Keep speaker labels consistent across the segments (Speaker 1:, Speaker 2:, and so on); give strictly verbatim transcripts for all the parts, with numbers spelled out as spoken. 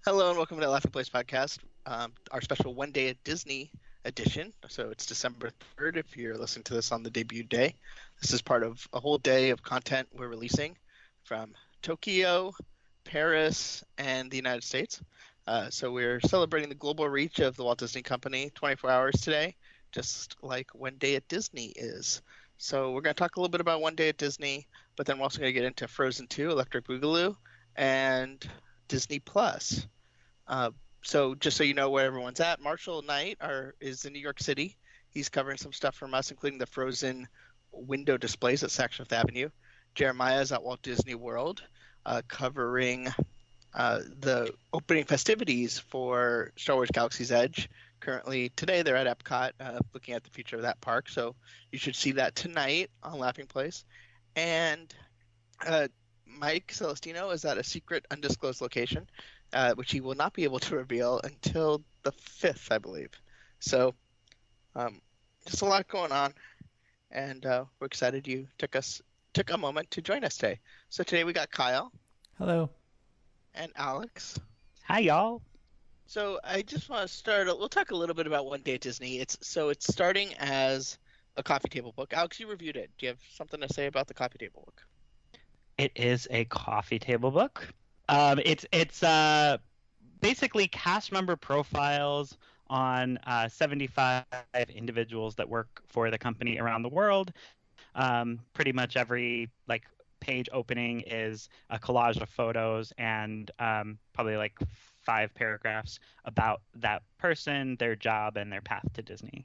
Speaker 1: Hello and welcome to the Laughing Place podcast, um, our special One Day at Disney edition. So it's December third if you're listening to this on the debut day. This is part of a whole day of content we're releasing from Tokyo, Paris, and the United States. Uh, so we're celebrating the global reach of the Walt Disney Company twenty-four hours today, just like One Day at Disney is. So we're going to talk a little bit about One Day at Disney, but then we're also going to get into Frozen two, Electric Boogaloo, and Disney Plus. Uh, so just so you know where everyone's at, Marshall Knight are, is in New York City. He's covering some stuff from us, including the Frozen window displays at Saks Fifth Avenue. Jeremiah is at Walt Disney World, uh, covering uh, the opening festivities for Star Wars Galaxy's Edge. Currently, today they're at Epcot, uh, looking at the future of that park. So you should see that tonight on Laughing Place. And uh, Mike Celestino is at a secret, undisclosed location, uh, which he will not be able to reveal until the fifth, I believe. So, um, just a lot going on, and uh, we're excited you took us took a moment to join us today. So today we got Kyle
Speaker 2: Hello.
Speaker 1: and Alex.
Speaker 3: Hi, y'all.
Speaker 1: So I just want to start. We'll talk a little bit about One Day at Disney. It's so it's starting as a coffee table book. Alex, you reviewed it. Do you have something to say about the coffee table book?
Speaker 3: It is a coffee table book. Um, it's it's uh, basically cast member profiles on uh, seventy-five individuals that work for the company around the world. Um, pretty much every like page opening is a collage of photos and um, probably like five paragraphs about that person, their job, and their path to Disney.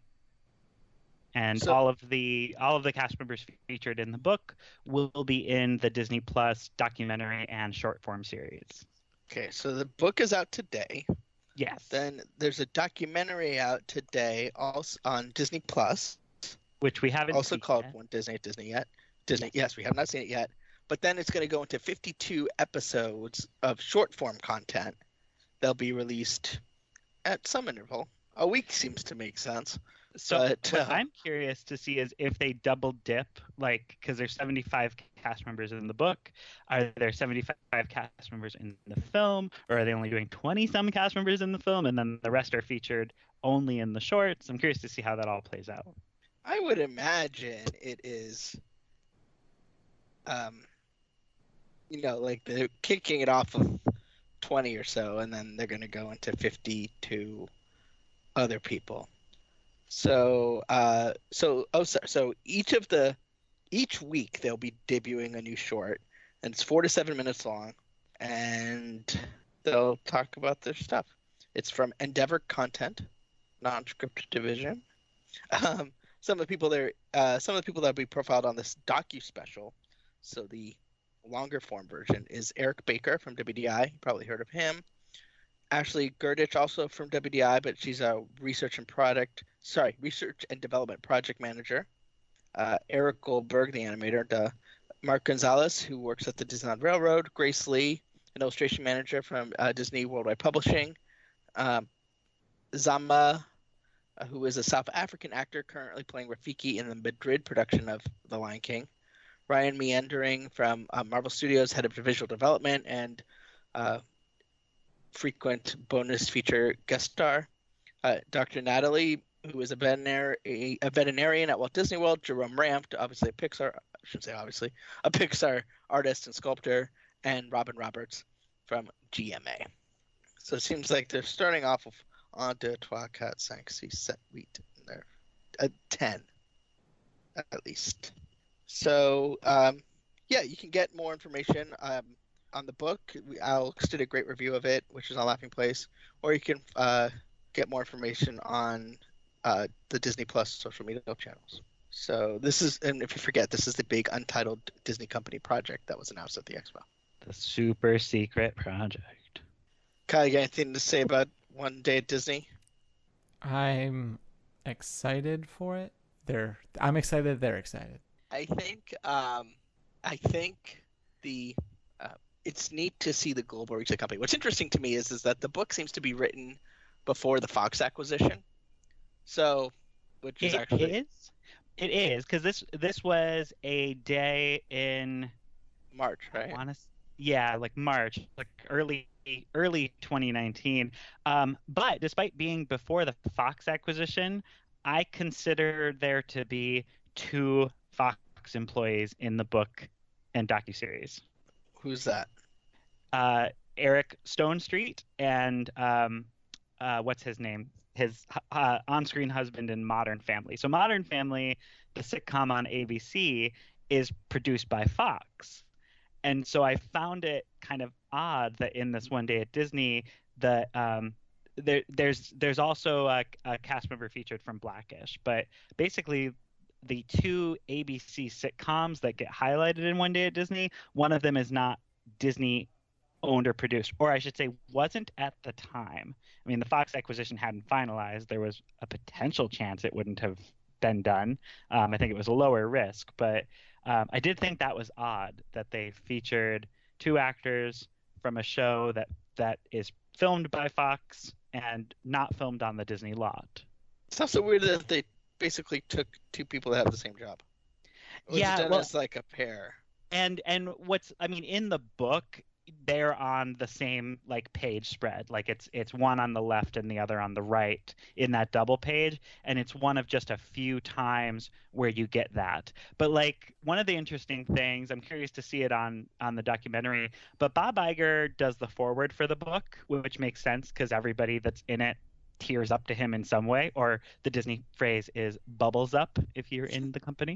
Speaker 3: And
Speaker 1: So-
Speaker 3: all of the all of the cast members featured in the book will be in the Disney Plus documentary and short form series.
Speaker 1: Okay, so the book is out today.
Speaker 3: Yes.
Speaker 1: Then there's a documentary out today, also on Disney Plus,
Speaker 3: which we haven't
Speaker 1: also
Speaker 3: seen
Speaker 1: called
Speaker 3: yet.
Speaker 1: One Disney at Disney yet. Disney,
Speaker 3: Yes.
Speaker 1: yes, we have not seen it yet. But then it's going to go into fifty-two episodes of short form content. They'll be released at some interval. A week seems to make sense.
Speaker 3: So
Speaker 1: But,
Speaker 3: what
Speaker 1: uh,
Speaker 3: I'm curious to see is if they double dip, like because there's seventy-five cast members in the book, are there seventy-five cast members in the film, or are they only doing twenty some cast members in the film, and then the rest are featured only in the shorts? I'm curious to see how that all plays out.
Speaker 1: I would imagine it is, um, you know, like they're kicking it off of twenty or so, and then they're going to go into fifty-two other people. So, uh, so oh, so, so each of the each week they'll be debuting a new short, and it's four to seven minutes long, and they'll talk about their stuff. It's from Endeavor Content, non-scripted division. Um, some of the people there, uh, some of the people that will be profiled on this docu special, so the longer form version, is Eric Baker from W D I. You probably heard of him. Ashley Gurditch, also from W D I, but she's a research and product, sorry, research and development project manager. Uh, Eric Goldberg, the animator. The Mark Gonzalez, who works at the Disneyland Railroad. Grace Lee, an illustration manager from uh, Disney Worldwide Publishing. Um, Zama, uh, who is a South African actor currently playing Rafiki in the Madrid production of The Lion King. Ryan Meandering from uh, Marvel Studios, head of visual development and uh, frequent bonus feature guest star. Uh, Doctor Natalie, who is a, veterinar- a, a veterinarian at Walt Disney World. Jerome Rampt, obviously a Pixar, I shouldn't say obviously, a Pixar artist and sculptor. And Robin Roberts from G M A. So it seems like they're starting off with un, deux, trois, quatre, cinq, six, sept, huit. They're at ten, at least. So, um, yeah, you can get more information um, on the book. We, Alex did a great review of it, which is on Laughing Place. Or you can uh, get more information on uh, the Disney Plus social media channels. So this is, and if you forget, this is the big untitled Disney Company project that was announced at the Expo.
Speaker 3: The super secret project.
Speaker 1: Kyle, you got anything to say about One Day at Disney?
Speaker 2: I'm excited for it. They're I'm excited they're excited.
Speaker 1: I think um, I think the uh, it's neat to see the global reach of the company. What's interesting to me is is that the book seems to be written before the Fox acquisition. So, which is
Speaker 3: It
Speaker 1: actually
Speaker 3: is. It is because this this was a day in
Speaker 1: March,
Speaker 3: I
Speaker 1: right?
Speaker 3: want to yeah like March, like early early twenty nineteen. Um, but despite being before the Fox acquisition, I consider there to be two Fox employees in the book and docuseries.
Speaker 1: Who's that?
Speaker 3: Uh, Eric Stone Street and um, uh, what's his name? His uh, on-screen husband in Modern Family. So Modern Family, the sitcom on A B C, is produced by Fox. And so I found it kind of odd that in this One Day at Disney, that um, there, there's there's also a, a cast member featured from Blackish, but basically the two A B C sitcoms that get highlighted in One Day at Disney, one of them is not Disney owned or produced, or I should say, wasn't at the time. I mean, the Fox acquisition hadn't finalized. There was a potential chance it wouldn't have been done. Um, I think it was a lower risk, but um, I did think that was odd that they featured two actors from a show that that is filmed by Fox and not filmed on the Disney lot.
Speaker 1: It's also weird that they basically took two people that have the same job. It was
Speaker 3: Yeah,
Speaker 1: done
Speaker 3: well,
Speaker 1: as like a pair.
Speaker 3: and and what's I mean in the book they're on the same like page spread, like it's it's one on the left and the other on the right in that double page, and it's one of just a few times where you get that. But like one of the interesting things, I'm curious to see it on on the documentary, but Bob Iger does the foreword for the book, which makes sense because everybody that's in it tears up to him in some way, or the Disney phrase is bubbles up if you're in the company.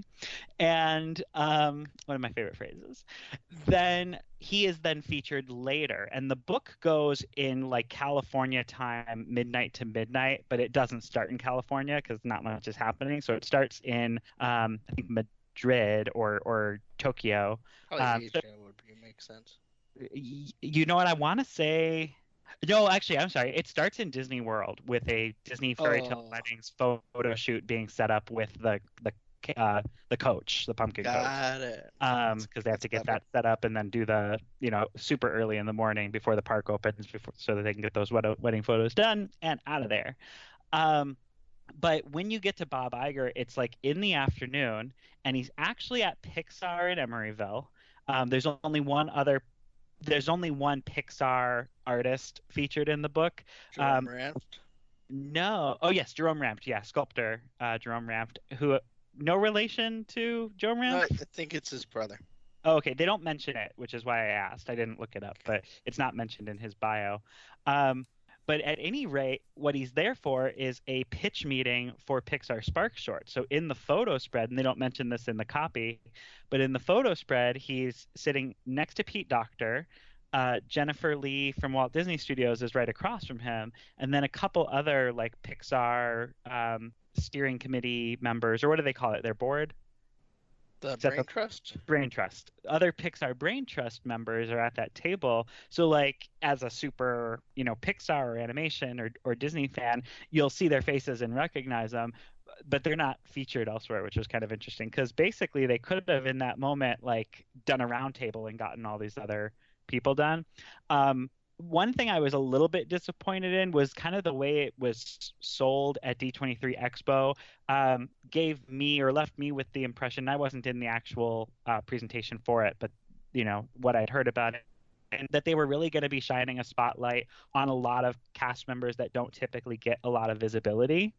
Speaker 3: And um, one of my favorite phrases. Then he is then featured later, and the book goes in like California time, midnight to midnight, but it doesn't start in California because not much is happening. So it starts in um, I think Madrid or or Tokyo.
Speaker 1: Probably
Speaker 3: Um,
Speaker 1: Asia
Speaker 3: so,
Speaker 1: would be, make sense.
Speaker 3: you know what I want to say? No, actually, I'm sorry. It starts in Disney World with a Disney Fairy Tale
Speaker 1: Oh,
Speaker 3: Weddings photo shoot being set up with the the uh, the coach, the pumpkin coach,
Speaker 1: got it.
Speaker 3: um,
Speaker 1: That's,
Speaker 3: because they have
Speaker 1: that's
Speaker 3: to get
Speaker 1: clever.
Speaker 3: that set up and then do the, you know, super early in the morning before the park opens, before so that they can get those wed- wedding photos done and out of there. Um, but when you get to Bob Iger, it's like in the afternoon, and he's actually at Pixar in Emeryville. Um, there's only one other there's only one Pixar artist featured in the book.
Speaker 1: Jerome
Speaker 3: Um,
Speaker 1: Ranft.
Speaker 3: no, oh yes, Jerome Rampt, yeah, sculptor uh, Jerome Rampt, who no relation to Jerome
Speaker 1: No, I
Speaker 3: Rampt.
Speaker 1: I think it's his brother.
Speaker 3: Oh, okay, they don't mention it, which is why I asked. I didn't look it up, but it's not mentioned in his bio. Um, but at any rate, what he's there for is a pitch meeting for Pixar Spark Short. So in the photo spread, and they don't mention this in the copy, but in the photo spread, he's sitting next to Pete Docter. Uh, Jennifer Lee from Walt Disney Studios is right across from him, and then a couple other like Pixar um, steering committee members, or what do they call it? Their board?
Speaker 1: The
Speaker 3: Is that
Speaker 1: Brain
Speaker 3: the
Speaker 1: Trust.
Speaker 3: Brain Trust? Other Pixar Brain Trust members are at that table. So like as a super, you know, Pixar or animation or, or Disney fan, you'll see their faces and recognize them, but they're not featured elsewhere, which was kind of interesting because basically they could have in that moment like done a roundtable and gotten all these other people done. Um, one thing I was a little bit disappointed in was kind of the way it was sold at D twenty-three Expo. Um, gave me or left me with the impression, I wasn't in the actual uh, presentation for it, but you know what I'd heard about it, and that they were really going to be shining a spotlight on a lot of cast members that don't typically get a lot of visibility,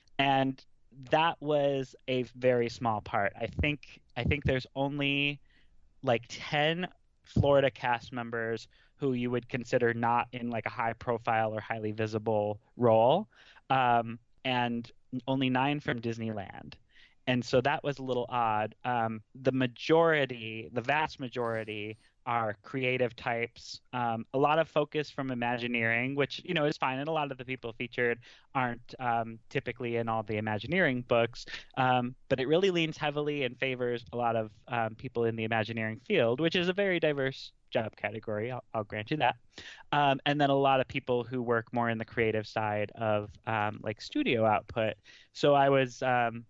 Speaker 3: and that was a very small part. I think I think there's only like ten Florida cast members who you would consider not in like a high profile or highly visible role, um, and only nine from Disneyland. And so that was a little odd. Um, the majority, the vast majority, are creative types. Um, a lot of focus from Imagineering, which you know is fine, and a lot of the people featured aren't um, typically in all the Imagineering books. Um, but it really leans heavily and favors a lot of um, people in the Imagineering field, which is a very diverse job category. I'll, I'll grant you that. Um, and then a lot of people who work more in the creative side of um, like studio output. So I was. Um,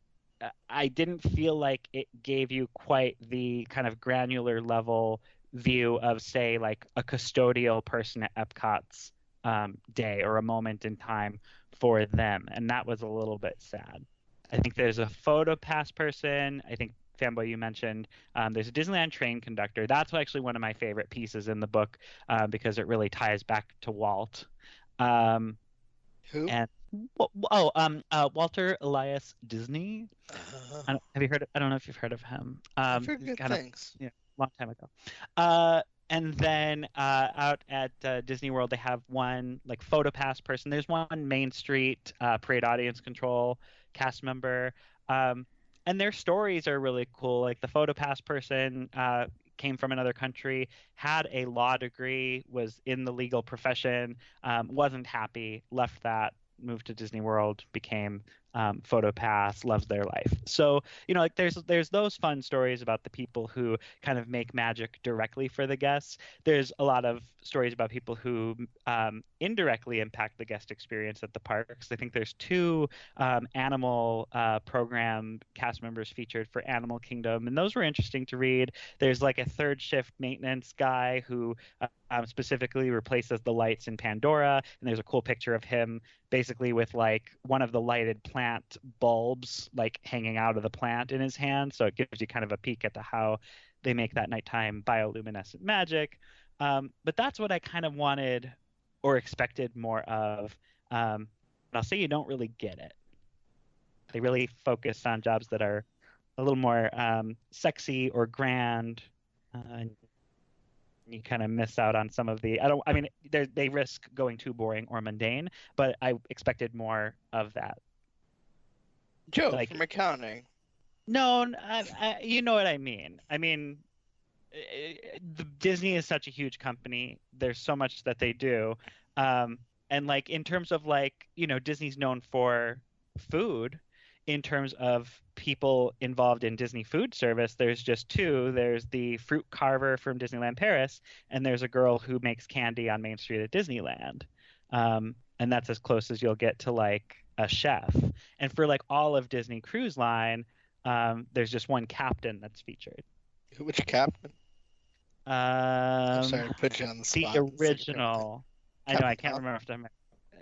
Speaker 3: I didn't feel like it gave you quite the kind of granular level view of, say, like a custodial person at Epcot's um, day or a moment in time for them. And that was a little bit sad. I think there's a photo pass person. I think fanboy you mentioned. Um, there's a Disneyland train conductor. That's actually one of my favorite pieces in the book uh, because it really ties back to Walt. Um,
Speaker 1: Who?
Speaker 3: and oh, um, uh, Walter Elias Disney.
Speaker 1: Uh,
Speaker 3: I don't, have you heard? Of, I don't know if you've heard of him. Um,
Speaker 1: I've heard
Speaker 3: he's
Speaker 1: good
Speaker 3: kind of
Speaker 1: things.
Speaker 3: yeah, long time ago. Uh, and then uh, out at uh, Disney World, they have one like PhotoPass person. There's one Main Street uh, Parade Audience Control cast member, um, and their stories are really cool. Like the PhotoPass person uh, came from another country, had a law degree, was in the legal profession, um, wasn't happy, left that, moved to Disney World, became um, PhotoPass, loves their life. So you know, like there's there's those fun stories about the people who kind of make magic directly for the guests. There's a lot of stories about people who um, indirectly impact the guest experience at the parks. I think there's two um, animal uh, program cast members featured for Animal Kingdom, and those were interesting to read. There's like a third shift maintenance guy who uh, um, specifically replaces the lights in Pandora, and there's a cool picture of him basically with like one of the lighted plant bulbs like hanging out of the plant in his hand. So it gives you kind of a peek at the how they make that nighttime bioluminescent magic. Um, but that's what I kind of wanted or expected more of. Um, and I'll say you don't really get it. They really focus on jobs that are a little more um, sexy or grand. Uh, you kind of miss out on some of the I don't I mean they risk going too boring or mundane, but I expected more of that.
Speaker 1: Joe
Speaker 3: like
Speaker 1: from accounting.
Speaker 3: No, I, I, you know what I mean. I mean, the, Disney is such a huge company. There's so much that they do, um, and like in terms of like you know Disney's known for food. In terms of people involved in Disney food service, there's just two. There's the fruit carver from Disneyland Paris, and there's a girl who makes candy on Main Street at Disneyland. Um, and that's as close as you'll get to like a chef. And for like all of Disney Cruise Line, um, there's just one captain that's featured.
Speaker 1: Which captain?
Speaker 3: Um,
Speaker 1: I'm sorry to put you on the spot.
Speaker 3: The original. I know I can't
Speaker 1: Tom?
Speaker 3: remember if I'm.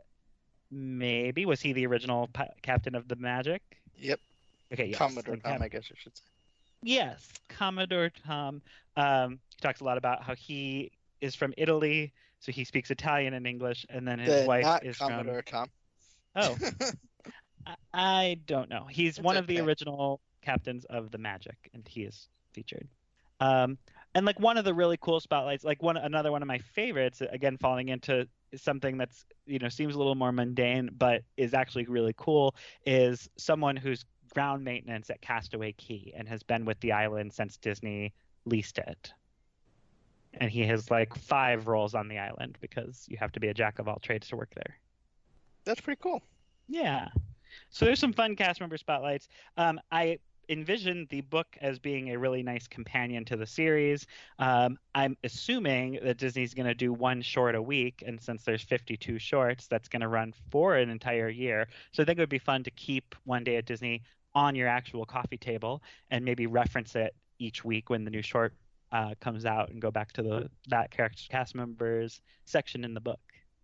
Speaker 3: Maybe was he the original pa- captain of the Magic?
Speaker 1: Yep.
Speaker 3: Okay, yes.
Speaker 1: Commodore
Speaker 3: Like,
Speaker 1: Tom, I guess I should say.
Speaker 3: Yes, Commodore Tom. Um, he talks a lot about how he is from Italy, so he speaks Italian and English, and then his
Speaker 1: The
Speaker 3: wife
Speaker 1: not
Speaker 3: is
Speaker 1: Commodore
Speaker 3: from.
Speaker 1: Tom.
Speaker 3: Oh, I, I don't know. He's
Speaker 1: It's
Speaker 3: one of the
Speaker 1: okay.
Speaker 3: original captains of the Magic, and he is featured. Um, and like one of the really cool spotlights, like one another one of my favorites, again falling into something that's you know seems a little more mundane, but is actually really cool, is someone who's ground maintenance at Castaway Cay and has been with the island since Disney leased it. And he has like five roles on the island because you have to be a jack of all trades to work there.
Speaker 1: That's pretty cool.
Speaker 3: Yeah. So there's some fun cast member spotlights. Um, I envision the book as being a really nice companion to the series. Um, I'm assuming that Disney's going to do one short a week, and since there's fifty-two shorts, that's going to run for an entire year. So I think it would be fun to keep One Day at Disney on your actual coffee table and maybe reference it each week when the new short uh, comes out and go back to the that character cast members section in the book.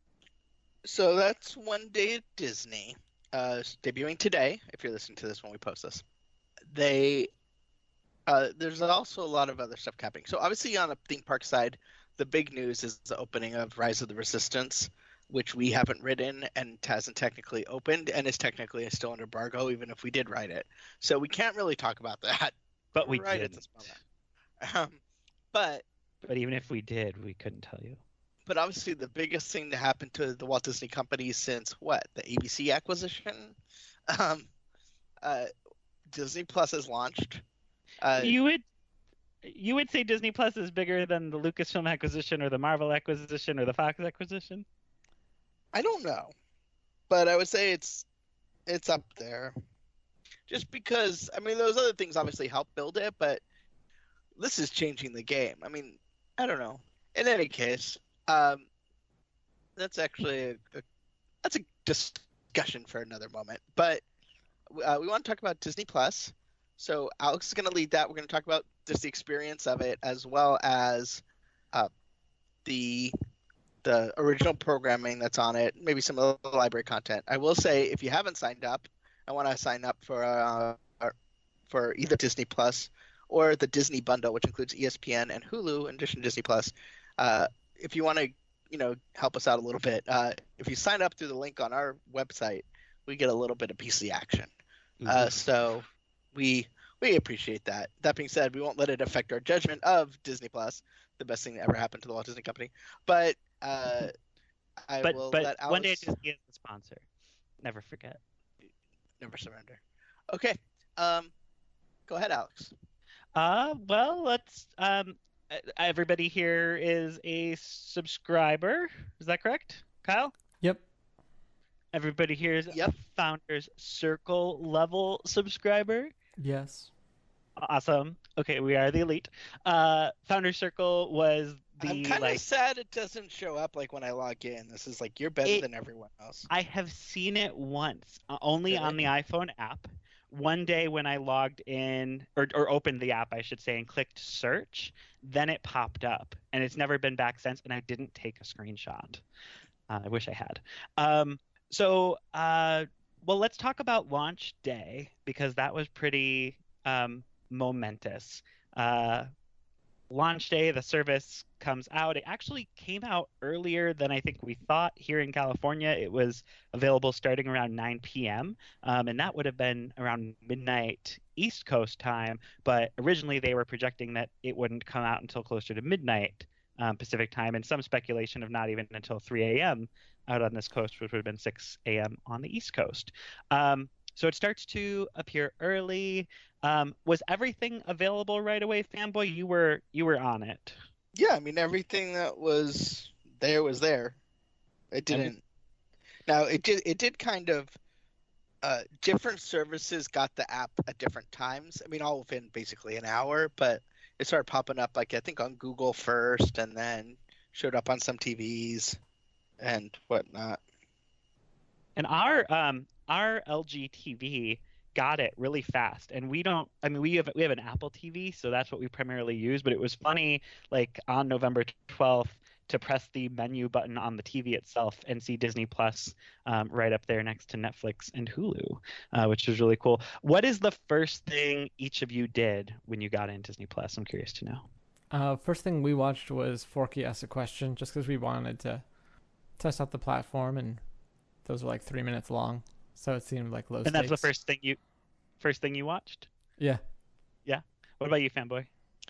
Speaker 1: So that's One Day at Disney, uh, debuting today. If you're listening to this when we post this, they uh, there's also a lot of other stuff happening. So obviously on the theme park side, the big news is the opening of Rise of the Resistance, which we haven't written and hasn't technically opened and is technically still under embargo, even if we did write it. So we can't really talk about that.
Speaker 3: But we
Speaker 1: right
Speaker 3: didn't.
Speaker 1: at this moment. Um, but
Speaker 3: but even if we did, we couldn't tell you.
Speaker 1: But obviously, the biggest thing to happen to the Walt Disney Company since what the A B C acquisition, um, uh, Disney Plus has launched. Uh,
Speaker 3: you would you would say Disney Plus is bigger than the Lucasfilm acquisition or the Marvel acquisition or the Fox acquisition?
Speaker 1: I don't know, but I would say it's it's up there. Just because I mean, those other things obviously help build it, but this is changing the game. I mean, I don't know. In any case. Um, that's actually a, a that's a discussion for another moment. But uh, we want to talk about Disney Plus. So Alex is going to lead that. We're going to talk about just the experience of it, as well as uh, the the original programming that's on it, maybe some of the library content. I will say, if you haven't signed up, I want to sign up for uh, our, for either Disney Plus or the Disney bundle, which includes E S P N and Hulu in addition to Disney Plus. Uh, if you want to, you know, help us out a little bit, uh, if you sign up through the link on our website, we get a little bit of P C action. Uh, so we we appreciate that. That being said, we won't let it affect our judgment of Disney Plus, the best thing that ever happened to the Walt Disney Company. But uh, I
Speaker 3: but
Speaker 1: will
Speaker 3: but
Speaker 1: let Alex...
Speaker 3: one day Disney is the sponsor. Never forget.
Speaker 1: Never surrender. Okay. Um, go ahead, Alex.
Speaker 3: Uh, well, let's. Um, e- everybody here is a subscriber. Is that correct, Kyle?
Speaker 2: Yep.
Speaker 3: Everybody here is
Speaker 1: Yep.
Speaker 3: a Founders Circle level subscriber.
Speaker 2: Yes.
Speaker 3: Awesome. Okay, we are the elite. Uh, Founders Circle was the
Speaker 1: I'm kind of
Speaker 3: like.
Speaker 1: sad it doesn't show up like when I log in. This is like you're better
Speaker 3: It-
Speaker 1: than everyone else.
Speaker 3: I have seen it once, uh, only
Speaker 1: Really?
Speaker 3: on the iPhone app. One day when I logged in or, or opened the app, I should say, and clicked search, then it popped up, and it's never been back since. And I didn't take a screenshot. Uh, I wish I had. Um, so, uh, well, let's talk about launch day because that was pretty um, momentous. Uh, launch day, the service comes out. It actually came out earlier than I think we thought here in California. It was available starting around nine p.m. Um, and that would have been around midnight East Coast time. But originally they were projecting that it wouldn't come out until closer to midnight um, Pacific time, and some speculation of not even until three a.m. out on this coast, which would have been six a.m. on the East Coast. Um, so it starts to appear early. Um, was everything available right away, Fanboy? You were you were on it.
Speaker 1: Yeah, I mean everything that was there was there. It didn't. Now it did. It did kind of. Uh, different services got the app at different times. I mean, all within basically an hour, but it started popping up like I think on Google first, and then showed up on some T Vs and whatnot.
Speaker 3: And our um our L G T V got it really fast, and we don't. I mean, we have we have an Apple T V, so that's what we primarily use. But it was funny, like on November twelfth, to press the menu button on the T V itself and see Disney Plus um, right up there next to Netflix and Hulu, uh, which was really cool. What is the first thing each of you did when you got in Disney Plus? I'm curious to know.
Speaker 2: Uh, first thing we watched was Forky Asked a Question, just because we wanted to test out the platform, and those were like three minutes long, so it seemed like low
Speaker 3: And
Speaker 2: stakes.
Speaker 3: that's the first thing you first thing you watched?
Speaker 2: Yeah.
Speaker 3: Yeah. What about you, Fanboy?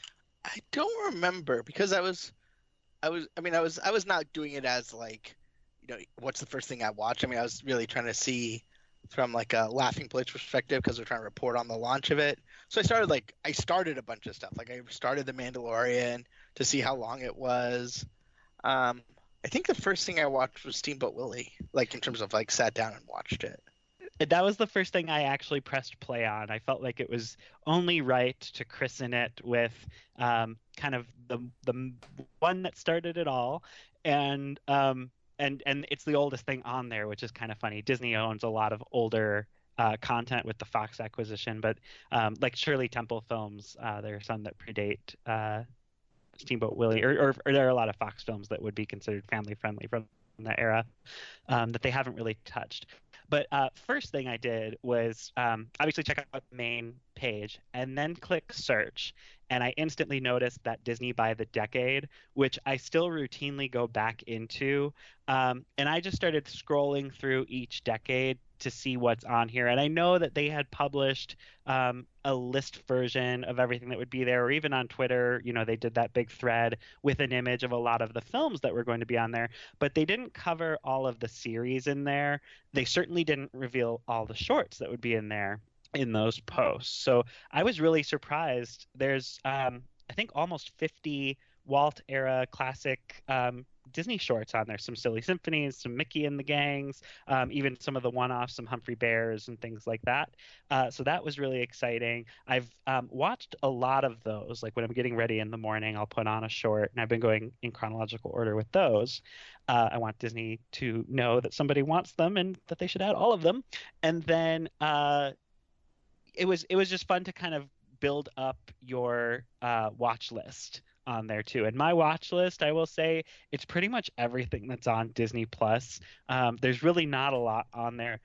Speaker 1: I don't remember because I was, I was, I mean, I was, I was not doing it as like, you know, what's the first thing I watch? I mean, I was really trying to see from like a Laughing Blitz perspective because we're trying to report on the launch of it. So I started like, I started a bunch of stuff. Like I started The Mandalorian to see how long it was. Um, I think the first thing I watched was Steamboat Willie, like in terms of like sat down and watched it.
Speaker 3: That was the first thing I actually pressed play on. I felt like it was only right to christen it with um, kind of the the one that started it all, and um, and and it's the oldest thing on there, which is kind of funny. Disney owns a lot of older uh, content with the Fox acquisition, but um, like Shirley Temple films, uh, there are some that predate uh, Steamboat Willie, or, or, or there are a lot of Fox films that would be considered family friendly from that era um, that they haven't really touched. But uh, first thing I did was um, obviously check out the main page and then click search. And I instantly noticed that Disney by the decade, which I still routinely go back into. Um, and I just started scrolling through each decade to see what's on here. And I know that they had published um, a list version of everything that would be there, or even on Twitter, you know, they did that big thread with an image of a lot of the films that were going to be on there, but they didn't cover all of the series in there. They certainly didn't reveal all the shorts that would be in there in those posts. So I was really surprised. There's, um, I think, almost fifty Walt era classic um, Disney shorts on there. Some Silly Symphonies, some Mickey and the Gangs, um, even some of the one-offs, some Humphrey Bears and things like that. Uh, so that was really exciting. I've um, watched a lot of those. Like when I'm getting ready in the morning, I'll put on a short, and I've been going in chronological order with those. Uh, I want Disney to know that somebody wants them and that they should add all of them. And then uh, it was it was just fun to kind of build up your uh, watch list on there too. And my watch list, I will say, it's pretty much everything that's on Disney Plus. Um, there's really not a lot on there that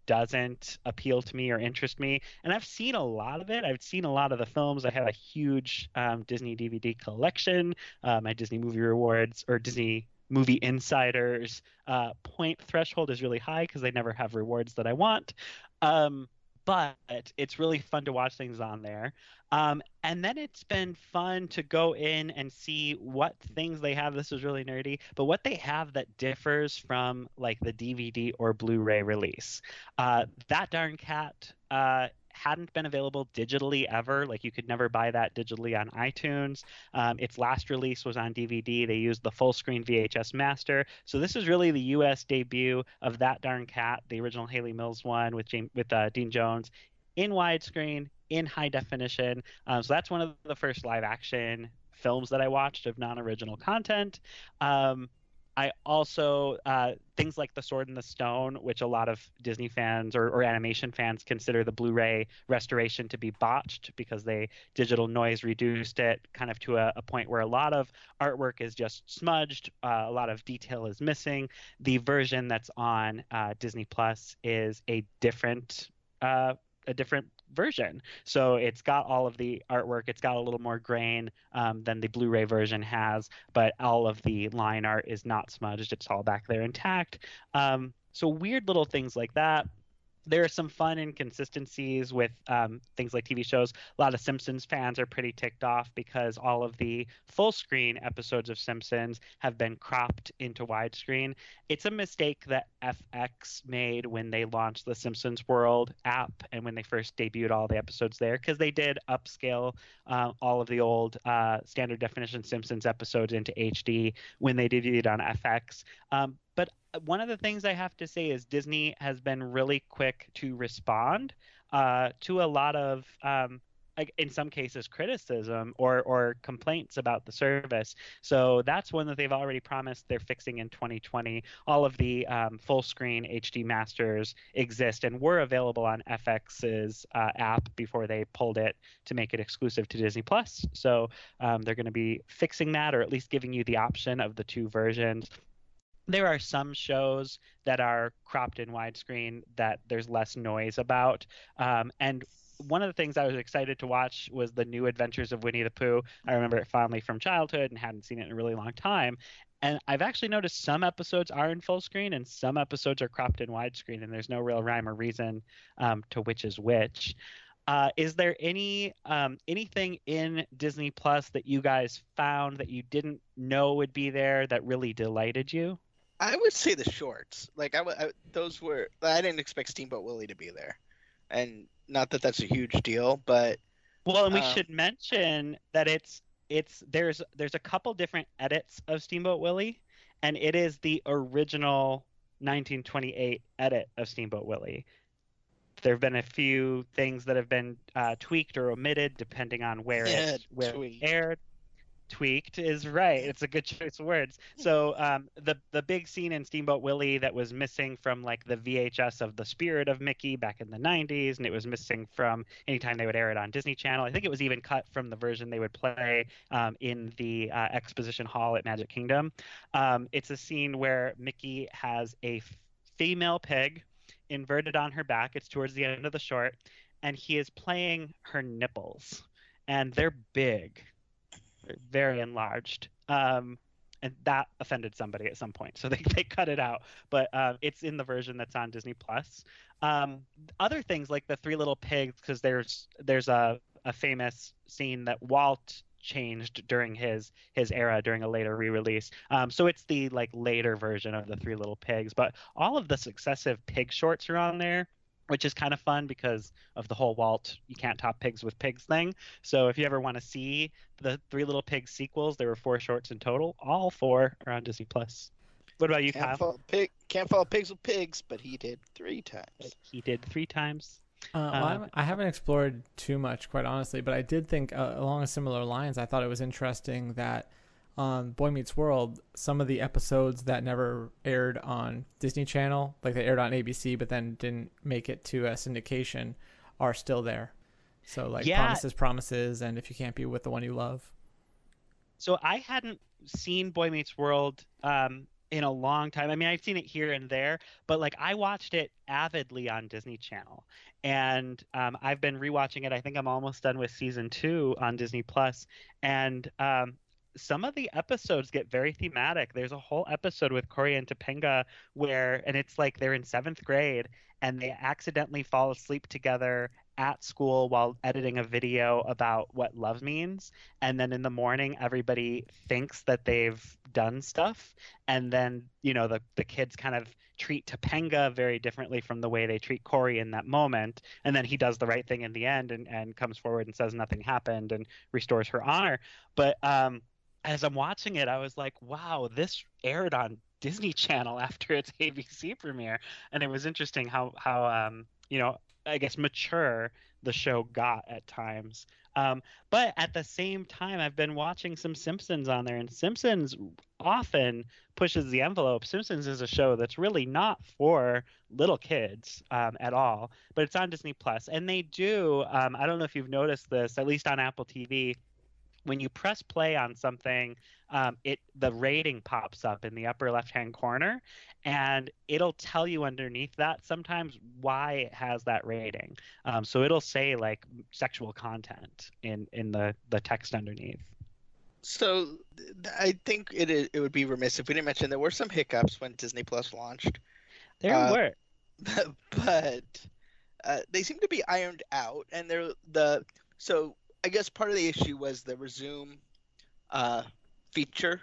Speaker 3: doesn't appeal to me or interest me. And I've seen a lot of it. I've seen a lot of the films. I have a huge um, Disney D V D collection. Uh, my Disney Movie Rewards or Disney Movie Insiders uh, point threshold is really high because they never have rewards that I want. Um, but it's really fun to watch things on there. Um, and then it's been fun to go in and see what things they have. This is really nerdy, but what they have that differs from like the D V D or Blu-ray release. Uh, That Darn Cat uh, hadn't been available digitally ever. Like you could never buy that digitally on iTunes. Um, its last release was on D V D. They used the full screen V H S master. So this is really the U S debut of That Darn Cat, the original Haley Mills one with James, with uh, Dean Jones, in widescreen, in high definition. Um, so that's one of the first live action films that I watched of non-original content. Um, I also, uh, things like The Sword in the Stone, which a lot of Disney fans or, or animation fans consider the Blu-ray restoration to be botched because they digital noise reduced it kind of to a, a point where a lot of artwork is just smudged, uh, a lot of detail is missing. The version that's on uh, Disney Plus is a different uh, a different version. So it's got all of the artwork. It's got a little more grain um, than the Blu-ray version has, but all of the line art is not smudged. It's all back there intact. Um, so weird little things like that. There are some fun inconsistencies with um, things like T V shows. A lot of Simpsons fans are pretty ticked off because all of the full screen episodes of Simpsons have been cropped into widescreen. It's a mistake that F X made when they launched the Simpsons World app and when they first debuted all the episodes there, because they did upscale uh, all of the old uh, standard definition Simpsons episodes into H D when they debuted on F X. Um, but one of the things I have to say is Disney has been really quick to respond uh, to a lot of, um, like in some cases, criticism or or complaints about the service. So that's one that they've already promised they're fixing in twenty twenty. All of the um, full screen H D masters exist and were available on F X's uh, app before they pulled it to make it exclusive to Disney Plus. So um, they're going to be fixing that, or at least giving you the option of the two versions. There are some shows that are cropped in widescreen that there's less noise about. Um, and one of the things I was excited to watch was the New Adventures of Winnie the Pooh. I remember it fondly from childhood and hadn't seen it in a really long time. And I've actually noticed some episodes are in full screen and some episodes are cropped in widescreen, and there's no real rhyme or reason um, to which is which. Uh, is there any um, anything in Disney Plus that you guys found that you didn't know would be there that really delighted you?
Speaker 1: I would say the shorts. Like I, w- I- those were. I didn't expect Steamboat Willie to be there, and not that that's a huge deal, but
Speaker 3: Well, and we
Speaker 1: um,
Speaker 3: should mention that it's it's there's there's a couple different edits of Steamboat Willie, and it is the original nineteen twenty-eight edit of Steamboat Willie. There have been a few things that have been uh, tweaked or omitted depending on where
Speaker 1: yeah,
Speaker 3: it where it
Speaker 1: tweet.
Speaker 3: aired. Tweaked is right. It's a good choice of words. So um, the the big scene in Steamboat Willie that was missing from like the V H S of The Spirit of Mickey back in the nineties, and it was missing from anytime they would air it on Disney Channel. I think it was even cut from the version they would play um, in the uh, exposition hall at Magic Kingdom. Um, it's a scene where Mickey has a f- female pig inverted on her back. It's towards the end of the short, and he is playing her nipples, and they're big. Very enlarged. Um, and that offended somebody at some point, so they, they cut it out. But uh, it's in the version that's on Disney Plus. Um, other things like the Three Little Pigs, because there's there's a, a famous scene that Walt changed during his his era during a later re-release. Um, so it's the like later version of the Three Little Pigs. But all of the successive pig shorts are on there, which is kind of fun because of the whole Walt you can't top pigs with pigs thing. So if you ever want to see the Three Little Pigs sequels, there were four shorts in total. All four are on Disney Plus. What about you,
Speaker 1: Can't
Speaker 3: Kyle?
Speaker 1: follow pig. Can't follow pigs with pigs, but he did three times.
Speaker 3: He did three times.
Speaker 2: Uh, well,
Speaker 3: Um,
Speaker 2: I I haven't explored too much, quite honestly, but I did think uh, along similar lines. I thought it was interesting that on Boy Meets World, some of the episodes that never aired on Disney Channel, like they aired on A B C, but then didn't make it to a syndication, are still there. So like
Speaker 3: Yeah.
Speaker 2: Promises, Promises, and If You Can't Be With the One You Love.
Speaker 3: So I hadn't seen Boy Meets World um, in a long time. I mean, I've seen it here and there, but like I watched it avidly on Disney Channel, and um, I've been rewatching it. I think I'm almost done with season two on Disney Plus, and um, some of the episodes get very thematic. There's a whole episode with Cory and Topanga where, and it's like they're in seventh grade and they accidentally fall asleep together at school while editing a video about what love means. And then in the morning, everybody thinks that they've done stuff. And then, you know, the, the kids kind of treat Topanga very differently from the way they treat Cory in that moment. And then he does the right thing in the end and, and comes forward and says nothing happened and restores her honor. But um, as I'm watching it, I was like, wow, this aired on Disney Channel after its A B C premiere. And it was interesting how, how um, you know, I guess mature the show got at times. Um, but at the same time, I've been watching some Simpsons on there, and Simpsons often pushes the envelope. Simpsons is a show that's really not for little kids um, at all, but it's on Disney Plus, and they do. Um, I don't know if you've noticed this, at least on Apple T V. When you press play on something, um, it the rating pops up in the upper left-hand corner, and it'll tell you underneath that sometimes why it has that rating. Um, so it'll say like sexual content in in the the text underneath.
Speaker 1: So I think it it would be remiss if we didn't mention there were some hiccups when Disney Plus launched.
Speaker 3: There uh, were,
Speaker 1: but uh, they seem to be ironed out, and they're the so. I guess part of the issue was the resume uh, feature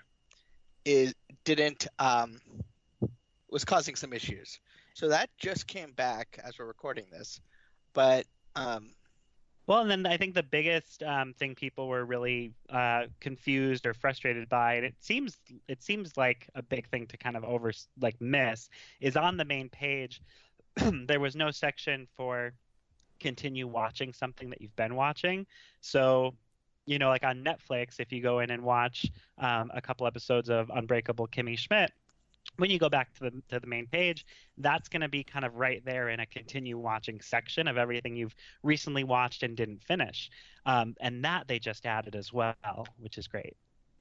Speaker 1: is didn't um, was causing some issues. So that just came back as we're recording this. But um,
Speaker 3: well, and then I think the biggest um, thing people were really uh, confused or frustrated by, and it seems it seems like a big thing to kind of over like miss, is on the main page. There was no section for continue watching something that you've been watching. So, you know, like on Netflix, if you go in and watch um, a couple episodes of Unbreakable Kimmy Schmidt, when you go back to the to the main page, that's going to be kind of right there in a continue watching section of everything you've recently watched and didn't finish. Um, and that they just added as well, which is great.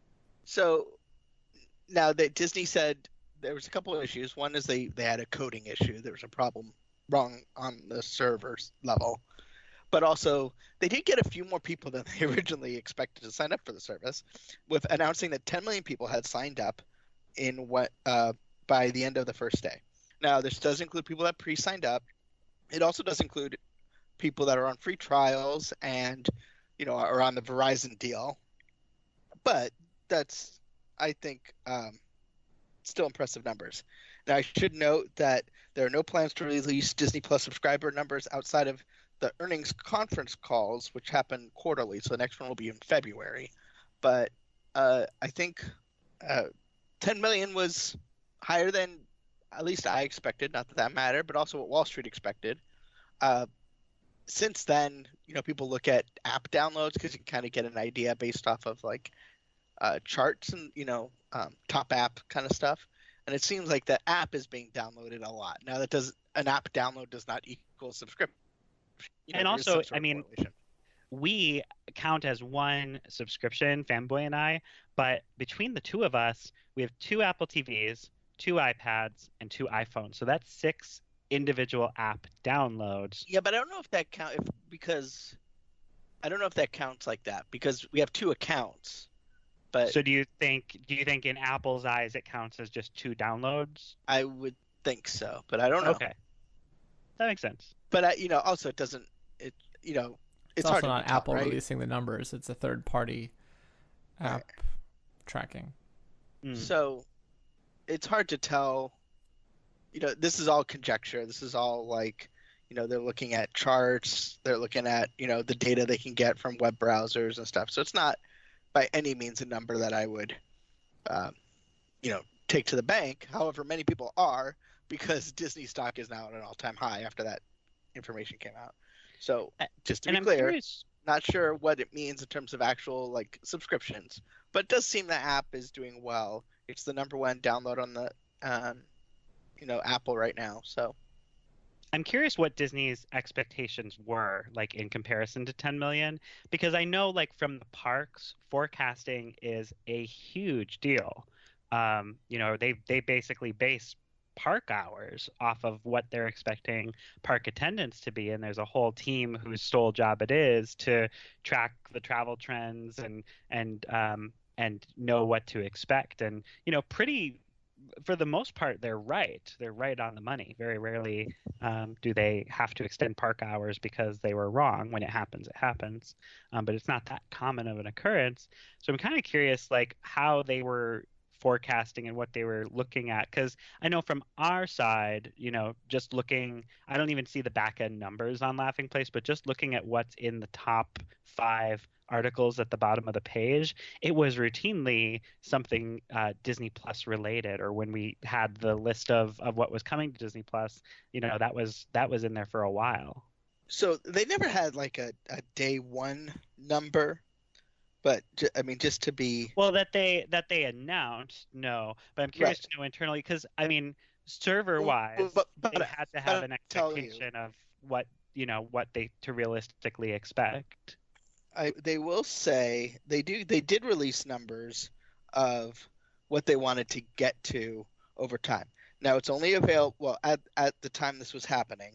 Speaker 1: So now that Disney said there was a couple of issues. One is they, they had a coding issue. There was a problem wrong on the servers level, but also they did get a few more people than they originally expected to sign up for the service, with announcing that ten million people had signed up in what uh, by the end of the first day. Now this does include people that pre-signed up. It also does include people that are on free trials and you know are on the Verizon deal, but that's I think um, still impressive numbers. Now I should note that there are no plans to release Disney Plus subscriber numbers outside of the earnings conference calls, which happen quarterly. So the next one will be in February. But uh, I think uh, ten million was higher than at least I expected. Not that that mattered, but also what Wall Street expected. Uh, since then, you know, people look at app downloads because you can kind of get an idea based off of like uh, charts and you know um, top app kind of stuff. And it seems like the app is being downloaded a lot. Now that does an app download does not equal subscription. You know,
Speaker 3: and also, I mean, we count as one subscription, Fanboy and I, but between the two of us, we have two Apple T Vs, two iPads, and two iPhones. So that's six individual app downloads.
Speaker 1: Yeah, but I don't know if that count if because I don't know if that counts like that because we have two accounts. But
Speaker 3: so do you think do you think in Apple's eyes it counts as just two downloads?
Speaker 1: I would think so, but I don't know.
Speaker 3: Okay, that makes sense.
Speaker 1: But I, you know, also it doesn't. It you know, it's,
Speaker 2: it's
Speaker 1: hard
Speaker 2: also
Speaker 1: to
Speaker 2: not
Speaker 1: tell,
Speaker 2: Apple
Speaker 1: right?
Speaker 2: releasing the numbers. It's a third party app right. tracking.
Speaker 1: Mm. So it's hard to tell. You know, this is all conjecture. This is all like, you know, they're looking at charts. They're looking at you know the data they can get from web browsers and stuff. So it's not by any means a number that I would, um, you know, take to the bank. However, many people are because Disney stock is now at an all-time high after that information came out. So just to
Speaker 3: and
Speaker 1: be
Speaker 3: I'm
Speaker 1: clear,
Speaker 3: curious...
Speaker 1: not sure what it means in terms of actual like subscriptions, but it does seem the app is doing well. It's the number one download on the, um, you know, Apple right now. So.
Speaker 3: I'm curious what Disney's expectations were like in comparison to ten million, because I know like from the parks, forecasting is a huge deal. um, you know, they they basically base park hours off of what they're expecting park attendance to be, and there's a whole team whose sole job it is to track the travel trends and and um, and know what to expect. And you know, pretty for the most part, they're right. They're right on the money. Very rarely um, do they have to extend park hours because they were wrong. When it happens, it happens. Um, but it's not that common of an occurrence. So I'm kind of curious, like how they were forecasting and what they were looking at. Because I know from our side, you know, just looking, I don't even see the back end numbers on Laughing Place, but just looking at what's in the top five articles at the bottom of the page, it was routinely something uh, Disney Plus related. Or when we had the list of of what was coming to Disney Plus, you know, that was that was in there for a while.
Speaker 1: So they never had like a, a day one number, but ju- I mean, just to be
Speaker 3: Well, that they that they announced, no, but I'm curious
Speaker 1: right.
Speaker 3: to know internally because I mean, server
Speaker 1: Well,
Speaker 3: wise,
Speaker 1: But
Speaker 3: they
Speaker 1: but
Speaker 3: had to
Speaker 1: but
Speaker 3: have
Speaker 1: I'll
Speaker 3: an
Speaker 1: tell you,
Speaker 3: expectation of what you know what they to realistically expect.
Speaker 1: I they will say they do they did release numbers of what they wanted to get to over time. Now it's only available well at at the time this was happening.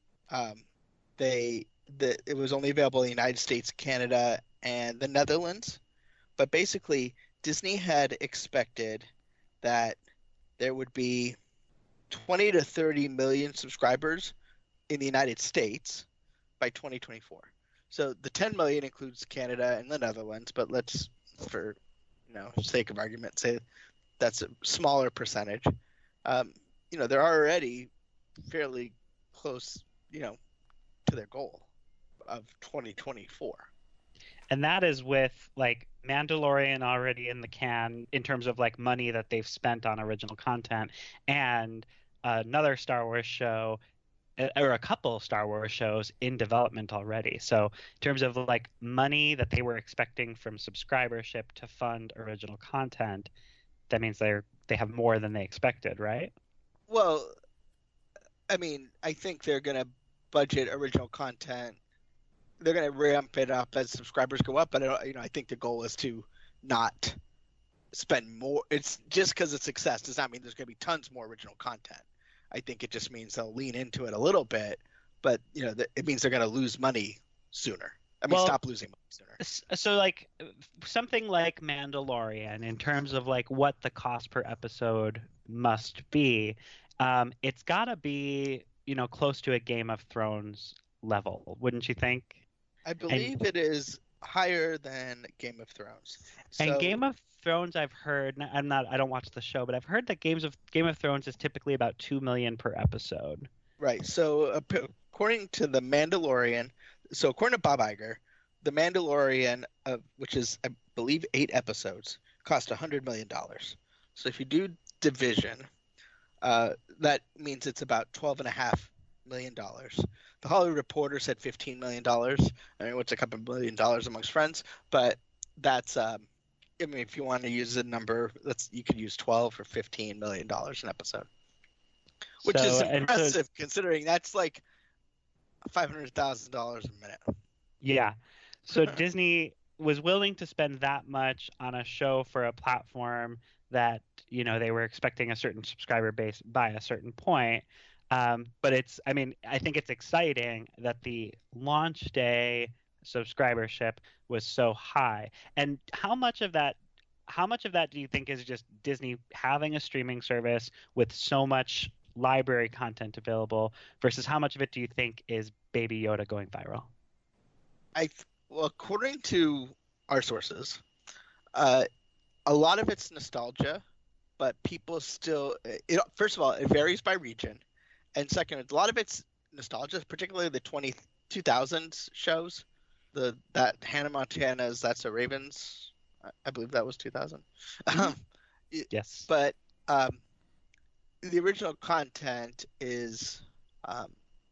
Speaker 1: Um, they the it was only available in the United States, Canada, and the Netherlands. But basically, Disney had expected that there would be twenty to thirty million subscribers in the United States by twenty twenty-four. So the ten million includes Canada and the Netherlands, but let's, for you know sake of argument, say that's a smaller percentage. Um, you know, they're already fairly close, you know, to their goal of twenty twenty-four.
Speaker 3: And that is with like Mandalorian already in the can in terms of like money that they've spent on original content and another Star Wars show uh, or a couple Star Wars shows in development already. So in terms of like money that they were expecting from subscribership to fund original content, that means they're they have more than they expected, right?
Speaker 1: Well, I mean, I think they're gonna budget original content. They're gonna ramp it up as subscribers go up, but I don't, you know, I think the goal is to not spend more. It's just because it's success does not mean there's gonna be tons more original content. I think it just means they'll lean into it a little bit, but you know, it means they're gonna lose money sooner. I mean,
Speaker 3: Well,
Speaker 1: stop losing money sooner.
Speaker 3: s- so like something like Mandalorian in terms of like what the cost per episode must be, um, it's gotta be, you know, close to a Game of Thrones level, wouldn't you think?
Speaker 1: I
Speaker 3: And
Speaker 1: believe it is higher than Game of Thrones.
Speaker 3: and
Speaker 1: So
Speaker 3: Game of Thrones, I've heard, n- I'm not, I don't watch the show, but I've heard that Games of Game of Thrones is typically about two million per episode.
Speaker 1: right. So uh, p- according to the Mandalorian, so according to Bob Iger, the Mandalorian, uh, which is I believe eight episodes, cost a hundred million dollars. So if you do division, uh, that means it's about twelve and a half million dollars. The Hollywood Reporter said fifteen million dollars. I mean, what's a couple million dollars amongst friends? But that's um, I mean, if you want to use a number, that's you could use twelve or fifteen million dollars an episode, which is
Speaker 3: So, and so,
Speaker 1: impressive considering that's like five hundred thousand dollars a minute.
Speaker 3: yeah. So Disney was willing to spend that much on a show for a platform that, you know, they were expecting a certain subscriber base by a certain point. Um, but it's, I mean, I think it's exciting that the launch day subscribership was so high. And how much of that, how much of that do you think is just Disney having a streaming service with so much library content available versus how much of it do you think is Baby Yoda going viral?
Speaker 1: I well, according to our sources, uh, a lot of it's nostalgia, but people still. It, first of all, it varies by region, and second, a lot of it's nostalgia, particularly the twenty two thousands shows. The that Hannah Montana's That's a Ravens, I, I believe that was two thousand.
Speaker 3: Mhm.
Speaker 1: Um, it-
Speaker 3: Yes.
Speaker 1: but um, the original content is, um,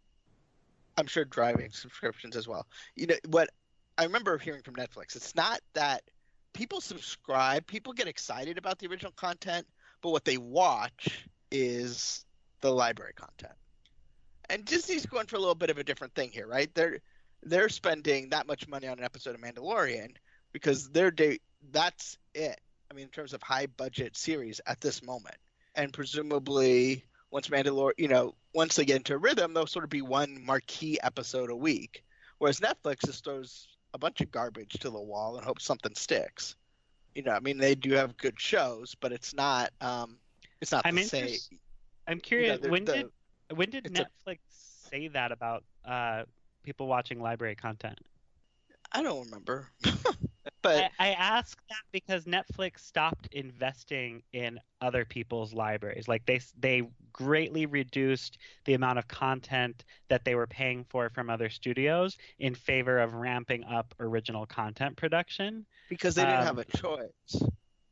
Speaker 1: I'm sure, driving subscriptions as well. You know what? I remember hearing from Netflix. It's not that people subscribe, people get excited about the original content, but what they watch is the library content. And Disney's going for a little bit of a different thing here, right? They're they're spending that much money on an episode of Mandalorian because their day that's it. I mean, in terms of high budget series at this moment. And presumably, once Mandalore, you know, once they get into a rhythm, there'll sort of be one marquee episode a week. Whereas Netflix just throws a bunch of garbage to the wall and hopes something sticks. You know, I mean, they do have good shows, but it's not, um, it's not
Speaker 3: I'm
Speaker 1: the same.
Speaker 3: interest- I'm
Speaker 1: You
Speaker 3: curious.
Speaker 1: know,
Speaker 3: when
Speaker 1: the,
Speaker 3: did when did
Speaker 1: it's a-
Speaker 3: Netflix say that about uh, people watching library content?
Speaker 1: I don't remember, but
Speaker 3: I, I ask that because Netflix stopped investing in other people's libraries. Like they they greatly reduced the amount of content that they were paying for from other studios in favor of ramping up original content production.
Speaker 1: because they didn't
Speaker 3: Um,
Speaker 1: have a choice.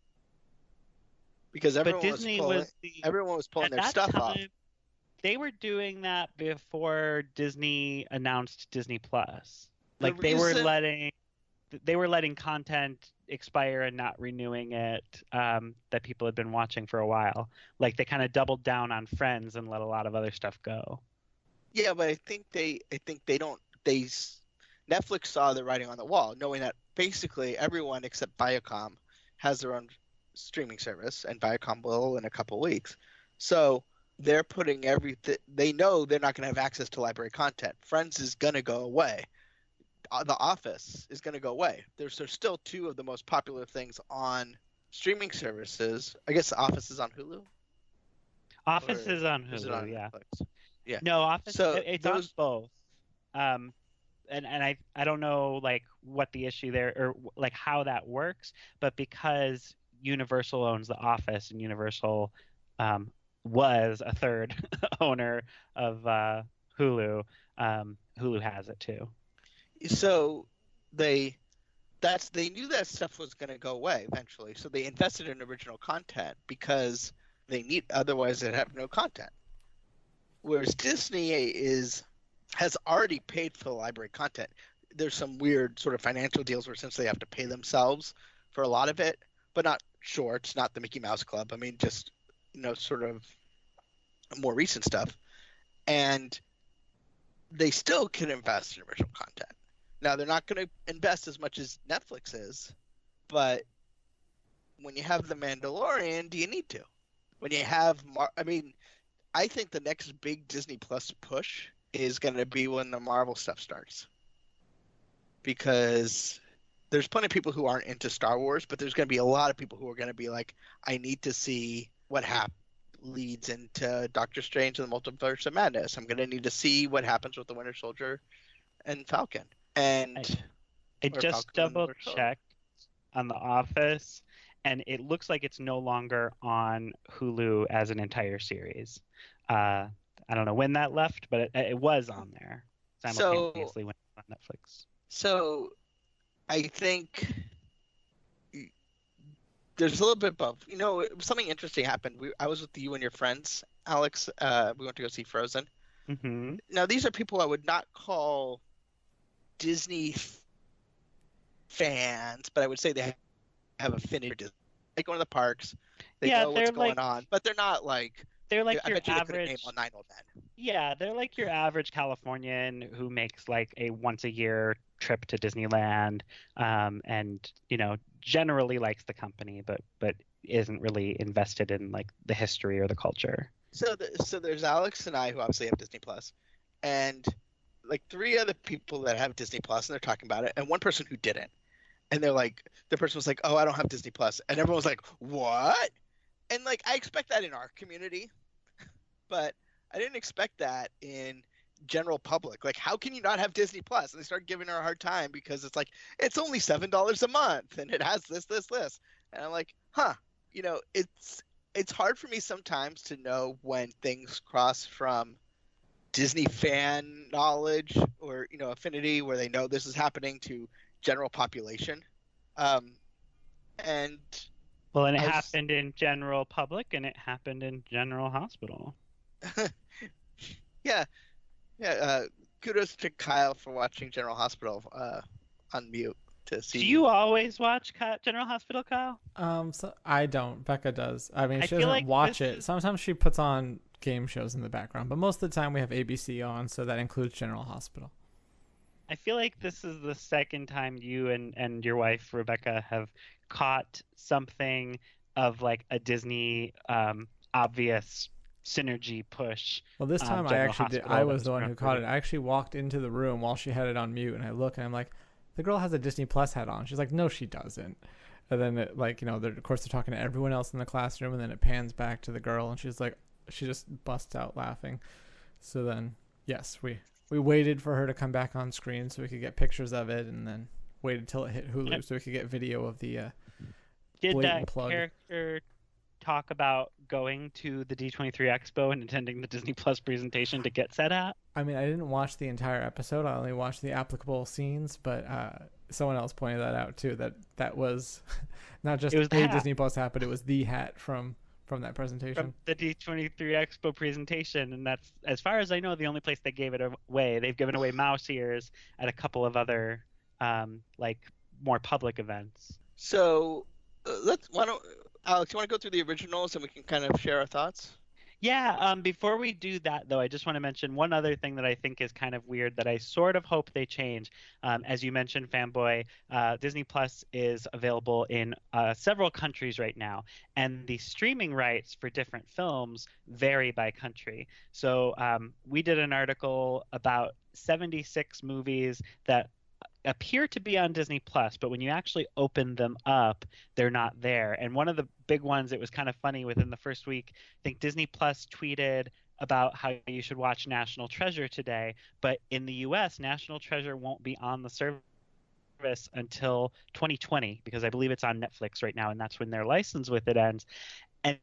Speaker 1: Because
Speaker 3: But
Speaker 1: everyone was
Speaker 3: Disney
Speaker 1: pulling,
Speaker 3: was the
Speaker 1: everyone was pulling
Speaker 3: at
Speaker 1: their
Speaker 3: that
Speaker 1: stuff off.
Speaker 3: time they were doing that before Disney announced Disney Plus.
Speaker 1: The
Speaker 3: Like they were
Speaker 1: reason-
Speaker 3: letting they were letting content expire and not renewing it um, that people had been watching for a while. Like they kind of doubled down on Friends and let a lot of other stuff go.
Speaker 1: Yeah, but I think they, I think they don't. They s- Netflix saw the writing on the wall, knowing that basically everyone except Viacom has their own streaming service, and Viacom will in a couple weeks. So they're putting everything. They know they're not going to have access to library content. Friends is going to go away. Uh, The Office is going to go away. There's there's still two of the most popular things on streaming services. I guess The Office is on Hulu.
Speaker 3: Office
Speaker 1: Or
Speaker 3: is on
Speaker 1: Is it
Speaker 3: Hulu,
Speaker 1: on
Speaker 3: yeah.
Speaker 1: Netflix? Yeah.
Speaker 3: No, Office.
Speaker 1: So
Speaker 3: it- it's
Speaker 1: those-
Speaker 3: on both. Um, and and I I don't know like what the issue there or like how that works, but because Universal owns The Office and Universal um, was a third owner of uh, Hulu, um, Hulu has it too.
Speaker 1: So they that's they knew that stuff was going to go away eventually. So they invested in original content because they need otherwise they'd have no content. Whereas Disney is has already paid for the library content. There's some weird sort of financial deals where since they have to pay themselves for a lot of it, but not shorts, not the Mickey Mouse Club. I mean, just you know, sort of more recent stuff, and they still can invest in original content. Now they're not going to invest as much as Netflix is, but when you have The Mandalorian, do you need to? When you have, Mar- I mean, I think the next big Disney Plus push is going to be when the Marvel stuff starts, because there's plenty of people who aren't into Star Wars, but there's going to be a lot of people who are going to be like, I need to see what hap- leads into Doctor Strange and the Multiverse of Madness. I'm going to need to see what happens with the Winter Soldier and Falcon. And
Speaker 3: I
Speaker 1: Or
Speaker 3: just
Speaker 1: Falcon and
Speaker 3: double
Speaker 1: Winter Soldier.
Speaker 3: checked on The Office, and it looks like it's no longer on Hulu as an entire series. Uh, I don't know when that left, but it, it was on there simultaneously when it was on Netflix.
Speaker 1: so I think there's a little bit of, you know, something interesting happened. We, I was with you and your friends, Alex. Uh, we went to go see Frozen.
Speaker 3: hmm
Speaker 1: Now, these are people I would not call Disney f- fans, but I would say they have affinity for Disney. They go to the parks, they
Speaker 3: Yeah,
Speaker 1: know what's
Speaker 3: they're
Speaker 1: going
Speaker 3: like-
Speaker 1: on, but they're not like,
Speaker 3: They're like
Speaker 1: I
Speaker 3: your
Speaker 1: bet you they couldn't name
Speaker 3: average.
Speaker 1: all nine old men.
Speaker 3: Yeah, they're like your average Californian who makes like a once a year trip to Disneyland, um, and you know generally likes the company, but but isn't really invested in like the history or the culture.
Speaker 1: So, the, so there's Alex and I who obviously have Disney Plus, and like three other people that have Disney Plus, and they're talking about it, and one person who didn't, and they're like, the person was like, "Oh, I don't have Disney Plus," and everyone was like, "What?" And like, I expect that in our community, but I didn't expect that in general public. Like, how can you not have Disney Plus? And they start giving her a hard time because it's like it's only seven dollars a month, and it has this, this, this, and I'm like, huh, you know, it's it's hard for me sometimes to know when things cross from Disney fan knowledge or you know affinity where they know this is happening to general population, um, and
Speaker 3: Well, and it
Speaker 1: I was-
Speaker 3: happened in general public, and it happened in General Hospital.
Speaker 1: yeah, yeah. Uh, kudos to Kyle for watching General Hospital uh, on mute to see.
Speaker 3: Do you always watch Ky- General Hospital, Kyle?
Speaker 2: Um, so I don't. Becca does. I mean,
Speaker 3: I
Speaker 2: she
Speaker 3: feel
Speaker 2: doesn't
Speaker 3: like
Speaker 2: watch
Speaker 3: this
Speaker 2: it.
Speaker 3: is-
Speaker 2: Sometimes she puts on game shows in the background, but most of the time we have A B C on, so that includes General Hospital.
Speaker 3: I feel like this is the second time you and and your wife Rebecca have caught something of like a Disney um, obvious synergy push
Speaker 2: Well, this
Speaker 3: on
Speaker 2: time I
Speaker 3: General
Speaker 2: actually did. I
Speaker 3: Hospital that
Speaker 2: was
Speaker 3: was
Speaker 2: the one who caught it.
Speaker 3: referenced.
Speaker 2: I actually walked into the room while she had it on mute, and I look and I'm like, the girl has a Disney Plus hat on. She's like, no, she doesn't. And then, it, like, you know, of course they're talking to everyone else in the classroom, and then it pans back to the girl, and she's like, she just busts out laughing. So then, yes, we we waited for her to come back on screen so we could get pictures of it, and then waited till it hit Hulu so we could get video of the uh,
Speaker 3: Did
Speaker 2: blatant
Speaker 3: that
Speaker 2: plug.
Speaker 3: character talk about going to the D twenty-three Expo and attending the Disney Plus presentation to get set at?
Speaker 2: I mean, I didn't watch the entire episode. I only watched the applicable scenes, but uh, someone else pointed that out too. That that was not just
Speaker 3: It was the
Speaker 2: a
Speaker 3: hat
Speaker 2: Disney Plus hat, but it was the hat from from that presentation.
Speaker 3: from the D twenty-three Expo presentation, and that's, as far as I know, the only place they gave it away. They've given away mouse ears at a couple of other, um, like more public events.
Speaker 1: So uh, let's. Why don't Alex? You want to go through the originals and we can kind of share our thoughts?
Speaker 3: Yeah, um, before we do that, though, I just want to mention one other thing that I think is kind of weird that I sort of hope they change. Um, as you mentioned, Fanboy, uh, Disney Plus is available in uh, several countries right now, and the streaming rights for different films vary by country. So um, we did an article about seventy-six movies that appear to be on Disney Plus, but when you actually open them up, they're not there. And one of the big ones, it was kind of funny within the first week, I think Disney Plus tweeted about how you should watch National Treasure today, but in the U S, National Treasure won't be on the service until twenty twenty because I believe it's on Netflix right now, and that's when their license with it ends. And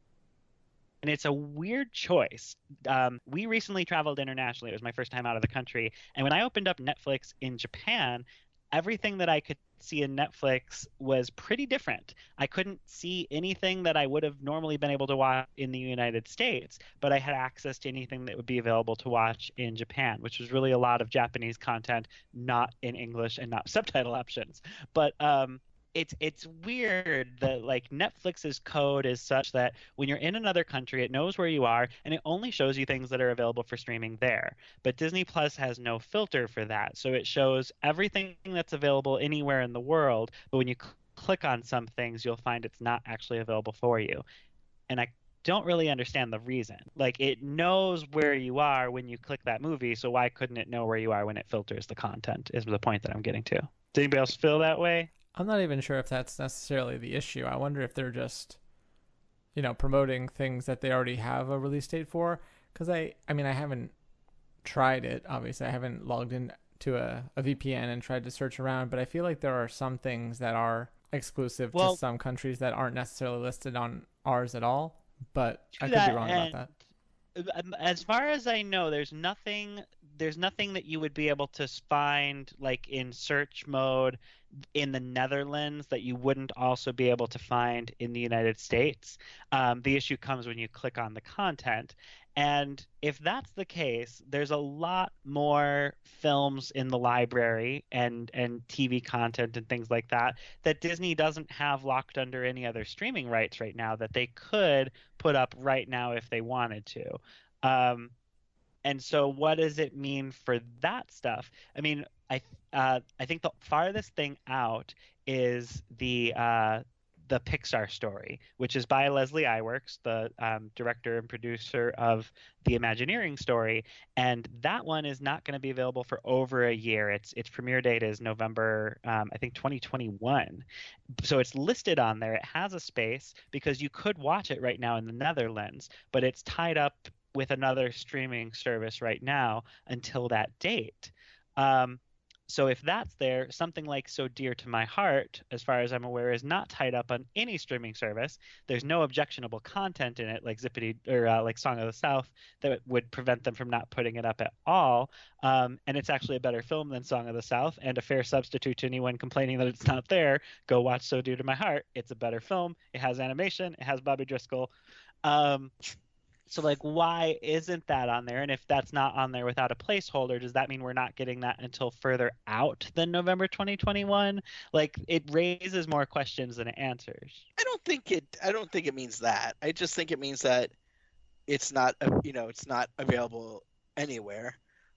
Speaker 3: and it's a weird choice. Um, we recently traveled internationally. It was my first time out of the country. And when I opened up Netflix in Japan, everything that I could see in Netflix was pretty different. I couldn't see anything that I would have normally been able to watch in the United States, but I had access to anything that would be available to watch in Japan, which was really a lot of Japanese content, not in English and not subtitle options. But um, it's it's weird that like Netflix's code is such that when you're in another country, it knows where you are and it only shows you things that are available for streaming there. But Disney Plus has no filter for that, so it shows everything that's available anywhere in the world. But when you cl- click on some things, you'll find it's not actually available for you. And I don't really understand the reason. Like it knows where you are when you click that movie, so why couldn't it know where you are when it filters the content? Is the point that I'm getting to. Does anybody else feel that way?
Speaker 2: I'm not even sure if that's necessarily the issue. I wonder if they're just, you know, promoting things that they already have a release date for. Because I, I mean, I haven't tried it. Obviously, I haven't logged in to a, a V P N and tried to search around. But I feel like there are some things that are exclusive
Speaker 3: Well,
Speaker 2: to some countries that aren't necessarily listed on ours at all. But I could be
Speaker 3: that,
Speaker 2: wrong about that.
Speaker 3: and as far as I know, there's nothing there's nothing that you would be able to find like in search mode in the Netherlands that you wouldn't also be able to find in the United States. Um, the issue comes when you click on the content. And if that's the case, there's a lot more films in the library and and T V content and things like that that Disney doesn't have locked under any other streaming rights right now that they could put up right now if they wanted to. Um, and so what does it mean for that stuff? I mean, I uh, I think the farthest thing out is the uh, the Pixar story, which is by Leslie Iwerks, the um, director and producer of the Imagineering story, and that one is not going to be available for over a year. Its its premiere date is November, um, I think, twenty twenty-one. So it's listed on there. It has a space because you could watch it right now in the Netherlands, but it's tied up with another streaming service right now until that date. Um, so if that's there, something like So Dear to My Heart, as far as I'm aware, is not tied up on any streaming service. There's no objectionable content in it, like Zippity or uh, like Song of the South, that would prevent them from not putting it up at all. Um, and it's actually a better film than Song of the South, and a fair substitute to anyone complaining that it's not there. Go watch So Dear to My Heart. It's a better film. It has animation. It has Bobby Driscoll. Um, so like, why isn't that on there? And if that's not on there without a placeholder, does that mean we're not getting that until further out than November twenty twenty-one? Like, it raises more questions than it answers.
Speaker 1: I don't think it. I don't think it means that. I just think it means that it's not. uh, You know, it's not available anywhere.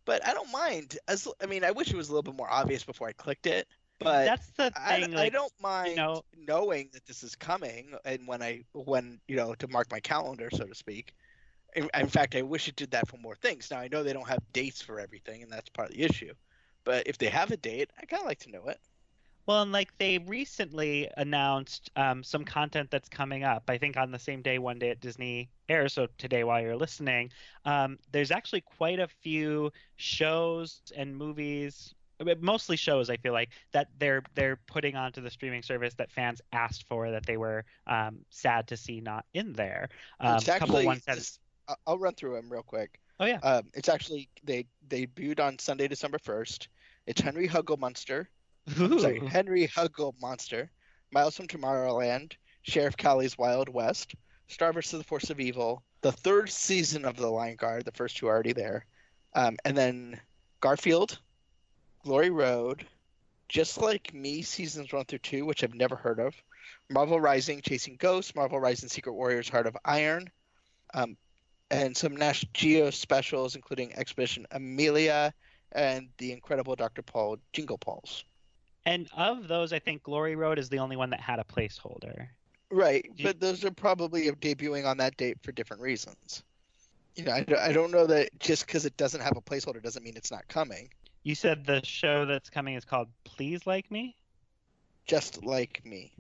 Speaker 1: but I don't mind. As I mean, I wish it was a little bit more obvious before I clicked it, but
Speaker 3: That's the
Speaker 1: I,
Speaker 3: thing,
Speaker 1: I
Speaker 3: like,
Speaker 1: don't
Speaker 3: you
Speaker 1: mind
Speaker 3: know,
Speaker 1: knowing that this is coming and when I when you know to mark my calendar, so to speak. In, in fact, I wish it did that for more things. Now I know they don't have dates for everything, and that's part of the issue. But if they have a date, I kind of like to know it.
Speaker 3: well, and like they recently announced um, some content that's coming up. I think on the same day, one day at Disney airs. So today, while you're listening, um, there's actually quite a few shows and movies, but mostly shows. I feel like that they're they're putting onto the streaming service that fans asked for that they were um, sad to see not in there. Um,
Speaker 1: It's
Speaker 3: a couple
Speaker 1: actually
Speaker 3: ones that,
Speaker 1: this. I- I'll run through them real quick.
Speaker 3: oh yeah,
Speaker 1: Um, it's actually they they debuted on Sunday, December first. It's Henry Huggle I'm sorry,
Speaker 3: ooh,
Speaker 1: Henry Huggle Monster, Miles from Tomorrowland, Sheriff Callie's Wild West, Star versus the Force of Evil, the third season of The Lion Guard. The first two are already there, um, and then Garfield, Glory Road, Just Like Me seasons one through two, which I've never heard of, Marvel Rising, Chasing Ghosts, Marvel Rising, Secret Warriors, Heart of Iron, um, and some Nash Geo specials, including Expedition Amelia and the Incredible Doctor Paul Jingle Pauls.
Speaker 3: and of those, I think Glory Road is the only one that had a placeholder.
Speaker 1: Right,
Speaker 3: Do you-
Speaker 1: but those are probably debuting on that date for different reasons. You know, I, don't- I don't know that just because it doesn't have a placeholder doesn't mean it's not coming.
Speaker 3: You said the show that's coming is called Please Like Me?
Speaker 1: Just like me.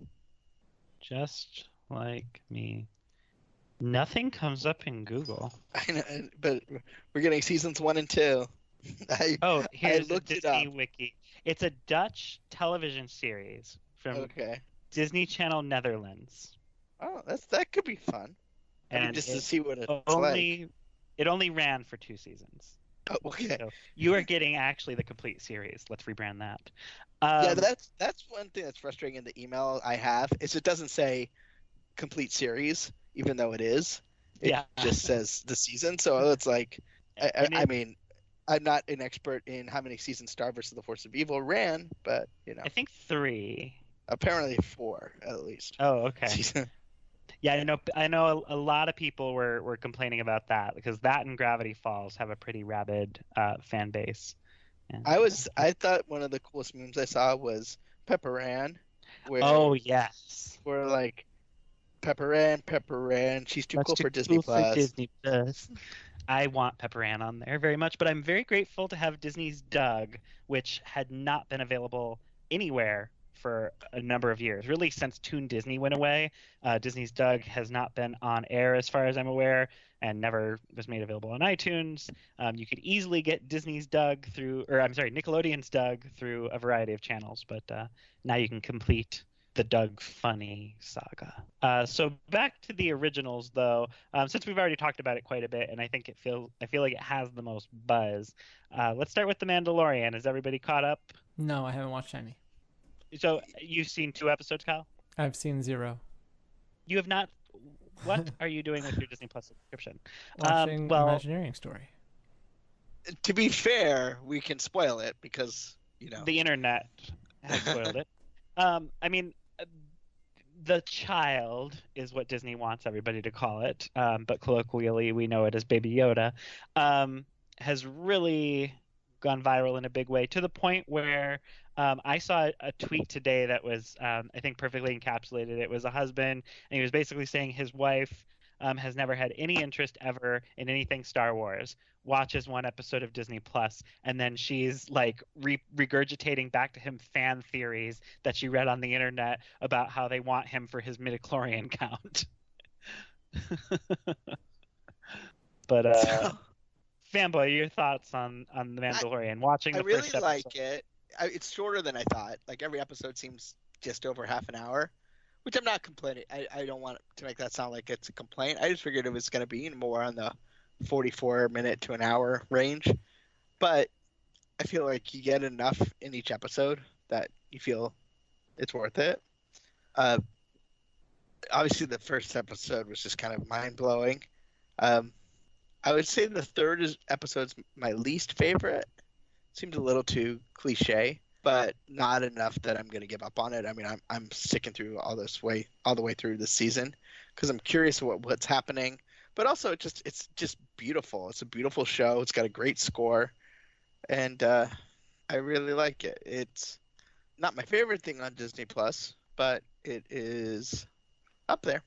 Speaker 3: Just like me. Nothing comes up in Google.
Speaker 1: I know, but we're getting seasons one and two. I
Speaker 3: Oh, here's the
Speaker 1: looked it
Speaker 3: Disney
Speaker 1: up.
Speaker 3: Wiki. It's a Dutch television series from
Speaker 1: Okay.
Speaker 3: Disney Channel Netherlands.
Speaker 1: Oh, that's that could be fun. I mean,
Speaker 3: And
Speaker 1: just to
Speaker 3: it
Speaker 1: see what it's like.
Speaker 3: only it only ran for two seasons.
Speaker 1: Oh, okay.
Speaker 3: So you are getting actually the complete series. Let's rebrand that.
Speaker 1: Yeah,
Speaker 3: Um,
Speaker 1: that's that's one thing that's frustrating in the email I have is it doesn't say complete series, even though it is. It
Speaker 3: yeah.
Speaker 1: just says the season. So it's like, I, I,
Speaker 3: And
Speaker 1: I
Speaker 3: it-
Speaker 1: mean, I'm not an expert in how many seasons Star versus the Force of Evil ran, but you know,
Speaker 3: I think three.
Speaker 1: apparently four at least.
Speaker 3: Oh, okay.
Speaker 1: Season.
Speaker 3: Yeah, I know. I know a, a lot of people were, were complaining about that because that and Gravity Falls have a pretty rabid uh, fan base. And,
Speaker 1: I was, I thought one of the coolest memes I saw was Pepper Ann, where
Speaker 3: oh yes,
Speaker 1: we're like, Pepper Ann, Pepper Ann, she's too
Speaker 3: That's
Speaker 1: cool
Speaker 3: too
Speaker 1: for Disney
Speaker 3: cool for
Speaker 1: Plus.
Speaker 3: Disney Plus. I want Pepper Ann on there very much, but I'm very grateful to have Disney's Doug, which had not been available anywhere for a number of years. Really, since Toon Disney went away, uh, Disney's Doug has not been on air as far as I'm aware, and never was made available on iTunes. Um, you could easily get Disney's Doug through, or I'm sorry, Nickelodeon's Doug through a variety of channels, but uh, now you can complete the Doug Funny saga. Uh, so back to the originals, though, um, since we've already talked about it quite a bit, and I think it feels, I feel like it has the most buzz. Uh, let's start with The Mandalorian. Is everybody caught up?
Speaker 2: No, I haven't watched any.
Speaker 3: So you've seen two episodes, Kyle?
Speaker 2: I've seen zero.
Speaker 3: You have not. What are you doing with your Disney Plus subscription?
Speaker 2: Watching
Speaker 3: Um, well,
Speaker 2: Imagineering Story.
Speaker 1: To be fair, we can spoil it because you know.
Speaker 3: the internet has spoiled it. Um, I mean, uh, the child is what Disney wants everybody to call it, um, but colloquially we know it as Baby Yoda. Um, has really gone viral in a big way to the point where um, I saw a tweet today that was, um, I think, perfectly encapsulated. It was a husband, and he was basically saying his wife um, has never had any interest ever in anything Star Wars. Watches one episode of Disney Plus, and then she's like re- regurgitating back to him fan theories that she read on the internet about how they want him for his midichlorian count. But uh, fanboy, your thoughts on on the Mandalorian? Watching the
Speaker 1: I really
Speaker 3: first episode.
Speaker 1: like it. I, it's shorter than I thought. Like every episode seems just over half an hour, which I'm not complaining. I, I don't want to make that sound like it's a complaint. I just figured it was going to be more on the forty-four minute to an hour range. But I feel like you get enough in each episode that you feel it's worth it. Uh, obviously, the first episode was just kind of mind blowing. Um, I would say the third is, episode's my least favorite. Seems a little too cliche, but not enough that I'm going to give up on it. I mean, I'm I'm sticking through all this way all the way through this season because I'm curious what what's happening. But also, it just it's just beautiful. It's a beautiful show. It's got a great score. and uh, I really like it. It's not my favorite thing on Disney Plus, but it is up there.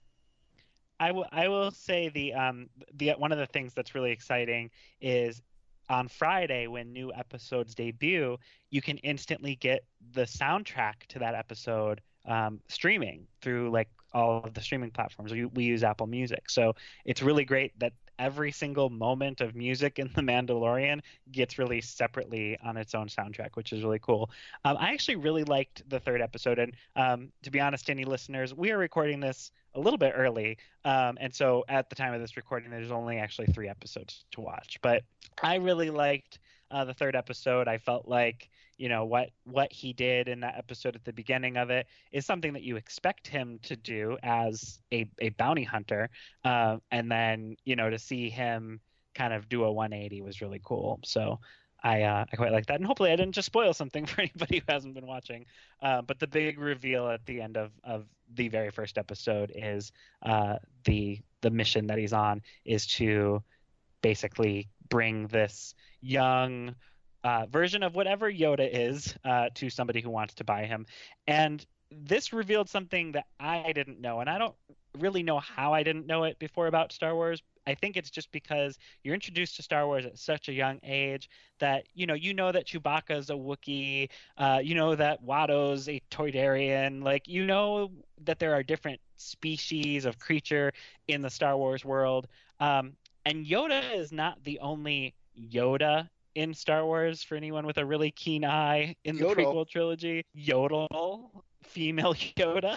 Speaker 3: I will I will say the um the one of the things that's really exciting is on Friday when new episodes debut, you can instantly get the soundtrack to that episode um, streaming through like all of the streaming platforms. We, we use Apple Music, so it's really great that every single moment of music in The Mandalorian gets released separately on its own soundtrack, which is really cool. Um, I actually really liked the third episode, and um, to be honest, any listeners, we are recording this a little bit early. Um, and so at the time of this recording, there's only actually three episodes to watch. But I really liked uh, the third episode. I felt like, you know, what what he did in that episode at the beginning of it is something that you expect him to do as a, a bounty hunter. Uh, and then, you know, to see him kind of do a one eighty was really cool. So I uh, I quite like that, and hopefully I didn't just spoil something for anybody who hasn't been watching. Uh, but the big reveal at the end of, of the very first episode is uh, the the mission that he's on is to basically bring this young uh, version of whatever Yoda is uh, to somebody who wants to buy him, and this revealed something that I didn't know, and I don't really know how I didn't know it before about Star Wars. I think it's just because you're introduced to Star Wars at such a young age that you know you know that Chewbacca's a Wookiee, uh, you know that Watto's a Toydarian, like you know that there are different species of creature in the Star Wars world, um, and Yoda is not the only Yoda in Star Wars for anyone with a really keen eye in the
Speaker 1: Yodel.
Speaker 3: prequel trilogy. Yodel, female Yoda.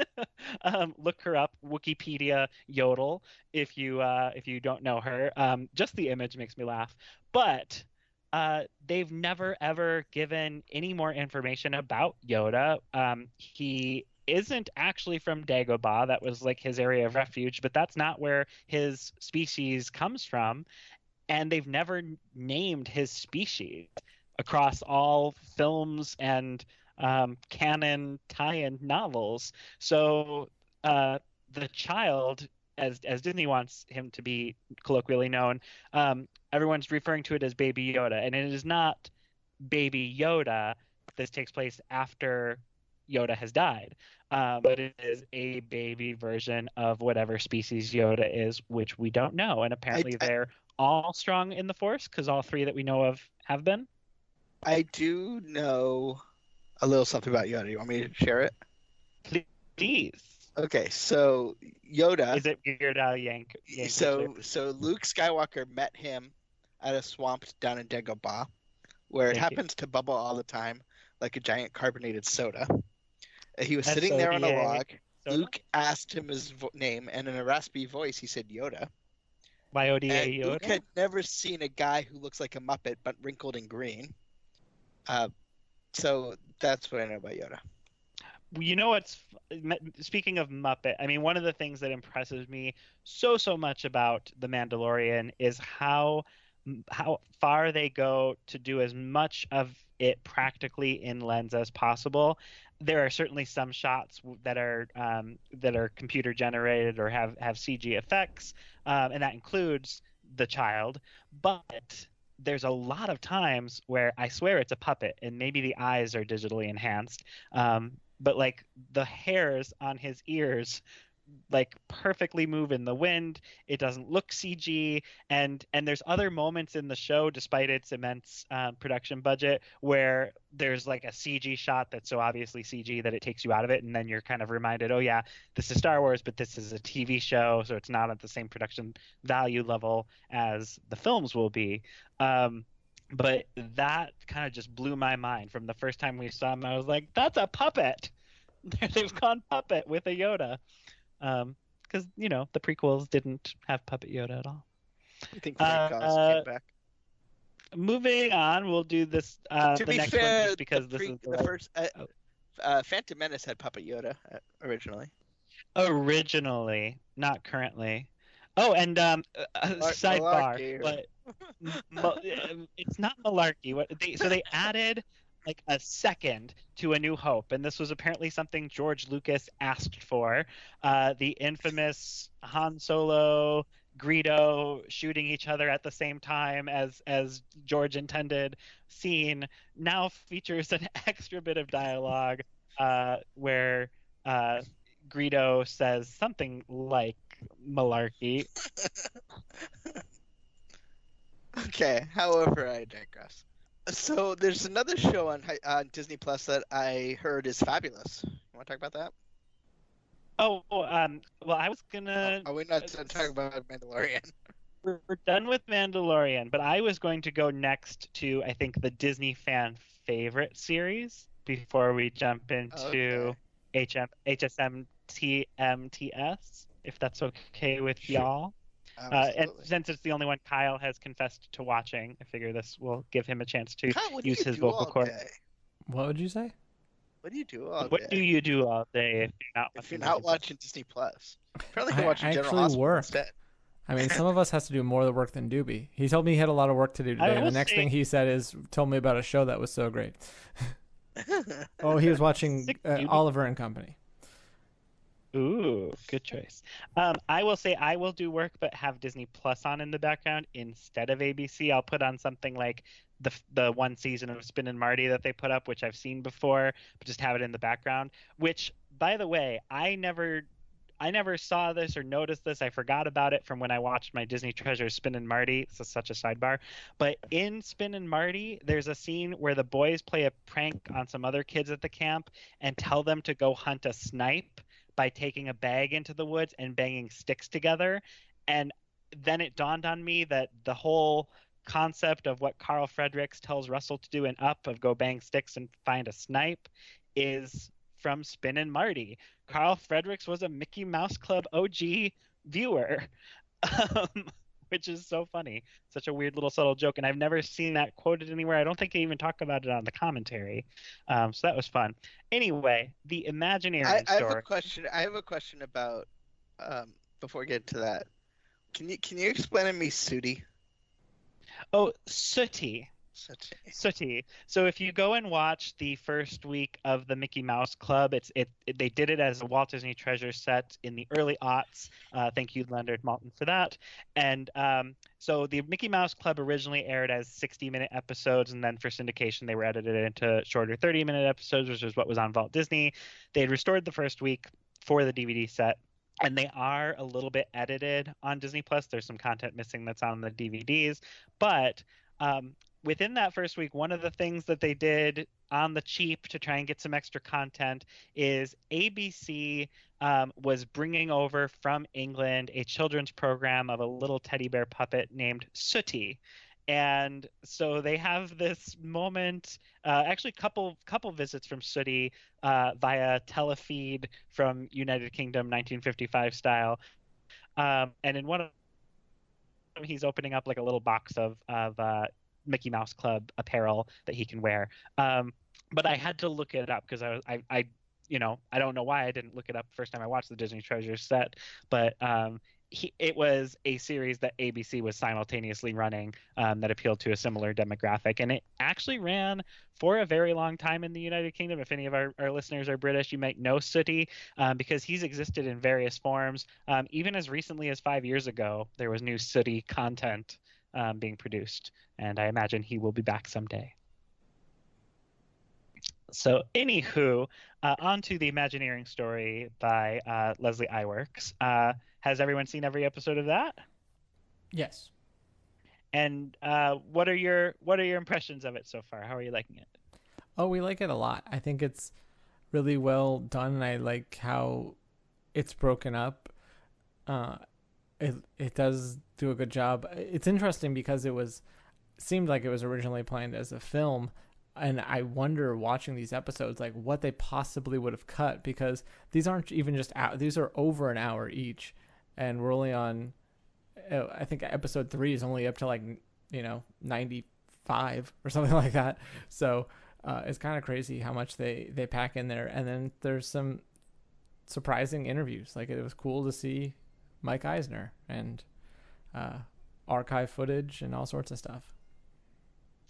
Speaker 3: um, look her up, Wikipedia Yodel, if you uh, if you don't know her. Um, just the image makes me laugh. But uh, they've never ever given any more information about Yoda. Um, he isn't actually from Dagobah. That was like his area of refuge, but that's not where his species comes from. And they've never named his species across all films and um, canon tie-in novels. So uh, the child, as as Disney wants him to be colloquially known, um, everyone's referring to it as Baby Yoda, and it is not Baby Yoda. This takes place after Yoda has died, uh, but it is a baby version of whatever species Yoda is, which we don't know. And apparently,
Speaker 1: I,
Speaker 3: they're all strong in the Force because all three that we know of have been.
Speaker 1: I do know a little something about Yoda. You want me to share it?
Speaker 3: Please.
Speaker 1: Okay, so Yoda.
Speaker 3: Is it Weird Al Yank? Yankovic?
Speaker 1: So so Luke Skywalker met him at a swamp down in Dagobah, where it
Speaker 3: Thank you.
Speaker 1: happens to bubble all the time, like a giant carbonated soda. Uh, He was
Speaker 3: S
Speaker 1: sitting there on a
Speaker 3: O D A
Speaker 1: log.
Speaker 3: soda?
Speaker 1: Luke asked him his vo- name, and in a raspy voice, he said Yoda.
Speaker 3: Y O D A
Speaker 1: And Luke
Speaker 3: Yoda?
Speaker 1: had never seen a guy who looks like a Muppet but wrinkled and green. Uh, so that's what I know about Yoda.
Speaker 3: You know what's speaking of Muppet, I mean, one of the things that impresses me so so much about The Mandalorian is how how far they go to do as much of it practically in lens as possible. There are certainly some shots that are um, that are computer generated or have have C G effects, um, and that includes the child, but there's a lot of times where I swear it's a puppet and maybe the eyes are digitally enhanced. Um, but like the hairs on his ears like perfectly move in the wind. It doesn't look C G, and and there's other moments in the show, despite its immense um, production budget, where there's like a C G shot that's so obviously C G that it takes you out of it, and then you're kind of reminded, oh yeah, this is Star Wars, but this is a T V show, so it's not at the same production value level as the films will be. Um, but that kind of just blew my mind from the first time we saw him. I was like, that's a puppet. They've gone puppet with a Yoda. Um, because you know the prequels didn't have Puppet Yoda at all.
Speaker 1: I think Frank
Speaker 3: Uh,
Speaker 1: Oz
Speaker 3: uh,
Speaker 1: came back.
Speaker 3: Moving on, we'll do this. Uh,
Speaker 1: To
Speaker 3: the
Speaker 1: be
Speaker 3: next
Speaker 1: fair,
Speaker 3: one, just because
Speaker 1: the,
Speaker 3: this
Speaker 1: pre-
Speaker 3: is the,
Speaker 1: the
Speaker 3: right-
Speaker 1: first uh,
Speaker 3: oh.
Speaker 1: uh, Phantom Menace had Puppet Yoda uh, originally.
Speaker 3: originally, not currently. Oh, and um, uh,
Speaker 1: Mar-
Speaker 3: sidebar,
Speaker 1: malarkey.
Speaker 3: but mo- it's not malarkey. What they so they added like a second to A New Hope, and this was apparently something George Lucas asked for. Uh, the infamous Han Solo Greedo shooting each other at the same time as as George intended scene now features an extra bit of dialogue uh, where uh, Greedo says something like malarkey.
Speaker 1: Okay, however, I digress. So there's another show on Hi- on Disney Plus that I heard is fabulous. You want to talk about that?
Speaker 3: Oh, um, well, I was
Speaker 1: Oh,
Speaker 3: gonna.
Speaker 1: are we not done talking about Mandalorian?
Speaker 3: We're, we're done with Mandalorian, but I was going to go next to I think the Disney fan favorite series before we jump into
Speaker 1: Okay,
Speaker 3: H M H S M T M T S, if that's okay with
Speaker 1: sure,
Speaker 3: y'all. Uh, and
Speaker 1: absolutely.
Speaker 3: since it's the only one Kyle has confessed to watching, I figure this will give him a chance to
Speaker 1: Kyle, what do
Speaker 3: use
Speaker 1: you
Speaker 3: his
Speaker 1: do
Speaker 3: vocal
Speaker 1: all
Speaker 3: cords.
Speaker 1: day?
Speaker 2: What would you say?
Speaker 1: What do you do all
Speaker 3: What do
Speaker 1: day
Speaker 3: you do all day if you're not
Speaker 1: if you're
Speaker 3: watching
Speaker 1: not
Speaker 3: Disney Plus?
Speaker 1: watching Disney Plus? Apparently,
Speaker 2: I,
Speaker 1: you're watching
Speaker 2: I
Speaker 1: General
Speaker 2: actually
Speaker 1: Hospital
Speaker 2: work.
Speaker 1: instead.
Speaker 2: I mean, some of us has to do more of the work than Doobie. He told me he had a lot of work to do
Speaker 3: I
Speaker 2: today.
Speaker 3: will
Speaker 2: The next
Speaker 3: say
Speaker 2: thing he said is, told me about a show that was so great. Oh, he was watching
Speaker 3: Sick
Speaker 2: uh,
Speaker 3: dude.
Speaker 2: Oliver and Company.
Speaker 3: Ooh, good choice. Um, I will say I will do work, but have Disney Plus on in the background instead of A B C. I'll put on something like the the one season of Spin and Marty that they put up, which I've seen before, but just have it in the background. Which, by the way, I never. I never saw this or noticed this. I forgot about it from when I watched my Disney Treasures Spin and Marty. This is such a sidebar. But in Spin and Marty, there's a scene where the boys play a prank on some other kids at the camp and tell them to go hunt a snipe by taking a bag into the woods and banging sticks together. And then it dawned on me that the whole concept of what Carl Fredericks tells Russell to do in Up, of go bang sticks and find a snipe, is from Spin and Marty. Carl Fredericks was a Mickey Mouse Club O G viewer, um, which is so funny. Such a weird little subtle joke, and I've never seen that quoted anywhere. I don't think they even talk about it on the commentary. Um, so that was fun. Anyway, the
Speaker 1: I,
Speaker 3: Imagineering
Speaker 1: I have a
Speaker 3: story.
Speaker 1: question. I have a question about um before we get to that. Can you can you explain to me Sooty?
Speaker 3: Oh, Sooty.
Speaker 1: Sooty.
Speaker 3: Sooty. So if you go and watch the first week of the Mickey Mouse Club, it's it, it they did it as a Walt Disney Treasure set in the early aughts. Uh, thank you, Leonard Maltin, for that. And um, so the Mickey Mouse Club originally aired as sixty minute episodes, and then for syndication they were edited into shorter thirty minute episodes, which is what was on Walt Disney. They had restored the first week for the D V D set. And they are a little bit edited on Disney Plus. There's some content missing that's on the D V Ds, but um, within that first week, one of the things that they did on the cheap to try and get some extra content is A B C um, was bringing over from England a children's program of a little teddy bear puppet named Sooty. And so they have this moment, uh, actually, couple couple visits from Sooty uh, via telefeed from United Kingdom, nineteen fifty-five style. Um, and in one of them, he's opening up like a little box of of uh, Mickey Mouse Club apparel that he can wear. Um, but I had to look it up because I was I, I you know I don't know why I didn't look it up the first time I watched the Disney Treasures set, but um, he, it was a series that A B C was simultaneously running um, that appealed to a similar demographic, and it actually ran for a very long time in the United Kingdom. If any of our, our listeners are British, you might know Sooty um, because he's existed in various forms. Um, even as recently as five years ago, there was new Sooty content um, being produced, and I imagine he will be back someday. So, anywho, uh, on to the Imagineering story by uh, Leslie Iwerks. Uh, has everyone seen every episode of that?
Speaker 2: Yes.
Speaker 3: And uh, what are your what are your impressions of it so far? How are you liking it?
Speaker 2: Oh, we like it a lot. I think it's really well done, and I like how it's broken up. Uh, it it does do a good job. It's interesting because it was seemed like it was originally planned as a film, and I wonder watching these episodes like what they possibly would have cut, because these aren't even just out, these are over an hour each, and we're only on uh, I think episode three is only up to like you know ninety-five or something like that. So uh, it's kind of crazy how much they they pack in there, and then there's some surprising interviews. Like it was cool to see Mike Eisner and uh, archive footage and all sorts of stuff.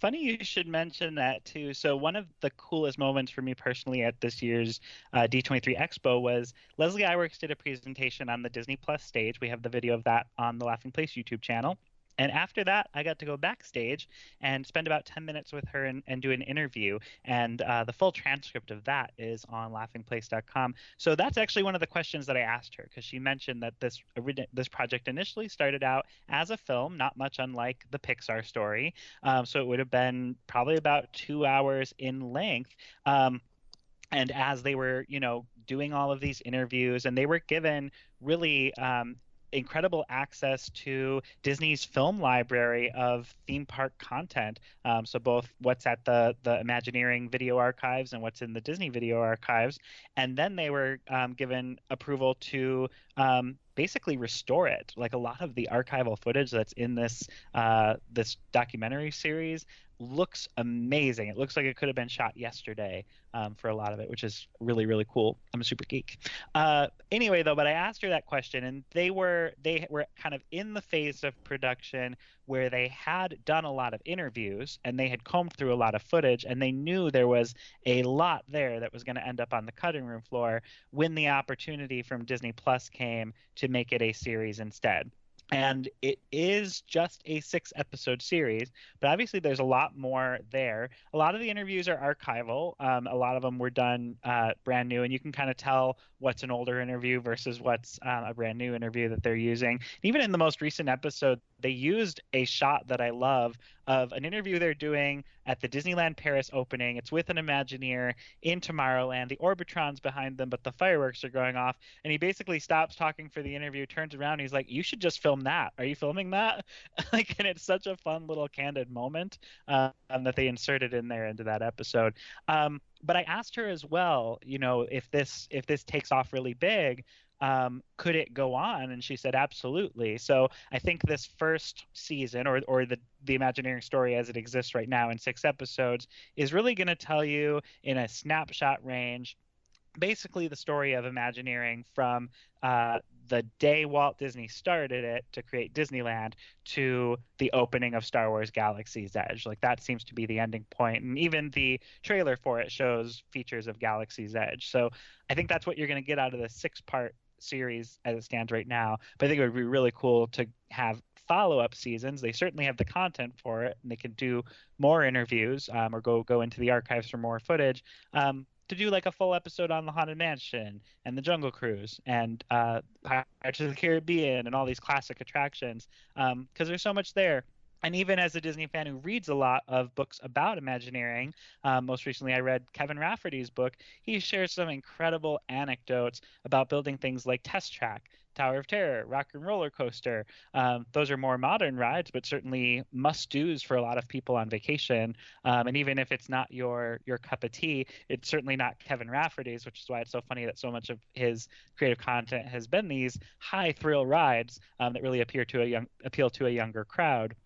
Speaker 3: funny you should mention that too. So one of the coolest moments for me personally at this year's uh, D twenty-three Expo was Leslie Iwerks did a presentation on the Disney Plus stage. We have the video of that on the Laughing Place YouTube channel. And after that, I got to go backstage and spend about ten minutes with her and, and do an interview. And uh, the full transcript of that is on laughing place dot com. So that's actually one of the questions that I asked her, because she mentioned that this this project initially started out as a film, not much unlike the Pixar story. Um, so it would have been probably about two hours in length. Um, and as they were, you know, doing all of these interviews, and they were given really um, incredible access to Disney's film library of theme park content. Um, so both what's at the the Imagineering video archives and what's in the Disney video archives. And then they were um, given approval to um, basically restore it. Like a lot of the archival footage that's in this uh, this documentary series looks amazing. It looks like it could have been shot yesterday um, for a lot of it, which is really, really cool. I'm a super geek. Uh, anyway, though, but I asked her that question, and they were they were kind of in the phase of production where they had done a lot of interviews and they had combed through a lot of footage, and they knew there was a lot there that was going to end up on the cutting room floor when the opportunity from Disney Plus came to make it a series instead. And it is just a six episode series, but obviously there's a lot more there. A lot of the interviews are archival. Um, a lot of them were done uh, brand new, and you can kind of tell what's an older interview versus what's um, a brand new interview that they're using. Even in the most recent episode, they used a shot that I love of an interview they're doing at the Disneyland Paris opening. It's with an Imagineer in Tomorrowland. The Orbitron's behind them, but the fireworks are going off. And he basically stops talking for the interview, turns around, and he's like, "You should just film that. Are you filming that?" Like, and it's such a fun little candid moment um, that they inserted in there into that episode. Um, but I asked her as well, you know, if this if this takes off really big, um, could it go on? And she said, absolutely. So I think this first season, or or the the Imagineering story as it exists right now in six episodes, is really going to tell you in a snapshot range basically the story of Imagineering from uh, the day Walt Disney started it to create Disneyland to the opening of Star Wars Galaxy's Edge. Like, that seems to be the ending point. And even the trailer for it shows features of Galaxy's Edge. So I think that's what you're going to get out of the six-part series as it stands right now. But I think it would be really cool to have follow-up seasons. They certainly have the content for it, and they can do more interviews um, or go go into the archives for more footage. Um, to do like a full episode on the Haunted Mansion and the Jungle Cruise and uh, Pirates of the Caribbean and all these classic attractions, because um, there's so much there. And even as a Disney fan who reads a lot of books about Imagineering, um, most recently I read Kevin Rafferty's book. He shares some incredible anecdotes about building things like Test Track, Tower of Terror, Rock and Roller Coaster. Um, those are more modern rides, but certainly must-dos for a lot of people on vacation. Um, and even if it's not your your cup of tea, it's certainly not Kevin Rafferty's, which is why it's so funny that so much of his creative content has been these high-thrill rides um, that really appeal to a young appeal to a younger crowd.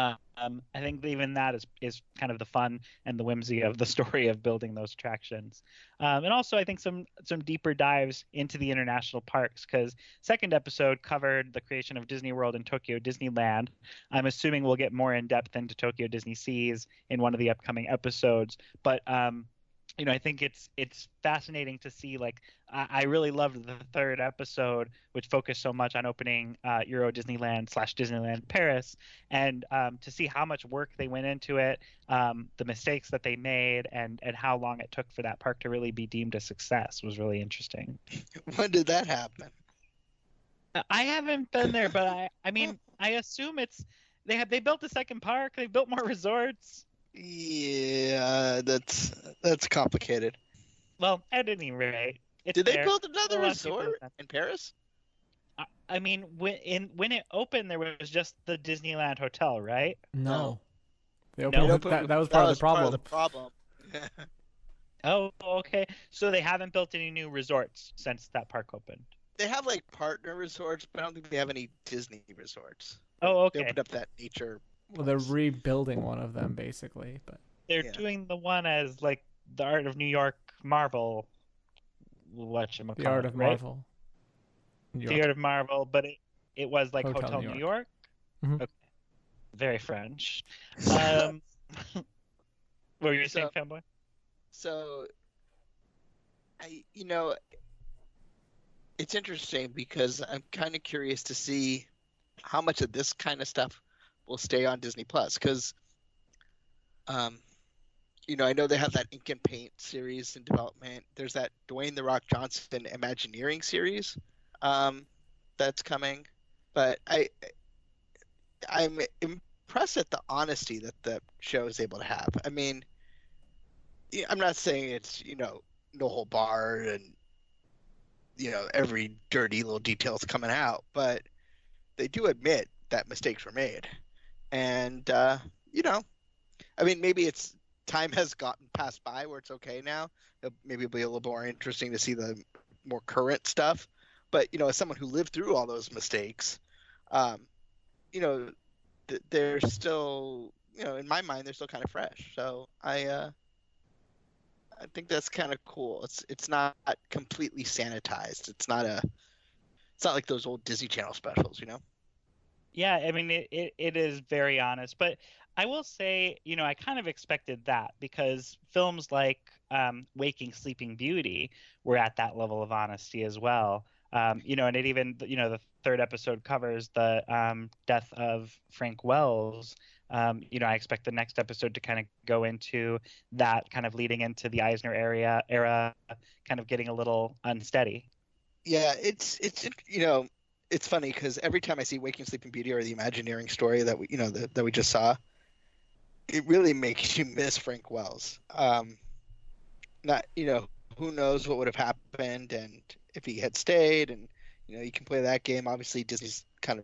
Speaker 3: Um, I think even that is is kind of the fun and the whimsy of the story of building those attractions. Um, and also, I think some some deeper dives into the international parks, because second episode covered the creation of Disney World and Tokyo Disneyland. I'm assuming we'll get more in depth into Tokyo Disney Seas in one of the upcoming episodes. But um, you know, I think it's it's fascinating to see. Like, I, I really loved the third episode, which focused so much on opening uh, Euro Disneyland slash Disneyland Paris, and um, to see how much work they went into it, um, the mistakes that they made, and and how long it took for that park to really be deemed a success was really interesting.
Speaker 1: When did that happen?
Speaker 3: I haven't been there, but I I mean, I assume it's they have they built a second park, they built more resorts.
Speaker 1: Yeah, that's that's complicated.
Speaker 3: Well, at any rate, it's
Speaker 1: did they
Speaker 3: there.
Speaker 1: build another
Speaker 3: A lot of people
Speaker 1: resort
Speaker 3: have-
Speaker 1: in Paris?
Speaker 3: I- I mean, when in when it opened, there was just the Disneyland Hotel, right?
Speaker 2: No.
Speaker 1: No.
Speaker 2: They opened
Speaker 3: No?
Speaker 2: it- that, that was part of the problem.
Speaker 1: Part of the problem.
Speaker 3: Oh, okay. So they haven't built any new resorts since that park opened.
Speaker 1: They have like partner resorts, but I don't think they have any Disney resorts.
Speaker 3: Oh,
Speaker 1: They
Speaker 3: okay.
Speaker 1: opened up that nature.
Speaker 2: Well, they're rebuilding one of them basically, but
Speaker 3: They're
Speaker 1: Yeah.
Speaker 3: doing the one as like the Art of New York Marvel. Whatchamacallit,
Speaker 2: the Art of
Speaker 3: right?
Speaker 2: Marvel. New
Speaker 3: The
Speaker 2: York.
Speaker 3: Art of Marvel, but it, it was like
Speaker 2: Hotel
Speaker 3: Hotel,
Speaker 2: New
Speaker 3: New York.
Speaker 2: Mhm.
Speaker 3: Okay. Very French. Um, What were you
Speaker 1: So,
Speaker 3: saying, fanboy?
Speaker 1: so I, you know, it's interesting because I'm kind of curious to see how much of this kind of stuff will stay on Disney Plus. Because, um, you know, I know they have that Ink and Paint series in development. There's that Dwayne the Rock Johnson Imagineering series, um, that's coming. But I, I'm impressed at the honesty that the show is able to have. I mean, yeah, I'm not saying it's, you know, no whole bar and, you know, every dirty little detail's coming out, but they do admit that mistakes were made. And, uh, you know, I mean, maybe it's time has gotten passed by where it's okay now. It'll, maybe it'll be a little more interesting to see the more current stuff. But, you know, as someone who lived through all those mistakes, um, you know, th- they're still, you know, in my mind, they're still kind of fresh. So I, uh, I think that's kind of cool. It's it's not completely sanitized. It's not a it's not like those old Disney Channel specials, you know?
Speaker 3: Yeah, I mean it, it, it is very honest, but I will say, you know, I kind of expected that because films like um, Waking Sleeping Beauty were at that level of honesty as well. Um, you know, and it even, you know, the third episode covers the um, death of Frank Wells. Um, you know, I expect the next episode to kind of go into that, kind of leading into the Eisner area era, kind of getting a little unsteady.
Speaker 1: Yeah, it's it's you know, it's funny because every time I see Waking Sleeping Beauty or the Imagineering story that we you know that, that we just saw, it really makes you miss Frank Wells. Um, not you know who knows what would have happened and if he had stayed and you know you can play that game. Obviously, Disney's kind of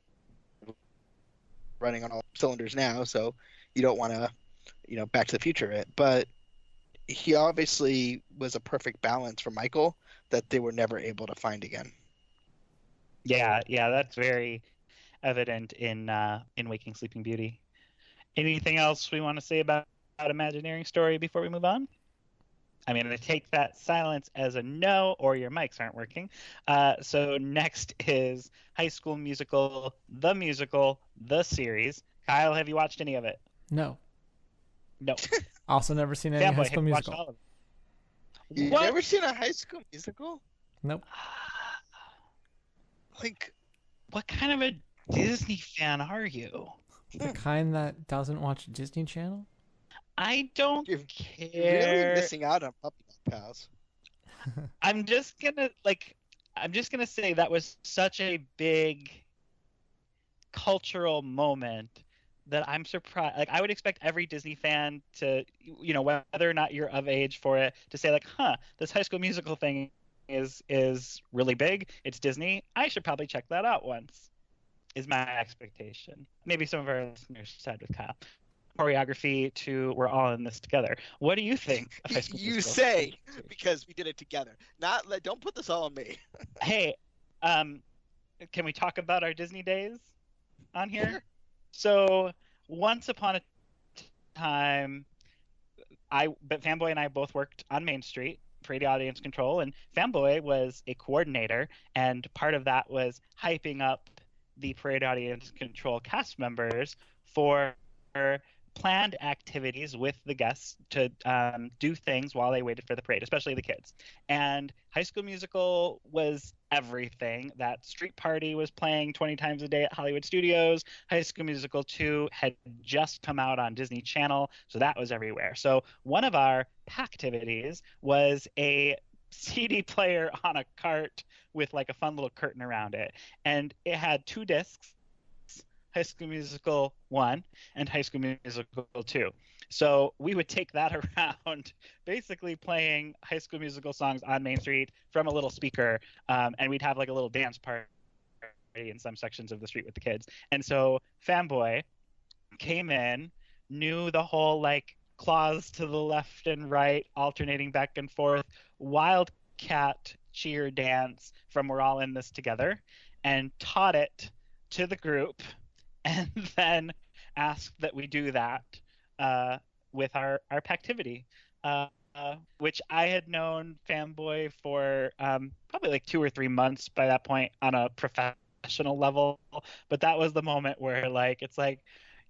Speaker 1: running on all cylinders now, so you don't want to you know Back to the Future it, but he obviously was a perfect balance for Michael that they were never able to find again.
Speaker 3: Yeah, yeah, that's very evident in uh, in Waking Sleeping Beauty. Anything else we want to say about, about Imagineering Story before we move on? I'm going to take that silence as a no, or your mics aren't working. Uh, so next is High School Musical, the musical, the series. Kyle, have you watched any of it?
Speaker 2: No.
Speaker 3: No.
Speaker 2: Also, never seen any High
Speaker 3: Fanboy, have
Speaker 2: School
Speaker 3: you watched
Speaker 2: Musical.
Speaker 3: all of it?
Speaker 1: You've
Speaker 3: What?
Speaker 1: never seen a High School Musical?
Speaker 2: Nope.
Speaker 1: Like,
Speaker 3: What kind of a Disney fan are you?
Speaker 2: The kind that doesn't watch Disney Channel?
Speaker 3: I don't
Speaker 1: you're really
Speaker 3: care.
Speaker 1: missing out on Puppy Dog Pals.
Speaker 3: I'm just gonna like I'm just gonna say that was such a big cultural moment that I'm surprised. Like I would expect every Disney fan to, you know, whether or not you're of age for it, to say like, "Huh, this High School Musical thing is is really big. It's Disney. I should probably check that out once." Is my expectation. Maybe some of our listeners side with Kyle. Choreography to we're all in this together. What do you think of High School
Speaker 1: You
Speaker 3: Musical?
Speaker 1: say because we did it together. Not let. Don't put this all on me.
Speaker 3: Hey, um, can we talk about our Disney days on here?
Speaker 1: Sure.
Speaker 3: So once upon a time, I but Fanboy and I both worked on Main Street, Parade Audience Control, and Fanboy was a coordinator, and part of that was hyping up the Parade Audience Control cast members for planned activities with the guests to um, do things while they waited for the parade, especially the kids. And High School Musical was everything. That Street Party was playing twenty times a day at Hollywood Studios. High School Musical two had just come out on Disney Channel, so that was everywhere. So one of our activities was a C D player on a cart with like a fun little curtain around it. And it had two discs, High School Musical one and High School Musical two. So we would take that around, basically playing High School Musical songs on Main Street from a little speaker, um, and we'd have like a little dance party in some sections of the street with the kids. And so Fanboy came in, knew the whole like claws to the left and right, alternating back and forth, wildcat cheer dance from We're All in This Together, and taught it to the group, and then asked that we do that uh, with our our Pactivity, uh, uh, which I had known Fanboy for um, probably like two or three months by that point on a professional level. But that was the moment where like it's like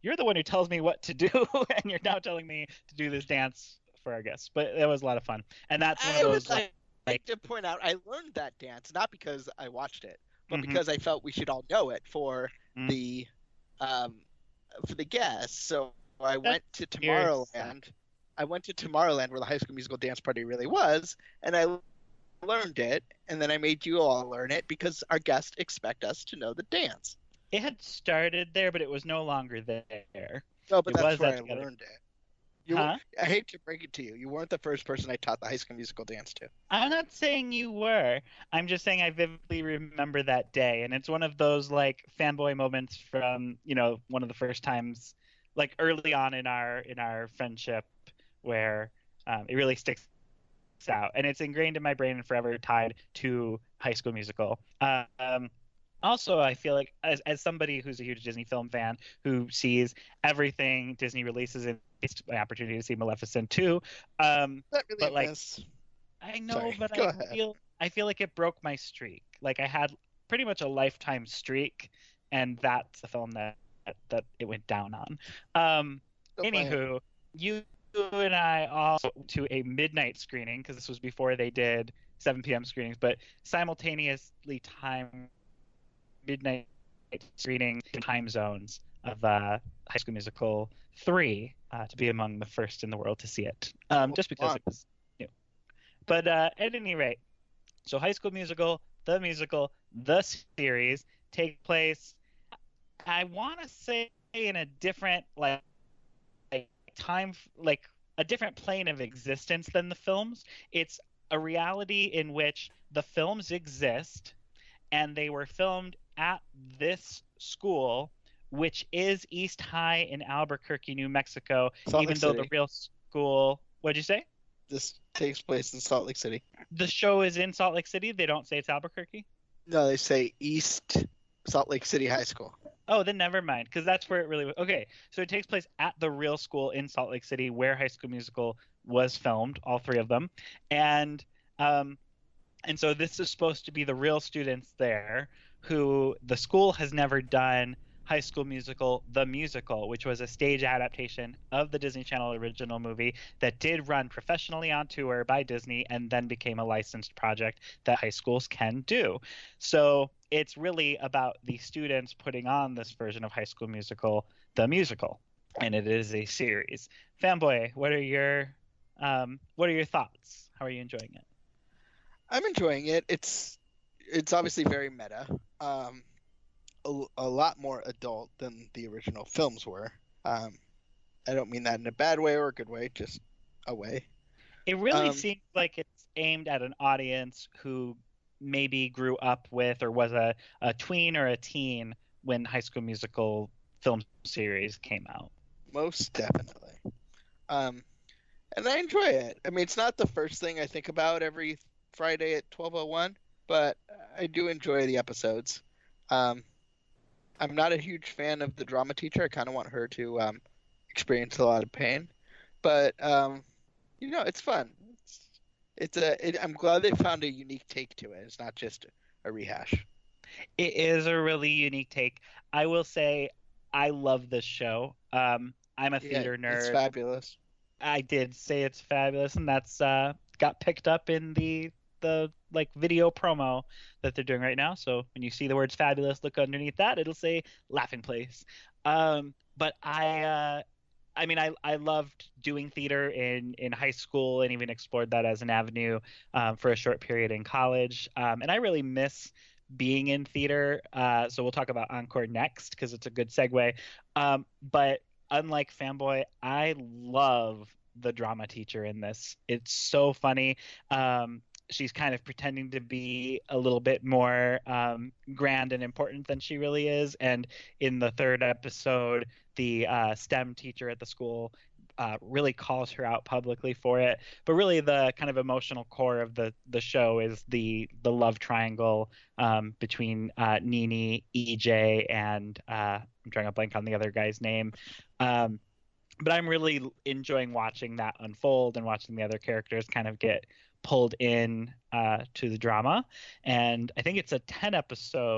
Speaker 3: you're the one who tells me what to do, and you're now telling me to do this dance for our guests. But it was a lot of fun, and that's one of
Speaker 1: I
Speaker 3: those
Speaker 1: would like,
Speaker 3: like,
Speaker 1: like to point out I learned that dance not because I watched it, but
Speaker 3: mm-hmm,
Speaker 1: because I felt we should all know it for
Speaker 3: mm-hmm.
Speaker 1: the um for the guests. So I
Speaker 3: That's
Speaker 1: went to
Speaker 3: weird.
Speaker 1: Tomorrowland. I went to Tomorrowland where the High School Musical dance party really was, and I learned it, and then I made you all learn it because our guests expect us to know the dance.
Speaker 3: It had started there, but it was no longer there.
Speaker 1: No, but
Speaker 3: It
Speaker 1: that's
Speaker 3: was
Speaker 1: where
Speaker 3: at
Speaker 1: I
Speaker 3: Together.
Speaker 1: learned it. You,
Speaker 3: Huh?
Speaker 1: I hate to break it to you. You weren't the first person I taught the High School Musical dance to.
Speaker 3: I'm not saying you were. I'm just saying I vividly remember that day, and it's one of those like fanboy moments from, you know, one of the first times, like early on in our in our friendship, where um, it really sticks out, and it's ingrained in my brain and forever tied to High School Musical. Um, also, I feel like as as somebody who's a huge Disney film fan who sees everything Disney releases, and it's my opportunity to see Maleficent too. Um,
Speaker 1: Not really
Speaker 3: but
Speaker 1: a
Speaker 3: like.
Speaker 1: miss.
Speaker 3: I know,
Speaker 1: Sorry,
Speaker 3: but
Speaker 1: go
Speaker 3: I
Speaker 1: ahead.
Speaker 3: feel I feel like it broke my streak. Like I had pretty much a lifetime streak, and that's the film that that it went down on. Um,
Speaker 1: Still playing.
Speaker 3: anywho, you and I also went to a midnight screening because this was before they did seven p.m. screenings, but simultaneously time midnight screening time zones of uh, High School Musical three uh, to be among the first in the world to see it, um, just because
Speaker 1: Wow.
Speaker 3: it was new. But uh, at any rate, so High School Musical, the musical, the series take place, I want to say, in a different like, like time, like a different plane of existence than the films. It's a reality in which the films exist, and they were filmed at this school, which is East High in Albuquerque, New Mexico,
Speaker 1: Salt
Speaker 3: even
Speaker 1: Lake
Speaker 3: though
Speaker 1: City.
Speaker 3: the real school. What'd you say?
Speaker 1: This takes place in Salt Lake City.
Speaker 3: The show is in Salt Lake City. They don't say it's Albuquerque.
Speaker 1: No, they say East Salt Lake City High School.
Speaker 3: Oh, then never mind, because that's where it really was. Okay, so it takes place at the real school in Salt Lake City where High School Musical was filmed, all three of them, and um, and so this is supposed to be the real students there who the school has never done High School Musical, the musical, which was a stage adaptation of the Disney Channel original movie that did run professionally on tour by Disney and then became a licensed project that high schools can do. So it's really about the students putting on this version of High School Musical, the musical, and it is a series. Fanboy, what are your um, what are your thoughts? How are you enjoying it?
Speaker 1: I'm enjoying it. It's it's obviously very meta. Um, a, a lot more adult than the original films were. Um, I don't mean that in a bad way or a good way, just a way.
Speaker 3: It really
Speaker 1: Um,
Speaker 3: seems like it's aimed at an audience who maybe grew up with or was a, a tween or a teen when High School Musical film series came out.
Speaker 1: Most definitely. Um, and I enjoy it. I mean, it's not the first thing I think about every Friday at twelve oh one, but I do enjoy the episodes. Um, I'm not a huge fan of the drama teacher. I kind of want her to um, experience a lot of pain, but um, you know, it's fun. It's, it's a. It, I'm glad they found a unique take to it. It's not just a rehash.
Speaker 3: It is a really unique take. I will say, I love this show. Um, I'm a theater
Speaker 1: yeah,
Speaker 3: nerd.
Speaker 1: It's fabulous.
Speaker 3: I did say it's fabulous, and that's uh, got picked up in the the like video promo that they're doing right now. So when you see the words fabulous, look underneath that. It'll say Laughing Place. Um, but I, uh, I mean, I I loved doing theater in in high school and even explored that as an avenue um, for a short period in college. Um, and I really miss being in theater. Uh, so we'll talk about Encore next because it's a good segue. Um, but unlike Fanboy, I love the drama teacher in this. It's so funny. Um, she's kind of pretending to be a little bit more um, grand and important than she really is. And in the third episode, the uh, STEM teacher at the school uh, really calls her out publicly for it. But really, the kind of emotional core of the the show is the the love triangle um, between uh, Nini, E J, and uh, I'm trying to blank on the other guy's name. Um, but I'm really enjoying watching that unfold and watching the other characters kind of get pulled in uh, to the drama. And I think it's a ten episode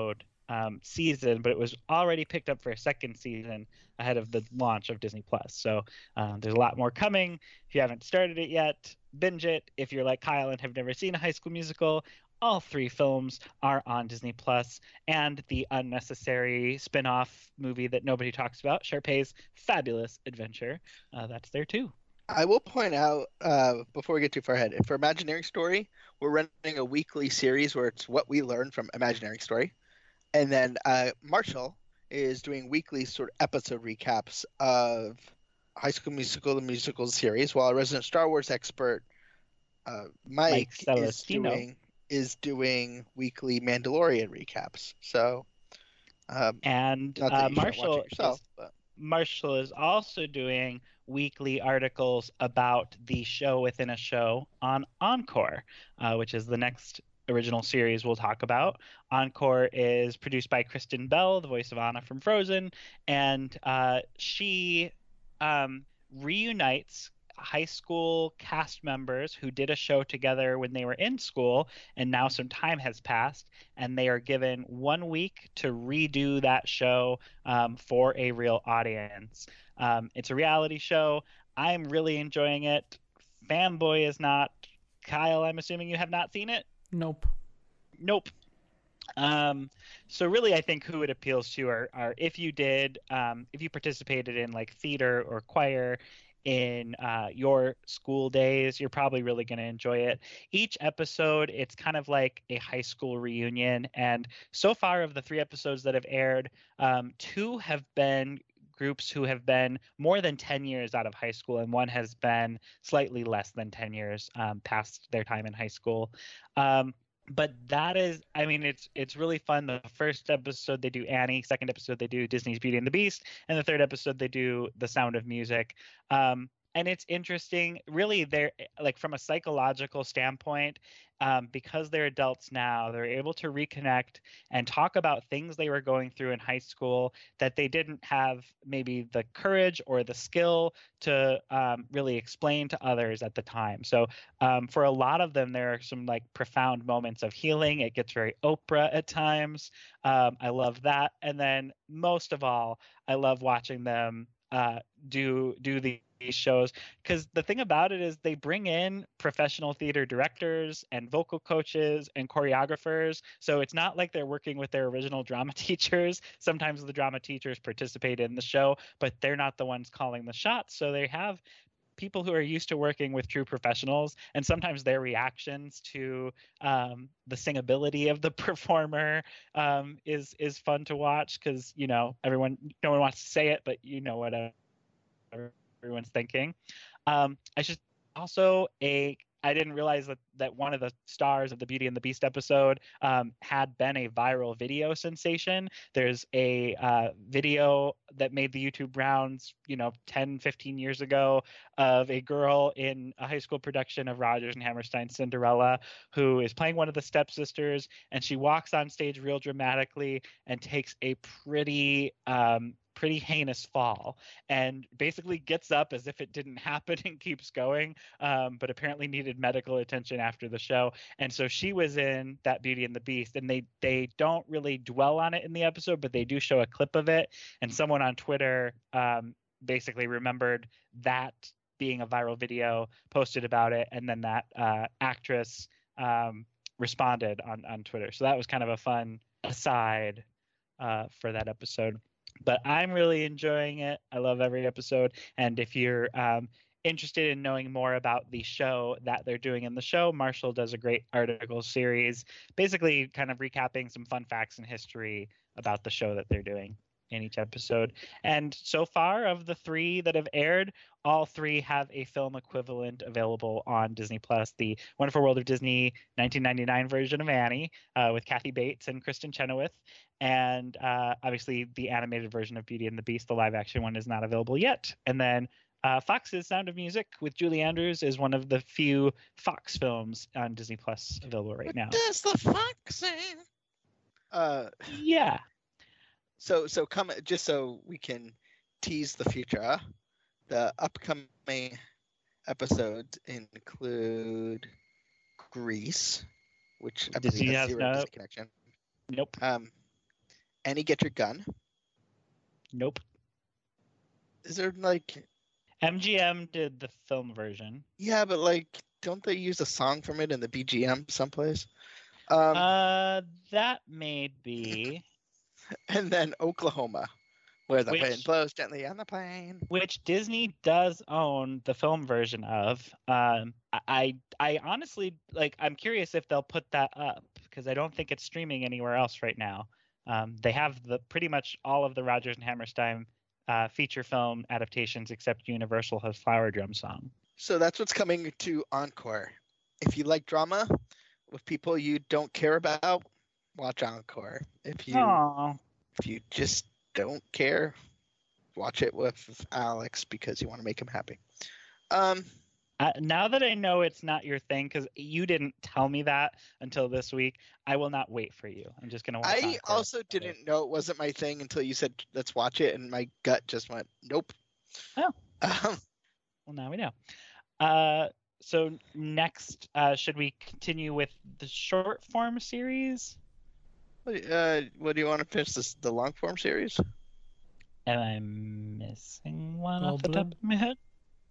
Speaker 3: um, season, but it was already picked up for a second season ahead of the launch of Disney Plus. So um, there's a lot more coming. If you haven't started it yet, binge it. If you're like Kyle and have never seen a High School Musical, all three films are on Disney Plus, and the unnecessary spin-off movie that nobody talks about, Sharpay's Fabulous Adventure, uh, that's there too.
Speaker 1: I will point out uh, before we get too far ahead, for Imaginary Story, we're running a weekly series where it's what we learned from Imaginary Story, and then uh, Marshall is doing weekly sort of episode recaps of High School Musical, the musical series, while our resident Star Wars expert uh, Mike,
Speaker 3: Mike
Speaker 1: is
Speaker 3: Celestino.
Speaker 1: doing is doing weekly Mandalorian recaps. So, um,
Speaker 3: And
Speaker 1: not that
Speaker 3: uh,
Speaker 1: you shouldn't watch
Speaker 3: Marshall
Speaker 1: it yourself,
Speaker 3: is
Speaker 1: but
Speaker 3: Marshall is also doing weekly articles about the show within a show on Encore, uh, which is the next original series we'll talk about. Encore is produced by Kristen Bell, the voice of Anna from Frozen, and uh, she um, reunites high school cast members who did a show together when they were in school, and now some time has passed, and they are given one week to redo that show um, for a real audience. Um, it's a reality show. I'm really enjoying it. Fanboy is not. Kyle, I'm assuming you have not seen it?
Speaker 2: Nope.
Speaker 3: Nope. Um, so really, I think who it appeals to are, are if you did, um, if you participated in like theater or choir in uh, your school days, you're probably really going to enjoy it. Each episode, it's kind of like a high school reunion. And so far, of the three episodes that have aired, um, two have been groups who have been more than ten years out of high school, and one has been slightly less than ten years um, past their time in high school. Um, but that is, I mean, it's it's really fun. The first episode they do Annie, second episode they do Disney's Beauty and the Beast, and the third episode they do The Sound of Music. Um, and it's interesting, really. They're like, from a psychological standpoint, um, because they're adults now, they're able to reconnect and talk about things they were going through in high school that they didn't have maybe the courage or the skill to um, really explain to others at the time. So um, for a lot of them, there are some like profound moments of healing. It gets very Oprah at times. Um, I love that. And then most of all, I love watching them uh, do do these shows, because the thing about it is they bring in professional theater directors and vocal coaches and choreographers. So it's not like they're working with their original drama teachers. Sometimes the drama teachers participate in the show, but they're not the ones calling the shots. So they have people who are used to working with true professionals, and sometimes their reactions to um, the singability of the performer um, is is fun to watch, because you know everyone, no one wants to say it, but you know what everyone's thinking. Um, I should also a I didn't realize that, that one of the stars of the Beauty and the Beast episode um, had been a viral video sensation. There's a uh, video that made the YouTube rounds, you know, ten, fifteen years ago, of a girl in a high school production of Rodgers and Hammerstein's Cinderella who is playing one of the stepsisters, and she walks on stage real dramatically and takes a pretty um, pretty heinous fall, and basically gets up as if it didn't happen and keeps going, um, but apparently needed medical attention after the show. And so she was in that Beauty and the Beast, and they they don't really dwell on it in the episode, but they do show a clip of it. And someone on Twitter um, basically remembered that being a viral video, posted about it, and then that uh, actress um, responded on on Twitter. So that was kind of a fun aside uh, for that episode. But I'm really enjoying it. I love every episode. And if you're um, interested in knowing more about the show that they're doing in the show, Marshall does a great article series, basically kind of recapping some fun facts and history about the show that they're doing in each episode. And so far, of the three that have aired, all three have a film equivalent available on Disney Plus. The Wonderful World of Disney nineteen ninety-nine version of Annie uh, with Kathy Bates and Kristen Chenoweth, and uh, obviously the animated version of Beauty and the Beast, the live action one, is not available yet. And then uh, Fox's Sound of Music with Julie Andrews is one of the few Fox films on Disney Plus available right now.
Speaker 1: Does the fox sing? Uh,
Speaker 3: yeah.
Speaker 1: So so come just so we can tease the future. The upcoming episodes include Grease, which I
Speaker 3: Disney
Speaker 1: believe has
Speaker 3: has
Speaker 1: zero
Speaker 3: no-
Speaker 1: Disney connection.
Speaker 3: Nope.
Speaker 1: Um, Annie Get Your Gun?
Speaker 3: Nope.
Speaker 1: Is there like
Speaker 3: M G M did the film version.
Speaker 1: yeah, but like don't they use a song from it in the B G M someplace? Um,
Speaker 3: Uh, that may be.
Speaker 1: and then Oklahoma, where the
Speaker 3: Which-
Speaker 1: wind blows gently on the plain.
Speaker 3: Which Disney does own the film version of. Um, I, I, I honestly like. I'm curious if they'll put that up because I don't think it's streaming anywhere else right now. Um, they have the pretty much all of the Rodgers and Hammerstein uh, feature film adaptations except Universal has Flower Drum Song.
Speaker 1: So that's what's coming to Encore. If you like drama with people you don't care about, watch Encore. If you
Speaker 3: Aww.
Speaker 1: if you just don't care, watch it with Alex because you want to make him happy. Um,
Speaker 3: Uh, now that I know it's not your thing, because you didn't tell me that until this week, I will not wait for you. I'm just gonna watch.
Speaker 1: I
Speaker 3: Encore
Speaker 1: also
Speaker 3: instead.
Speaker 1: didn't know it wasn't my thing until you said let's watch it, and my gut just went nope.
Speaker 3: Oh.
Speaker 1: Um,
Speaker 3: Well, now we know. Uh, so next, uh, should we continue with the short form series?
Speaker 1: uh, what do you want to finish this the long form series?
Speaker 3: Am I missing one off the
Speaker 2: Goldblum?
Speaker 3: top of my head?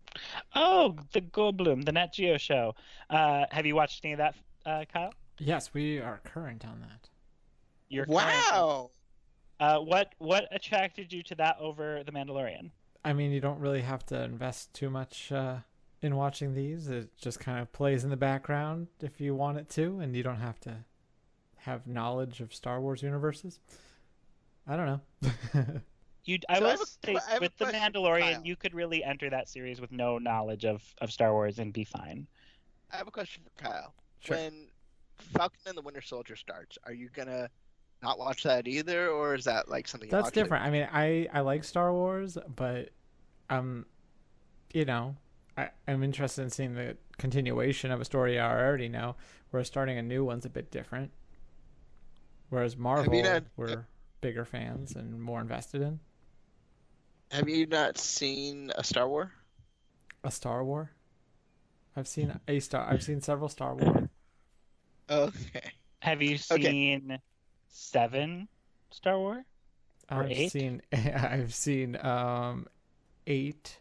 Speaker 3: Oh, the Goldblum, the Nat Geo show. Uh, have you watched any of that, uh, Kyle?
Speaker 2: Yes, we are current on that.
Speaker 3: You're current-
Speaker 1: Wow.
Speaker 3: Uh, what what attracted you to that over The Mandalorian?
Speaker 2: I mean, you don't really have to invest too much uh, in watching these. It just kind of plays in the background if you want it to, and you don't have to have knowledge of Star Wars universes. I don't know.
Speaker 3: You, I
Speaker 1: So I
Speaker 3: will
Speaker 1: have a
Speaker 3: say,
Speaker 1: que- I have a
Speaker 3: with The
Speaker 1: question for
Speaker 3: Mandalorian,
Speaker 1: Kyle.
Speaker 3: you could really enter that series with no knowledge of, of Star Wars and be fine.
Speaker 1: I have a question for Kyle.
Speaker 2: Sure.
Speaker 1: When Falcon and the Winter Soldier starts, are you gonna not watch that either, or is that like something you'll
Speaker 2: That's
Speaker 1: actually-
Speaker 2: different. I mean, I, I like Star Wars, but um, you know, I, I'm interested in seeing the continuation of a story I already know, whereas starting a new one's a bit different. Whereas Marvel,
Speaker 1: not-
Speaker 2: we're bigger fans and more invested in.
Speaker 1: Have you not seen a Star Wars?
Speaker 2: A Star War? I've seen a Star. I've seen several Star Wars.
Speaker 1: Okay.
Speaker 3: Have you seen seven Star Wars? Or
Speaker 2: I've
Speaker 3: eight?
Speaker 2: seen. I've seen um, eight.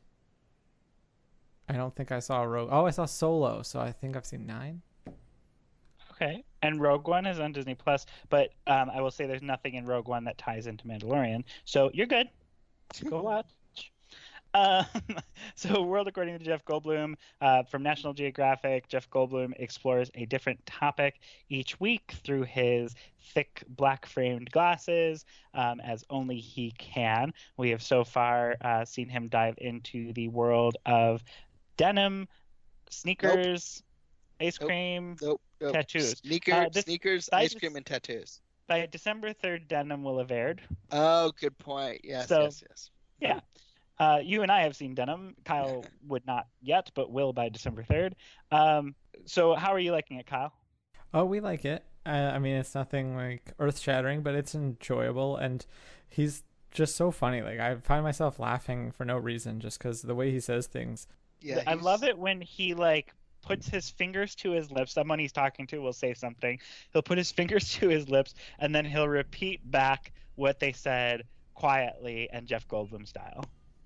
Speaker 2: I don't think I saw Rogue. Oh, I saw Solo, so I think I've seen nine.
Speaker 3: Okay. And Rogue One is on Disney Plus, but um, I will say there's nothing in Rogue One that ties into Mandalorian, so you're good. Go watch. Um, so, World According to Jeff Goldblum uh, from National Geographic. Jeff Goldblum explores a different topic each week through his thick black framed glasses, um, as only he can. We have so far uh, seen him dive into the world of denim, sneakers, ice
Speaker 1: Nope.
Speaker 3: cream.
Speaker 1: Nope. nope.
Speaker 3: Tattoos.
Speaker 1: Sneaker,
Speaker 3: Uh, this-
Speaker 1: sneakers,
Speaker 3: I
Speaker 1: ice
Speaker 3: just-
Speaker 1: cream, and tattoos.
Speaker 3: By December third, denim will have aired.
Speaker 1: Oh, good point. Yes,
Speaker 3: So-
Speaker 1: yes, yes.
Speaker 3: Yeah. Uh, you and I have seen denim. Kyle would not yet, but will by December third. Um, so how are you liking it, Kyle?
Speaker 2: Oh, we like it. Uh, I mean, it's nothing like earth shattering, but it's enjoyable, and he's just so funny. Like I find myself laughing for no reason, just because the way he says things.
Speaker 1: Yeah,
Speaker 3: I
Speaker 1: he's-
Speaker 3: love it when he like puts his fingers to his lips. Someone he's talking to will say something. He'll put his fingers to his lips, and then he'll repeat back what they said quietly and Jeff Goldblum style.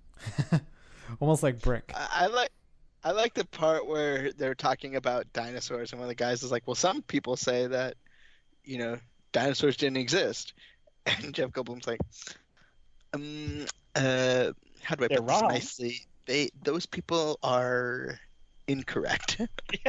Speaker 2: Almost like Brick.
Speaker 1: I, I like. I like the part where they're talking about dinosaurs, and one of the guys is like, "Well, some people say that, you know, dinosaurs didn't exist," and Jeff Goldblum's like, "Um, uh, how do I
Speaker 3: They're
Speaker 1: put this
Speaker 3: wrong.
Speaker 1: nicely? They, those people are incorrect."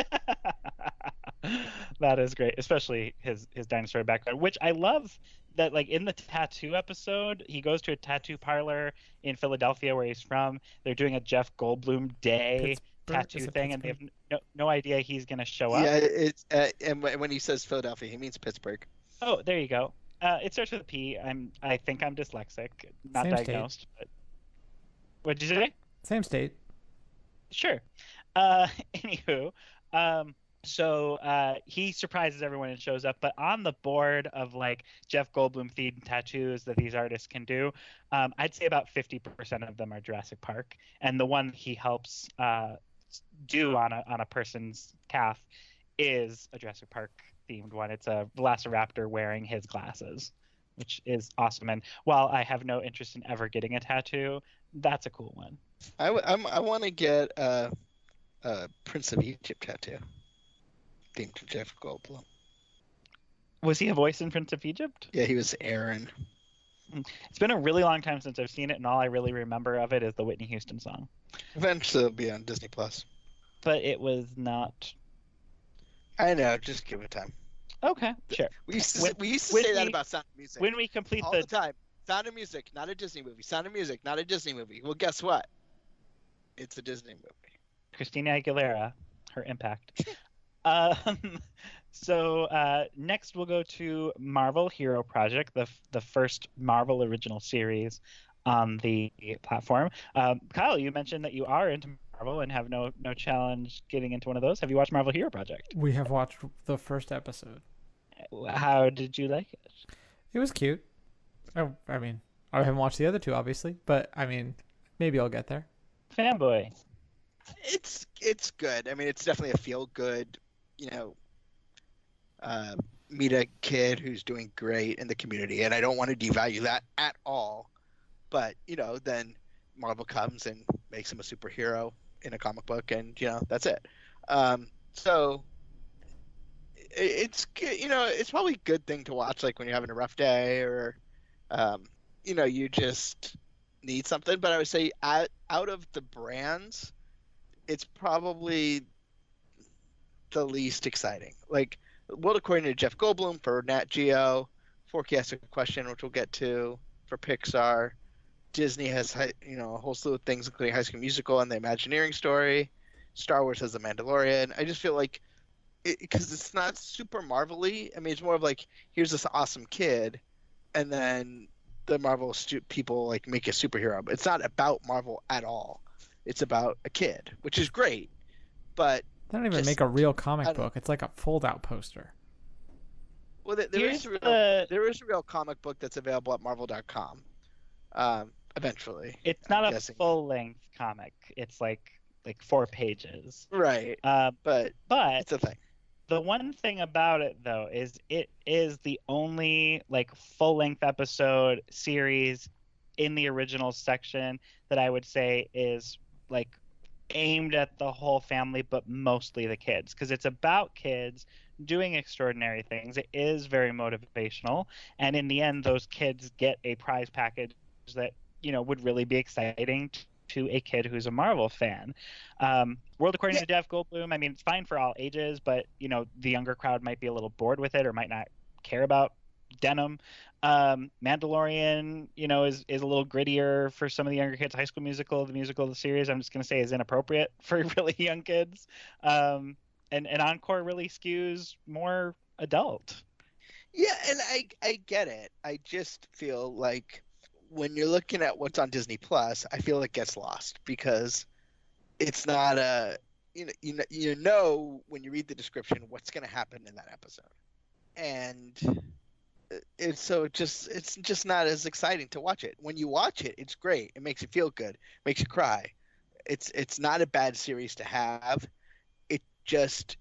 Speaker 3: That is great, especially his his dinosaur background, which I love. That like in the tattoo episode, he goes to a tattoo parlor in Philadelphia where he's from. They're doing a Jeff Goldblum Day
Speaker 2: Pittsburgh?
Speaker 3: tattoo
Speaker 2: Is it
Speaker 3: thing, and they have
Speaker 2: Pittsburgh?
Speaker 3: no, no idea he's gonna show up.
Speaker 1: Yeah, it's uh, and when when he says Philadelphia, he means Pittsburgh.
Speaker 3: Oh, there you go. Uh, it starts with a P. I'm I think I'm dyslexic, not
Speaker 2: Same state.
Speaker 3: diagnosed. But what'd you say?
Speaker 2: Same state.
Speaker 3: Sure. Uh, anywho, um, so uh, he surprises everyone and shows up, but on the board of like Jeff Goldblum themed tattoos that these artists can do, um, I'd say about fifty percent of them are Jurassic Park, and the one he helps uh, do on a on a person's calf is a Jurassic Park themed one. It's a Velociraptor wearing his glasses, which is awesome. And while I have no interest in ever getting a tattoo, that's a cool one.
Speaker 1: I, w- I'm, I want to get a, a Prince of Egypt tattoo themed to Jeff Goldblum.
Speaker 3: Was he a voice in Prince of Egypt?
Speaker 1: Yeah, he was Aaron.
Speaker 3: It's been a really long time since I've seen it, and all I really remember of it is the Whitney Houston song.
Speaker 1: Eventually it'll be on Disney Plus.
Speaker 3: But it was not.
Speaker 1: I know, just give it time.
Speaker 3: Okay, sure.
Speaker 1: We used to,
Speaker 3: When-
Speaker 1: we used to
Speaker 3: when
Speaker 1: say that
Speaker 3: we-
Speaker 1: about Sound of Music
Speaker 3: When we complete
Speaker 1: all
Speaker 3: the,
Speaker 1: the time. Sound of Music, not a Disney movie. Sound of Music, not a Disney movie. Well, guess what? It's a Disney movie.
Speaker 3: Christina Aguilera, her impact. um, so uh, next we'll go to Marvel Hero Project, the the first Marvel original series on the platform. Um, Kyle, you mentioned that you are into Marvel and have no no challenge getting into one of those. Have you watched Marvel Hero Project?
Speaker 2: We have watched the first episode.
Speaker 3: How did you like it?
Speaker 2: It was cute. I, I mean, I haven't watched the other two, obviously, but I mean, maybe I'll get there.
Speaker 3: Fanboy.
Speaker 1: It's it's good. I mean, it's definitely a feel good, you know, uh, meet a kid who's doing great in the community, and I don't want to devalue that at all. But you know, then Marvel comes and makes him a superhero in a comic book, and you know, that's it. Um, so it, it's g- you know, it's probably a good thing to watch, like when you're having a rough day or, um, you know, you just need something. But I would say out out of the brands, it's probably the least exciting. Like World According to Jeff Goldblum for Nat Geo, Forky Asked a Question, which we'll get to, for Pixar. Disney has hi- you know a whole slew of things, including High School Musical and The Imagineering Story. Star Wars has The Mandalorian. I just feel like because it, it's not super Marvel-y. I mean, it's more of like here's this awesome kid, and then the Marvel stu- people like make a superhero. But it's not about Marvel at all. It's about a kid, which is great, but
Speaker 2: They don't even
Speaker 1: Just-
Speaker 2: make a real
Speaker 1: I
Speaker 2: comic
Speaker 1: don't-
Speaker 2: book. It's like a fold-out poster.
Speaker 1: well, there, there
Speaker 3: Here's
Speaker 1: is a real,
Speaker 3: the-
Speaker 1: there is a real comic book that's available at Marvel dot com. Um, eventually,
Speaker 3: It's
Speaker 1: I'm
Speaker 3: not a
Speaker 1: guessing.
Speaker 3: full length comic. It's like like four pages.
Speaker 1: right,
Speaker 3: Uh,
Speaker 1: but
Speaker 3: but
Speaker 1: it's a thing.
Speaker 3: the one thing about it though is it is the only like full length episode series in the original section that I would say is like aimed at the whole family but mostly the kids, because it's about kids doing extraordinary things. It is very motivational, and in the end those kids get a prize package that you know would really be exciting t- to a kid who's a Marvel fan. Um, World According
Speaker 1: Yeah.
Speaker 3: to Jeff Goldblum, I mean, it's fine for all ages, but you know the younger crowd might be a little bored with it or might not care about denim. Um, Mandalorian, you know, is is a little grittier for some of the younger kids. High School Musical, the musical of the series, I'm just going to say is inappropriate for really young kids. Um, and and Encore really skews more adult.
Speaker 1: Yeah, and I I get it. I just feel like when you're looking at what's on Disney Plus, I feel it gets lost because it's not a you know you know, you know when you read the description what's going to happen in that episode, and it's so it just it's just not as exciting to watch it. When you watch it, it's great. It makes you feel good, makes you cry. It's it's not a bad series to have. It just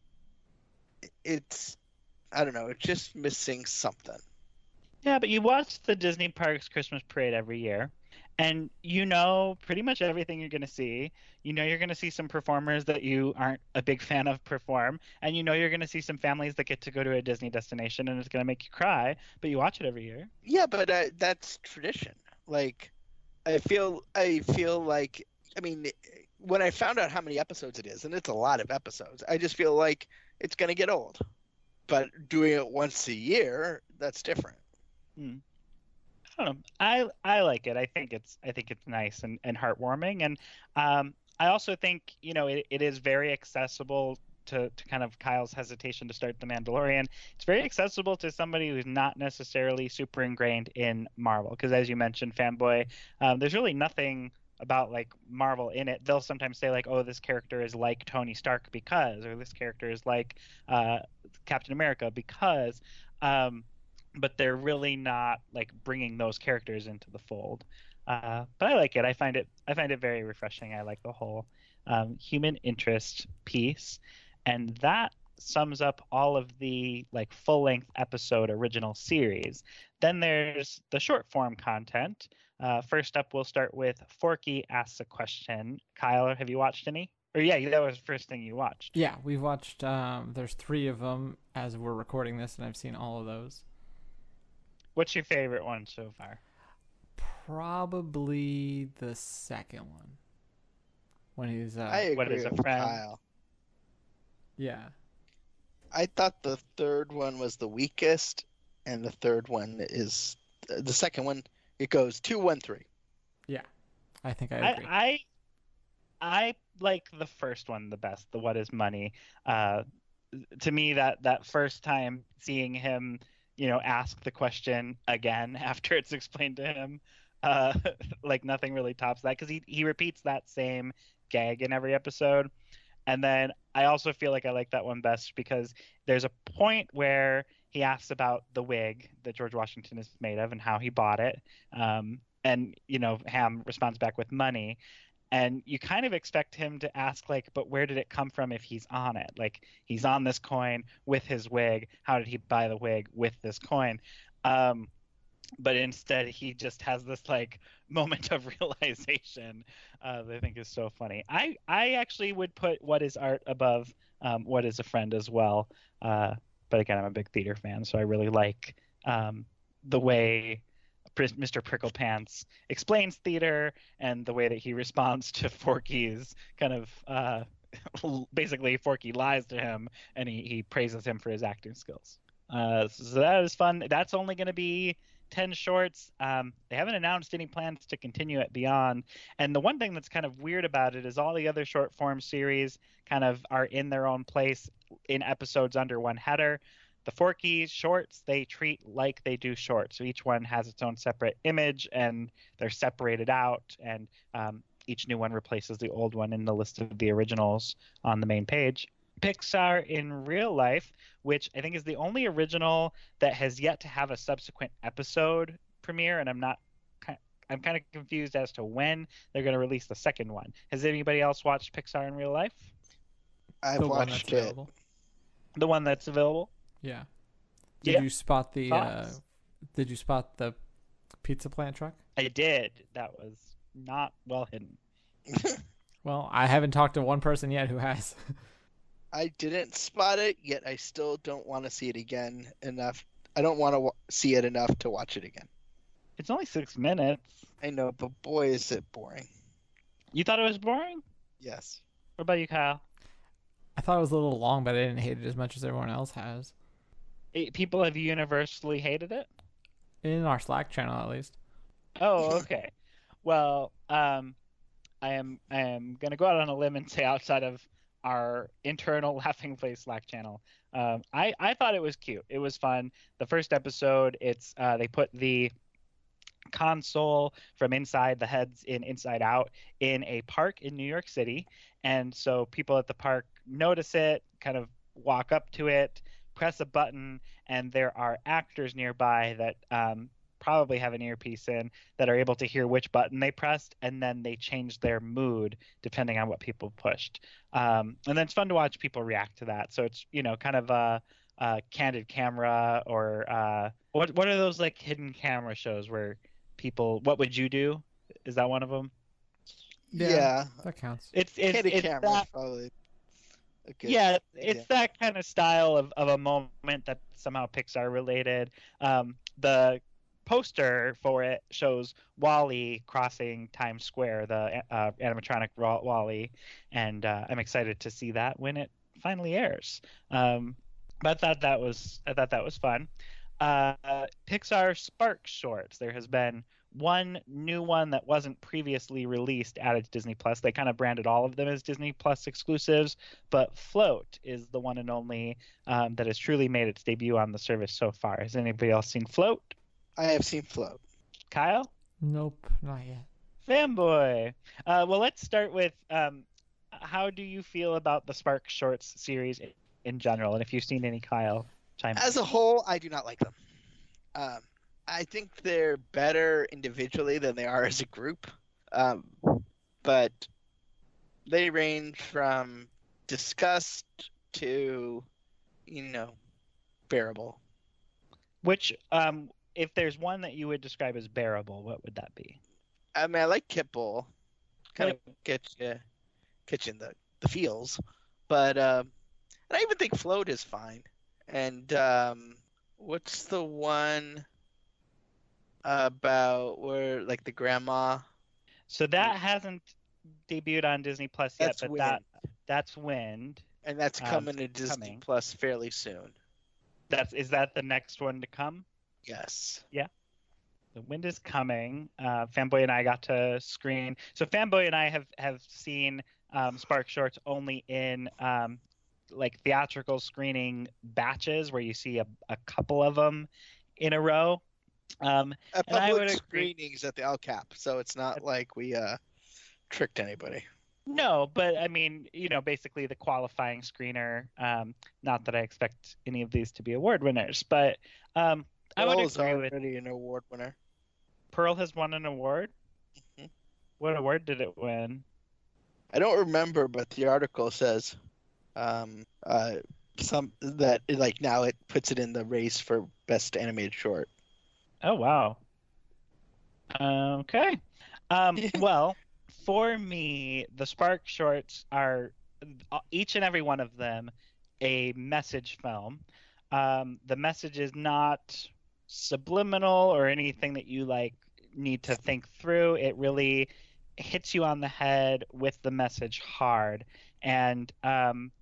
Speaker 1: it's I don't know. It's just missing something.
Speaker 3: Yeah, but you watch the Disney Parks Christmas Parade every year, and you know pretty much everything you're going to see. You know you're going to see some performers that you aren't a big fan of perform, and you know you're going to see some families that get to go to a Disney destination, and it's going to make you cry, but you watch it every year.
Speaker 1: Yeah, but uh, that's tradition. Like, I feel, I feel like, I mean, when I found out how many episodes it is, and it's a lot of episodes, I just feel like it's gonna get old. But doing it once a year, that's different.
Speaker 3: Hmm. I don't know. I I like it. I think it's I think it's nice and, and heartwarming, and um, I also think you know it, it is very accessible to, to kind of Kyle's hesitation to start The Mandalorian. It's very accessible to somebody who's not necessarily super ingrained in Marvel, because as you mentioned, fanboy, um, there's really nothing about like Marvel in it. They'll sometimes say like, oh, this character is like Tony Stark because, or this character is like uh, Captain America because. Um, but they're really not like bringing those characters into the fold. Uh, but I like it. I find it. I find it very refreshing. I like the whole um, human interest piece, and that sums up all of the like full-length episode original series. Then there's the short form content. Uh, first up, we'll start with Forky Asks a Question. Kyle, have you watched any? Or yeah, that was the first thing you watched.
Speaker 2: Yeah, we've watched. Um, there's three of them as we're recording this, and I've seen all of those.
Speaker 3: What's your favorite one so far?
Speaker 2: Probably the second one. When he's uh,
Speaker 1: I agree
Speaker 3: What is a
Speaker 1: with
Speaker 3: friend?
Speaker 1: Kyle.
Speaker 2: yeah,
Speaker 1: I thought the third one was the weakest, and the third one is the second one. It goes two, one, three.
Speaker 2: yeah, I think I
Speaker 3: I,
Speaker 2: agree.
Speaker 3: I I like the first one the best. The What is Money? Uh, to me, that that first time seeing him, you know, ask the question again after it's explained to him, uh, like nothing really tops that because he he repeats that same gag in every episode. And then I also feel like I like that one best because there's a point where he asks about the wig that George Washington is made of and how he bought it. Um, and, you know, Ham responds back with money. And you kind of expect him to ask, like, but where did it come from if he's on it? Like, he's on this coin with his wig. How did he buy the wig with this coin? Um, but instead he just has this like moment of realization uh, that I think is so funny. I I actually would put What is Art above um, What is a Friend as well. Uh, but again, I'm a big theater fan, so I really like um, the way Mister Pricklepants explains theater and the way that he responds to Forky's kind of uh, basically Forky lies to him and he, he praises him for his acting skills. Uh, so that is fun. That's only going to be ten shorts. Um, they haven't announced any plans to continue it beyond. And the one thing that's kind of weird about it is all the other short form series kind of are in their own place in episodes under one header. The Forky shorts, they treat like they do shorts. So each one has its own separate image and they're separated out. And um, each new one replaces the old one in the list of the originals on the main page. Pixar in Real Life, which I think is the only original that has yet to have a subsequent episode premiere, and I'm not I'm kind of confused as to when they're going to release the second one. Has anybody else watched Pixar in Real Life?
Speaker 1: I've
Speaker 2: The one that's
Speaker 1: watched it.
Speaker 2: available.
Speaker 3: The one that's available?
Speaker 2: Yeah. Did
Speaker 3: Yeah.
Speaker 2: you spot the? Uh,
Speaker 3: Thoughts?
Speaker 2: did you spot the pizza plant truck?
Speaker 3: I did. That was not well hidden.
Speaker 2: Well, I haven't talked to one person yet who has.
Speaker 1: I didn't spot it, yet I still don't want to see it again enough. I don't want to w- see it enough to watch it again.
Speaker 3: It's only six minutes.
Speaker 1: I know, but boy, is it boring.
Speaker 3: You thought it was boring?
Speaker 1: Yes.
Speaker 3: What about you, Kyle?
Speaker 2: I thought it was a little long, but I didn't hate it as much as everyone else has.
Speaker 3: Eh, People have universally hated it?
Speaker 2: In our Slack channel, at least.
Speaker 3: Oh, okay. Well, um, I am I am gonna go out on a limb and say outside of our internal Laughing Place Slack channel, um, I I thought it was cute. It was fun. The first episode, it's uh, they put the console from inside the heads in Inside Out in a park in New York City, and so people at the park notice it, kind of walk up to it, press a button, and there are actors nearby that um, probably have an earpiece in that are able to hear which button they pressed, and then they change their mood depending on what people pushed. Um, and then it's fun to watch people react to that. So it's, you know, kind of a, a candid camera or uh, what what are those like hidden camera shows where people, what would you do? Is that one of them?
Speaker 2: Yeah.
Speaker 1: Yeah.
Speaker 2: That counts.
Speaker 3: It's it's,
Speaker 1: Candid
Speaker 3: it's
Speaker 1: camera
Speaker 3: that
Speaker 1: is probably a good
Speaker 3: yeah,
Speaker 1: idea.
Speaker 3: it's that kind of style of, of a moment that's somehow Pixar related. Um, the poster for it shows Wall-E crossing Times Square, the uh, animatronic Wa- Wall-E, and uh, I'm excited to see that when it finally airs. Um, but I thought that was I thought that was fun. Uh, Pixar Spark shorts. There has been one new one that wasn't previously released added to Disney Plus. They kind of branded all of them as Disney Plus exclusives, but Float is the one and only um, that has truly made its debut on the service so far. Has anybody else seen Float?
Speaker 1: I have seen Float.
Speaker 3: Kyle?
Speaker 2: Nope, not yet.
Speaker 3: Fanboy. Uh, well, let's start with um, how do you feel about the Spark Shorts series in, in general? And if you've seen any, Kyle, chime in.
Speaker 1: As a whole, I do not like them. Um, I think they're better individually than they are as a group. Um, but they range from disgust to you know, bearable.
Speaker 3: Which, um, if there's one that you would describe as bearable, what would that be?
Speaker 1: I mean, I like Kipple. Kind of get you, get you in the, the feels. But, um, and I even think Float is fine. And um, what's the one about where, like, the grandma?
Speaker 3: So that hasn't debuted on Disney Plus yet,
Speaker 1: That's
Speaker 3: but
Speaker 1: Wind.
Speaker 3: that that's Wind.
Speaker 1: And that's
Speaker 3: Um,
Speaker 1: coming to Disney
Speaker 3: coming.
Speaker 1: Plus fairly soon.
Speaker 3: That's is that the next one to come?
Speaker 1: Yes.
Speaker 3: Yeah. The Wind is coming. Uh, Fanboy and I got to screen. So Fanboy and I have have seen um, Spark Shorts only in um, like theatrical screening batches where you see a, a couple of them in a row. Um,
Speaker 1: A
Speaker 3: and I would
Speaker 1: public
Speaker 3: agree.
Speaker 1: screenings at the L Cap, so it's not like we uh tricked anybody.
Speaker 3: No, but I mean, you know, basically the qualifying screener. Um, not that I expect any of these to be award winners, but um, I would
Speaker 1: Pearl is
Speaker 3: agree with
Speaker 1: already an award winner.
Speaker 3: Pearl has won an award.
Speaker 1: Mhm.
Speaker 3: What award did it win?
Speaker 1: I don't remember, but the article says um uh some that like now it puts it in the race for best animated short.
Speaker 3: Oh wow. Okay. Um, well, for me, the Spark shorts are uh, each and every one of them a message film. Um, the message is not subliminal or anything that you like need to think through. It really hits you on the head with the message hard. And um,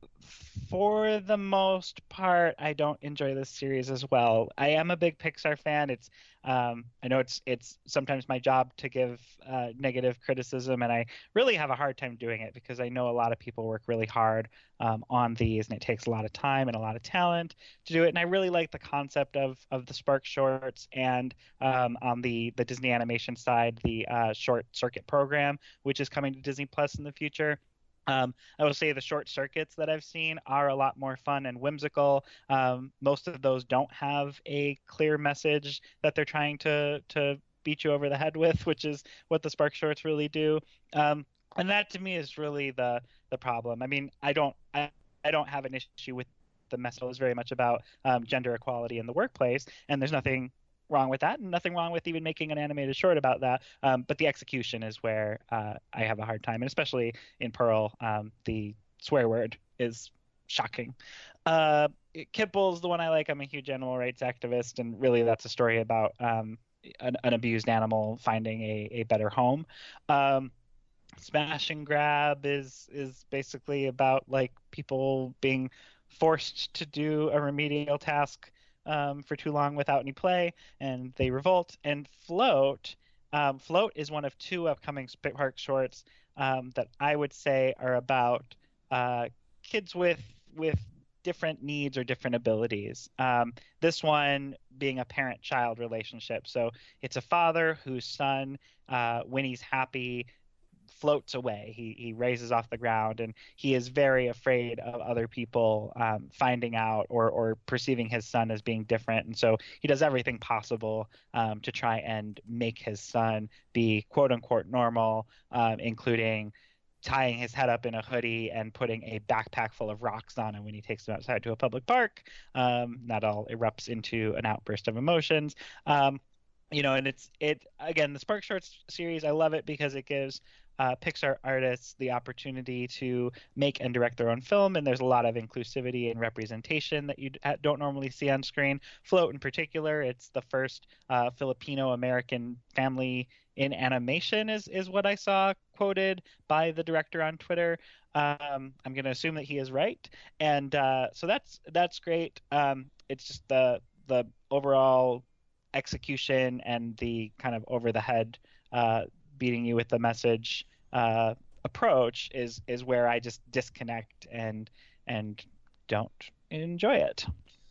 Speaker 3: for the most part, I don't enjoy this series as well. I am a big Pixar fan. It's um, I know it's it's sometimes my job to give uh, negative criticism, and I really have a hard time doing it because I know a lot of people work really hard um, on these, and it takes a lot of time and a lot of talent to do it. And I really like the concept of of the Spark shorts, and um, on the the Disney animation side, the uh, Short Circuit program, which is coming to Disney Plus in the future. Um, I will say the short circuits that I've seen are a lot more fun and whimsical. Um, most of those don't have a clear message that they're trying to to beat you over the head with, which is what the Spark Shorts really do. Um, and that to me is really the the problem. I mean, I don't I, I don't have an issue with the message. It's very much about um, gender equality in the workplace, and there's nothing wrong with that, and nothing wrong with even making an animated short about that. Um, but the execution is where uh, I have a hard time, and especially in Pearl, um, the swear word is shocking. Uh, Kipple's the one I like. I'm a huge animal rights activist, and really that's a story about um, an, an abused animal finding a, a better home. Um, Smash and Grab is is basically about like people being forced to do a remedial task um, for too long without any play, and they revolt. And Float, um, Float is one of two upcoming Spark shorts um, that I would say are about uh, kids with with different needs or different abilities. Um, this one being a parent-child relationship. So it's a father whose son, uh, when he's happy, floats away. He he raises off the ground, and he is very afraid of other people um, finding out or or perceiving his son as being different. And so he does everything possible um, to try and make his son be quote unquote normal, um, including tying his head up in a hoodie and putting a backpack full of rocks on him when he takes him outside to a public park. Um, that all erupts into an outburst of emotions. Um, you know, and it's it again, the Spark Shorts series, I love it because it gives uh, Pixar artists the opportunity to make and direct their own film, and there's a lot of inclusivity and representation that you don't normally see on screen. Float in particular, it's the first uh, Filipino American family in animation, is is what I saw quoted by the director on Twitter. Um, I'm going to assume that he is right, and uh, so that's that's great. Um, it's just the the overall execution and the kind of over the head uh, beating you with the message uh, approach is is where I just disconnect and and don't enjoy it.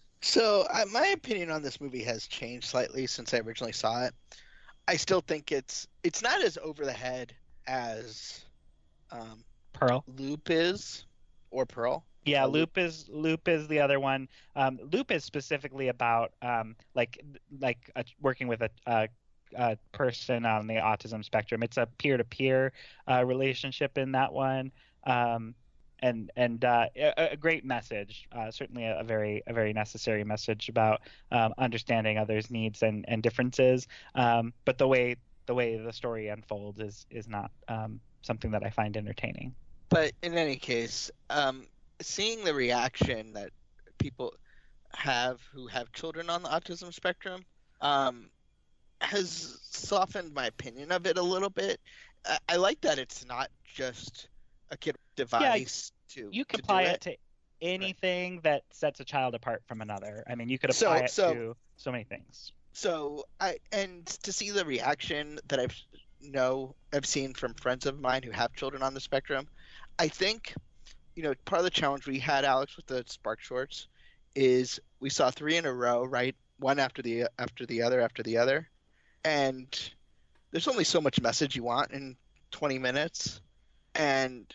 Speaker 1: So uh, my opinion on this movie has changed slightly since I originally saw it. I still think it's it's not as over the head as um,
Speaker 3: Pearl.
Speaker 1: Loop is, or Pearl.
Speaker 3: Yeah,
Speaker 1: Uh,
Speaker 3: Loop is Loop is the other one. Um, Loop is specifically about um, like like a, working with a, a, a person on the autism spectrum. It's a peer-to-peer uh, relationship in that one. Um, and and uh, a, a great message, uh, certainly a, a very a very necessary message about um, understanding others' needs and and differences. Um, but the way the way the story unfolds is is not um, something that I find entertaining.
Speaker 1: But in any case, um, seeing the reaction that people have who have children on the autism spectrum um, has softened my opinion of it a little bit. I, I like that it's not just a kid
Speaker 3: Yeah,
Speaker 1: device to
Speaker 3: you could
Speaker 1: to do
Speaker 3: apply
Speaker 1: it.
Speaker 3: it to
Speaker 1: Right.
Speaker 3: anything that sets a child apart from another. I mean, you could apply
Speaker 1: So
Speaker 3: it
Speaker 1: so
Speaker 3: to so many things.
Speaker 1: so I and to see the reaction that I've know I've seen from friends of mine who have children on the spectrum, I think you know part of the challenge we had, Alex, with the Spark Shorts is we saw three in a row, right? One after the after the other after the other, and there's only so much message you want in twenty minutes, and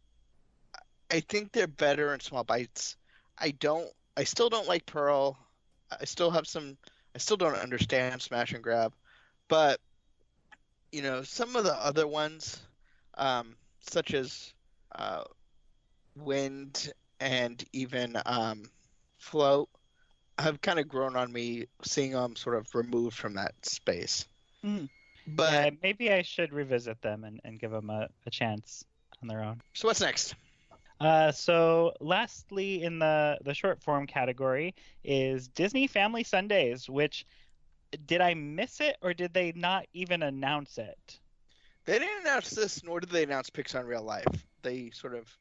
Speaker 1: I think they're better in small bites. I don't I still don't like Pearl. I still have some I still don't understand Smash and Grab, but you know, some of the other ones, um, such as uh, Wind and even um, Float, have kind of grown on me seeing them sort of removed from that space.
Speaker 3: Mm.
Speaker 1: But
Speaker 3: Yeah, maybe I should revisit them and, and give them a, a chance on their own.
Speaker 1: so what's next?
Speaker 3: Uh, so lastly in the the short form category is Disney Family Sundays, which did I miss it or did they not even announce it?
Speaker 1: They didn't announce this, nor did they announce Pixar in real life. They sort of,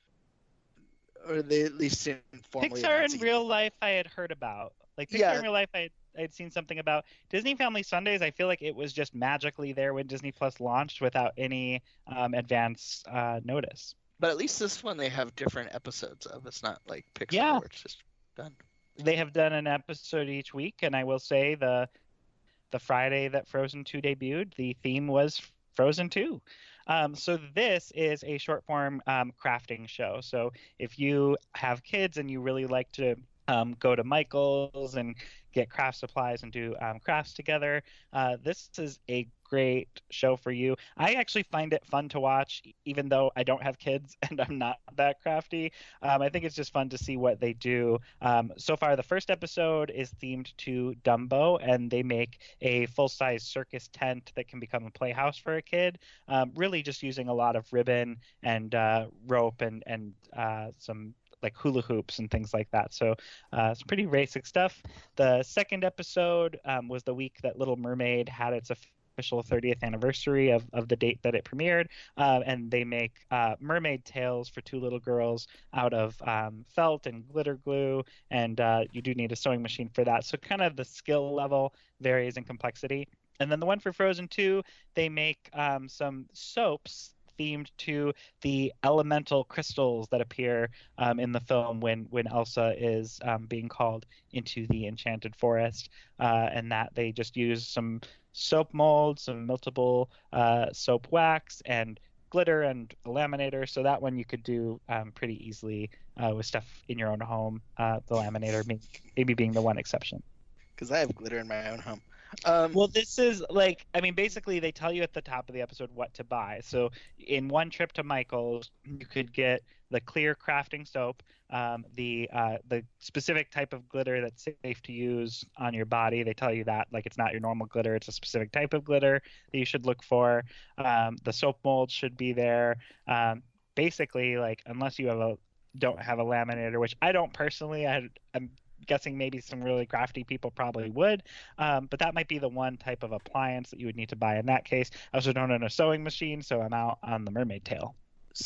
Speaker 1: or they at least informally
Speaker 3: Pixar in
Speaker 1: announcing it.
Speaker 3: real life I had heard about. Like Pixar
Speaker 1: Yeah,
Speaker 3: in real life I I'd seen something about. Disney Family Sundays, I feel like it was just magically there when Disney Plus launched without any um, advance uh, notice.
Speaker 1: but at least this one they have different episodes of. It's not like Pixar
Speaker 3: Yeah,
Speaker 1: where it's just done.
Speaker 3: they have done an episode each week, and I will say the the Friday that Frozen two debuted, the theme was Frozen two. Um, so this is a short form um, crafting show. So if you have kids and you really like to um, go to Michael's and get craft supplies and do um, crafts together, uh, this is a great show for you. I actually find it fun to watch, even though I don't have kids and I'm not that crafty. Um, I think it's just fun to see what they do. Um, so far, the first episode is themed to Dumbo, and they make a full-size circus tent that can become a playhouse for a kid. Um, really, just using a lot of ribbon and uh, rope and and uh, some like hula hoops and things like that. So uh, it's pretty basic stuff. The second episode um, was the week that Little Mermaid had its official thirtieth anniversary of, of the date that it premiered. Uh, and they make uh, mermaid tails for two little girls out of um, felt and glitter glue. And uh, you do need a sewing machine for that. So kind of the skill level varies in complexity. And then the one for Frozen two, they make um, some soaps themed to the elemental crystals that appear um, in the film when when Elsa is um, being called into the enchanted forest, uh, and that they just use some soap molds, some meltable uh, soap wax, and glitter and a laminator. So that one you could do um, pretty easily uh, with stuff in your own home. Uh, the laminator may- maybe being the one exception.
Speaker 1: Because I have glitter in my own home. Um,
Speaker 3: Well, this is like, I mean, basically they tell you at the top of the episode what to buy. So in one trip to Michael's, you could get the clear crafting soap, um, the uh, the specific type of glitter that's safe to use on your body. They tell you that like it's not your normal glitter; it's a specific type of glitter that you should look for. Um, the soap mold should be there. Um, basically, like unless you have a don't have a laminator, which I don't personally, I, I'm guessing maybe some really crafty people probably would. Um, but that might be the one type of appliance that you would need to buy in that case. I also don't own a sewing machine, so I'm out on the mermaid tail.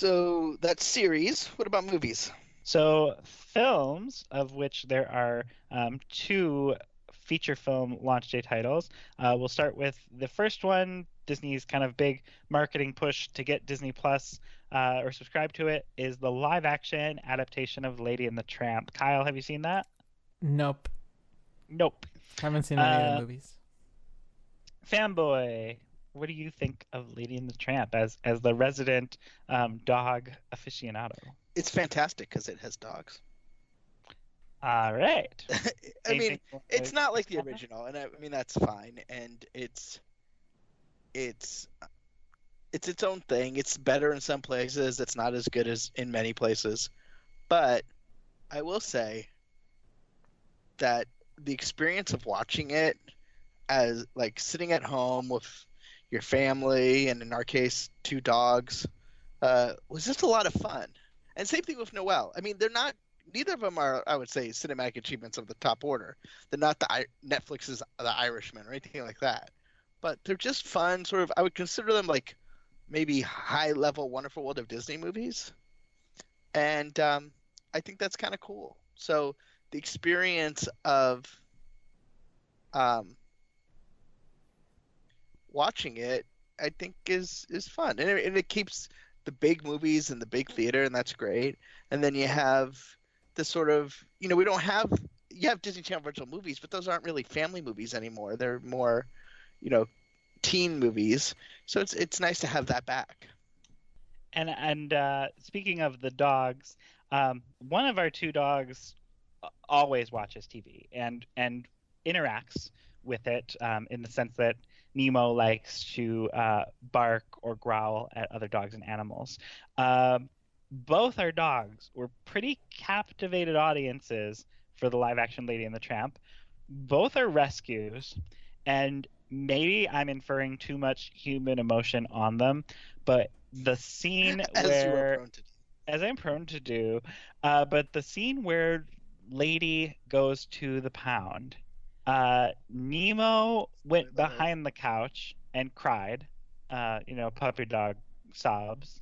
Speaker 1: so that's series. What about movies?
Speaker 3: So films, of which there are um, two feature film launch day titles. Uh, we'll start with the first one. Disney's kind of big marketing push to get Disney Plus uh, or subscribe to it is the live action adaptation of Lady and the Tramp. Kyle, have you seen that?
Speaker 2: Nope.
Speaker 3: Nope.
Speaker 2: Haven't seen any of
Speaker 3: Uh,
Speaker 2: the movies.
Speaker 3: Fanboy, what do you think of Lady and the Tramp as as the resident um, dog aficionado?
Speaker 1: It's fantastic because it has dogs.
Speaker 3: All right.
Speaker 1: I mean,
Speaker 3: Anything you
Speaker 1: it's
Speaker 3: wanna
Speaker 1: not like the
Speaker 3: comment?
Speaker 1: original, and I, I mean that's fine. And it's it's it's its own thing. It's better in some places. It's not as good as in many places. But I will say that the experience of watching it as like sitting at home with your family and in our case two dogs uh, was just a lot of fun. And same thing with Noelle. I mean, they're not neither of them are I would say cinematic achievements of the top order. They're not the Netflix's The Irishman or anything like that. But they're just fun. Sort of, I would consider them like maybe high level Wonderful World of Disney movies. And um, I think that's kind of cool. So the experience of um, watching it, I think is is fun, and it, and it keeps the big movies in the big theater, and that's great. And then you have the sort of, you know, we don't have you have Disney Channel virtual movies, but those aren't really family movies anymore. They're more, you know, teen movies. So it's it's nice to have that back.
Speaker 3: And and uh, speaking of the dogs, um, one of our two dogs always watches T V and and interacts with it um, in the sense that Nemo likes to uh, bark or growl at other dogs and animals. Um, both our dogs were pretty captivated audiences for the live action Lady and the Tramp. Both are rescues, and maybe I'm inferring too much human emotion on them, but the scene
Speaker 1: as
Speaker 3: where,
Speaker 1: you are prone to do.
Speaker 3: as I'm prone to do, uh, but the scene where Lady goes to the pound, uh, Nemo went behind the couch and cried, uh, you know, puppy dog sobs.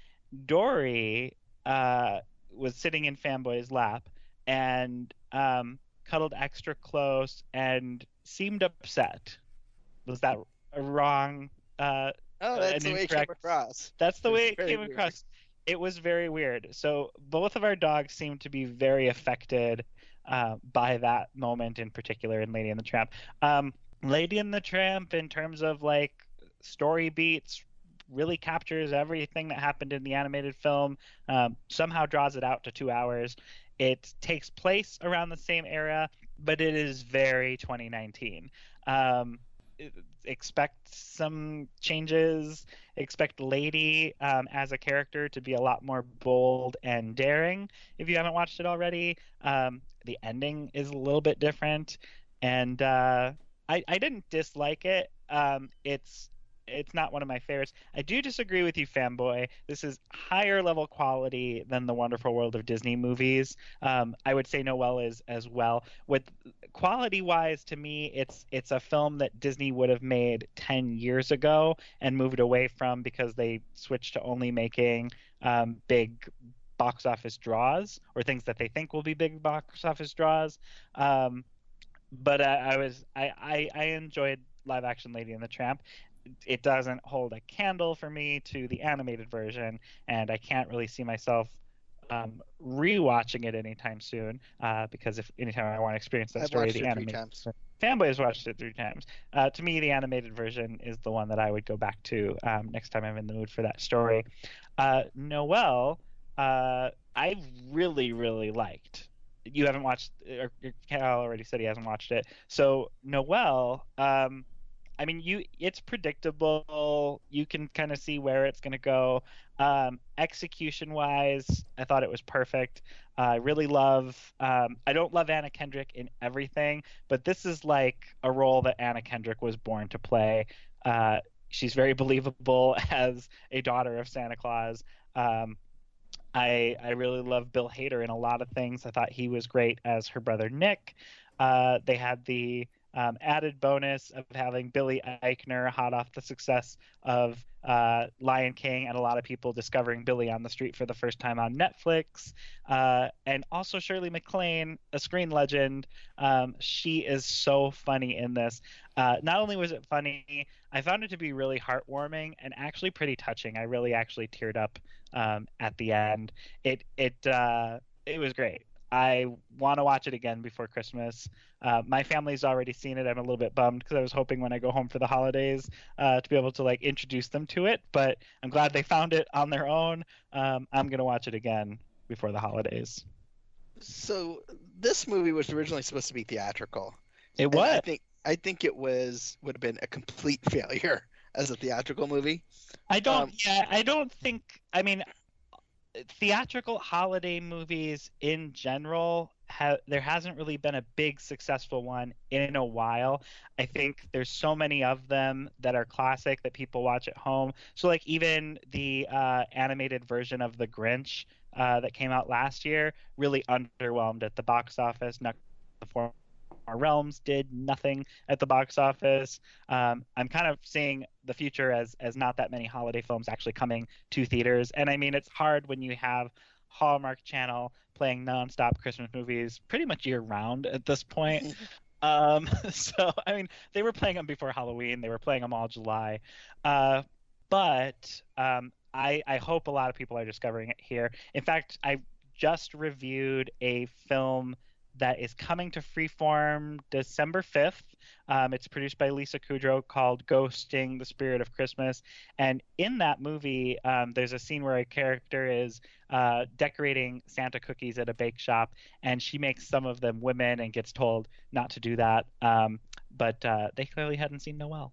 Speaker 3: Dory uh, was sitting in Fanboy's lap and um, cuddled extra close and seemed upset. Was that a wrong? Uh,
Speaker 1: oh, that's
Speaker 3: an
Speaker 1: the way it came across.
Speaker 3: That's the
Speaker 1: It
Speaker 3: way it
Speaker 1: very
Speaker 3: came
Speaker 1: weird.
Speaker 3: across. It was very weird. So both of our dogs seemed to be very affected uh, by that moment in particular in Lady and the Tramp. Um, Lady and the Tramp, in terms of like story beats, really captures everything that happened in the animated film. Um, somehow draws it out to two hours. It takes place around the same era, but it is very twenty nineteen. Um, expect some changes. Expect Lady um, as a character to be a lot more bold and daring. If you haven't watched it already, um, the ending is a little bit different, and uh, I, I didn't dislike it. Um, it's it's not one of my favorites. I do disagree with you, Fanboy. This is higher level quality than the Wonderful World of Disney movies. Um, I would say Noelle is as well. With quality wise, to me, it's it's a film that Disney would have made ten years ago and moved away from because they switched to only making um, big box office draws or things that they think will be big box office draws. Um, but I, I was I, I I enjoyed live action Lady and the Tramp. It doesn't hold a candle for me to the animated version, and I can't really see myself um, rewatching it anytime soon uh, because if anytime I want to experience that
Speaker 1: I've
Speaker 3: story,
Speaker 1: watched
Speaker 3: the
Speaker 1: it three
Speaker 3: animated
Speaker 1: times.
Speaker 3: Fanboy has watched it three times. Uh, to me, the animated version is the one that I would go back to um, next time I'm in the mood for that story. Uh, Noelle, uh, I really, really liked. You haven't watched, or Cal already said he hasn't watched it. So Noelle, um, I mean, you it's predictable. You can kind of see where it's going to go. Um, execution wise, I thought it was perfect. Uh, I really love. Um, I don't love Anna Kendrick in everything, but this is like a role that Anna Kendrick was born to play. Uh, she's very believable as a daughter of Santa Claus. Um, I I really love Bill Hader in a lot of things. I thought he was great as her brother Nick. Uh, they had the um, added bonus of having Billy Eichner, hot off the success of uh, Lion King, and a lot of people discovering Billy on the Street for the first time on Netflix. Uh, and also Shirley MacLaine, a screen legend. Um, she is so funny in this. Uh, not only was it funny, I found it to be really heartwarming and actually pretty touching. I really actually teared up um, at the end. It it uh, it was great. I want to watch it again before Christmas. Uh, my family's already seen it. I'm a little bit bummed because I was hoping when I go home for the holidays uh, to be able to like introduce them to it. But I'm glad they found it on their own. Um, I'm gonna watch it again before the holidays.
Speaker 1: So this movie was originally supposed to be theatrical.
Speaker 3: It
Speaker 1: And
Speaker 3: was.
Speaker 1: I think I think it was would have been a complete failure as a theatrical movie.
Speaker 3: I don't.
Speaker 1: Um,
Speaker 3: Yeah, I don't think. I mean, theatrical holiday movies in general have there hasn't really been a big successful one in a while. I think there's so many of them that are classic that people watch at home. So like even the uh, animated version of The Grinch uh, that came out last year really underwhelmed at the box office. Not the Four Realms did nothing at the box office. Um, I'm kind of seeing the future as as not that many holiday films actually coming to theaters. And I mean, it's hard when you have Hallmark Channel playing nonstop Christmas movies pretty much year round at this point. Um, so I mean, they were playing them before Halloween. They were playing them all July. Uh, but um, I I hope a lot of people are discovering it here. In fact, I just reviewed a film that is coming to Freeform December fifth. Um, it's produced by Lisa Kudrow, called Ghosting the Spirit of Christmas. And in that movie, um, there's a scene where a character is uh, decorating Santa cookies at a bake shop, and she makes some of them women and gets told not to do that. Um, but uh, they clearly hadn't seen Noel.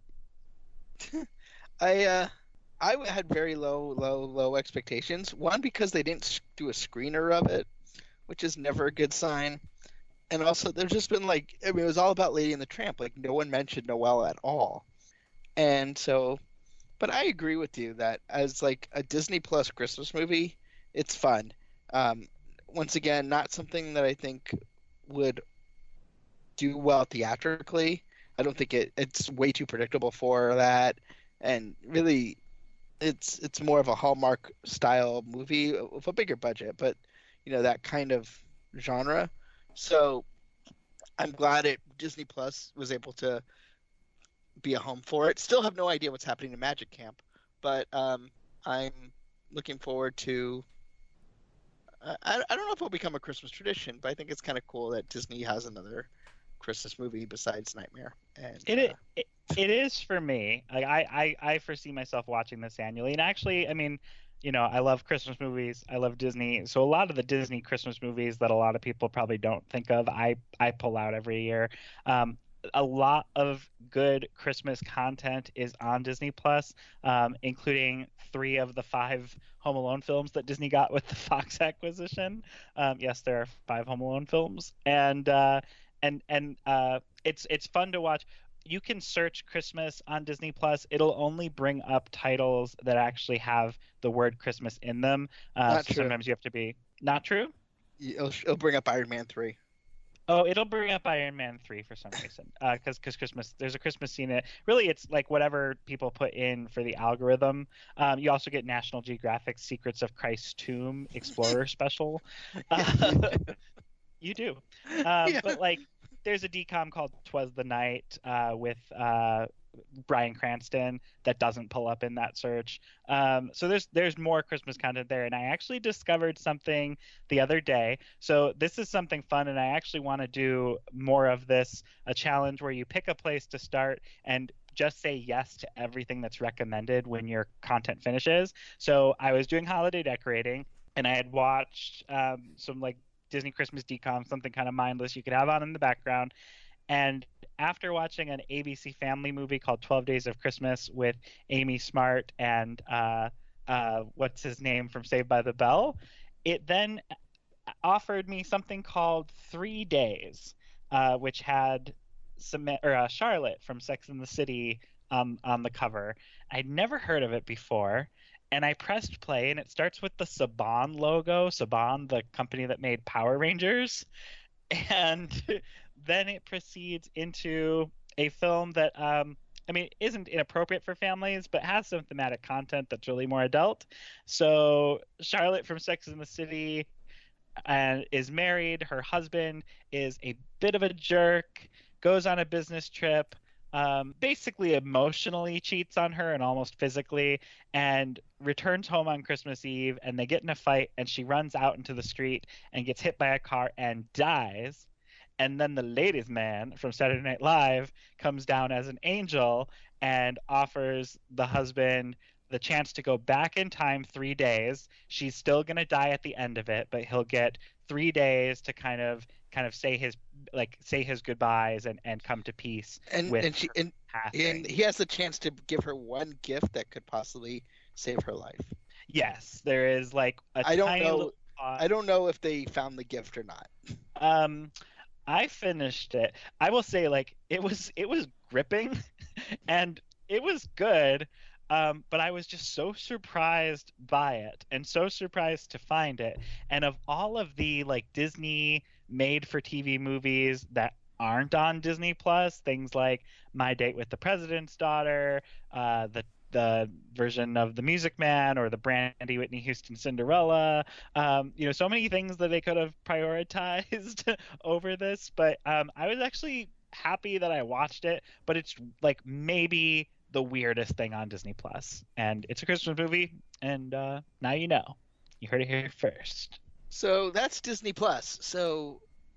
Speaker 1: I uh, I had very low, low, low expectations. One, because they didn't do a screener of it, which is never a good sign. And also, there's just been like, I mean, it was all about Lady and the Tramp. Like, no one mentioned Noel at all. And so, but I agree with you that as like a Disney Plus Christmas movie, it's fun. Um, once again, not something that I think would do well theatrically. I don't think it, it's way too predictable for that. And really, it's it's more of a Hallmark style movie with a bigger budget, but you know, that kind of genre. So I'm glad it Disney Plus was able to be a home for it. Still have no idea what's happening to Magic Camp, but um, I'm looking forward to. I, I don't know if it'll become a Christmas tradition, but I think it's kind of cool that Disney has another Christmas movie besides Nightmare. And
Speaker 3: It,
Speaker 1: uh,
Speaker 3: it it is for me. Like I, I I foresee myself watching this annually. And actually, I mean, you know, I love Christmas movies. I love Disney. So a lot of the Disney Christmas movies that a lot of people probably don't think of, I I pull out every year. Um, a lot of good Christmas content is on Disney Plus, um, including three of the five Home Alone films that Disney got with the Fox acquisition. Um, yes, there are five Home Alone films, and uh, and and uh, it's it's fun to watch. You can search Christmas on Disney Plus. It'll only bring up titles that actually have the word Christmas in them. Uh,
Speaker 1: not
Speaker 3: so
Speaker 1: true.
Speaker 3: sometimes you have to be not true.
Speaker 1: It'll, it'll bring up Iron Man three.
Speaker 3: Oh, it'll bring up Iron Man three for some reason. Uh, because because Christmas, there's a Christmas scene in it. Really, it's like whatever people put in for the algorithm. Um, you also get National Geographic's Secrets of Christ's Tomb Explorer special. Uh, you do. Um,
Speaker 1: Yeah.
Speaker 3: But like, there's a D COM called "Twas the Night" uh, with uh, Bryan Cranston that doesn't pull up in that search. Um, so there's there's more Christmas content there, and I actually discovered something the other day. So this is something fun, and I actually want to do more of this, a challenge where you pick a place to start and just say yes to everything that's recommended when your content finishes. So I was doing holiday decorating, and I had watched um, some like Disney Christmas D COM, something kind of mindless you could have on in the background. And after watching an A B C family movie called twelve Days of Christmas with Amy Smart and uh, uh, what's his name from Saved by the Bell, it then offered me something called Three Days, uh, which had some, or uh, Charlotte from Sex and the City um, on the cover. I'd never heard of it before. And I pressed play, and it starts with the Saban logo, Saban, the company that made Power Rangers. And then it proceeds into a film that, um, I mean, isn't inappropriate for families, but has some thematic content that's really more adult. So Charlotte from Sex and the City uh, is married. Her husband is a bit of a jerk, goes on a business trip, um, basically emotionally cheats on her and almost physically, and returns home on Christmas Eve, and they get in a fight, and she runs out into the street and gets hit by a car and dies. And then the ladies' man from Saturday Night Live comes down as an angel and offers the husband the chance to go back in time three days. She's still going to die at the end of it, but he'll get three days to kind of kind of say his like say his goodbyes and, and come to peace
Speaker 1: And
Speaker 3: with
Speaker 1: and she
Speaker 3: her
Speaker 1: and,
Speaker 3: passing.
Speaker 1: and he has the chance to give her one gift that could possibly save her life.
Speaker 3: Yes, there is like a
Speaker 1: I don't
Speaker 3: tiny
Speaker 1: know.
Speaker 3: little plot.
Speaker 1: I don't know if they found the gift or not.
Speaker 3: Um, I finished it. I will say, like, it was it was gripping, and it was good. Um, but I was just so surprised by it, and so surprised to find it. And of all of the like Disney made-for-T V movies that aren't on Disney Plus, things like My Date with the President's Daughter, uh, the the version of The Music Man, or the Brandy Whitney Houston Cinderella, um, you know, so many things that they could have prioritized over this. But um, I was actually happy that I watched it. But it's like maybe the weirdest thing on Disney Plus, and it's a Christmas movie, and uh, now you know. You heard it here first.
Speaker 1: So that's Disney Plus. So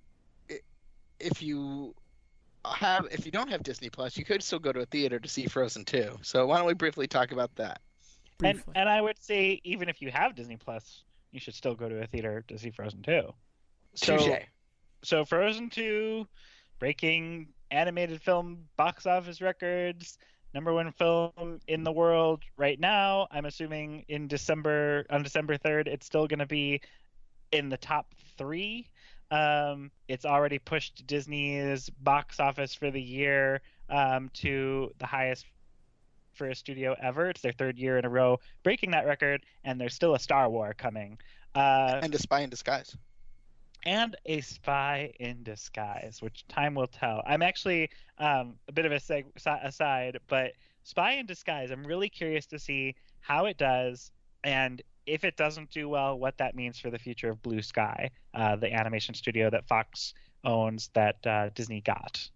Speaker 1: i- if you have, if you don't have Disney Plus, you could still go to a theater to see Frozen two. So why don't we briefly talk about that?
Speaker 3: And
Speaker 2: Briefly.
Speaker 3: and I would say even if you have Disney Plus, you should still go to a theater to see Frozen two. So
Speaker 1: Touche.
Speaker 3: so Frozen two, breaking animated film box office records, number one film in the world right now. I'm assuming in December on December third, it's still going to be in the top three. Um, it's already pushed Disney's box office for the year um, to the highest for a studio ever. It's their third year in a row breaking that record, and there's still a Star War coming. Uh,
Speaker 1: And A Spy in Disguise.
Speaker 3: and a Spy in Disguise, which time will tell. I'm actually um, a bit of a seg- aside, but Spy in Disguise, I'm really curious to see how it does, and if it doesn't do well, what that means for the future of Blue Sky, uh, the animation studio that Fox owns that uh, Disney got.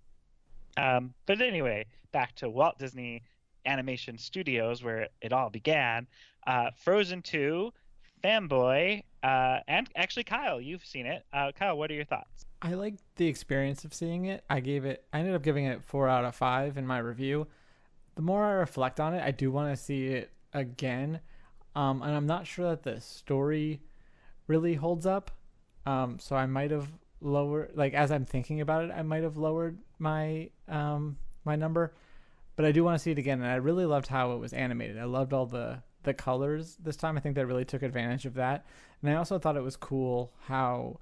Speaker 3: Um, but anyway, back to Walt Disney Animation Studios, where it all began. Uh, Frozen two, Fanboy, uh, and actually Kyle, you've seen it. Uh, Kyle, what are your thoughts?
Speaker 2: I liked the experience of seeing it. I gave it. I ended up giving it four out of five in my review. The more I reflect on it, I do want to see it again, um, and I'm not sure that the story really holds up. Um, so I might have lowered, like as I'm thinking about it, I might have lowered my um, my number, but I do want to see it again. And I really loved how it was animated. I loved all the the colors this time. I think they really took advantage of that, and I also thought it was cool how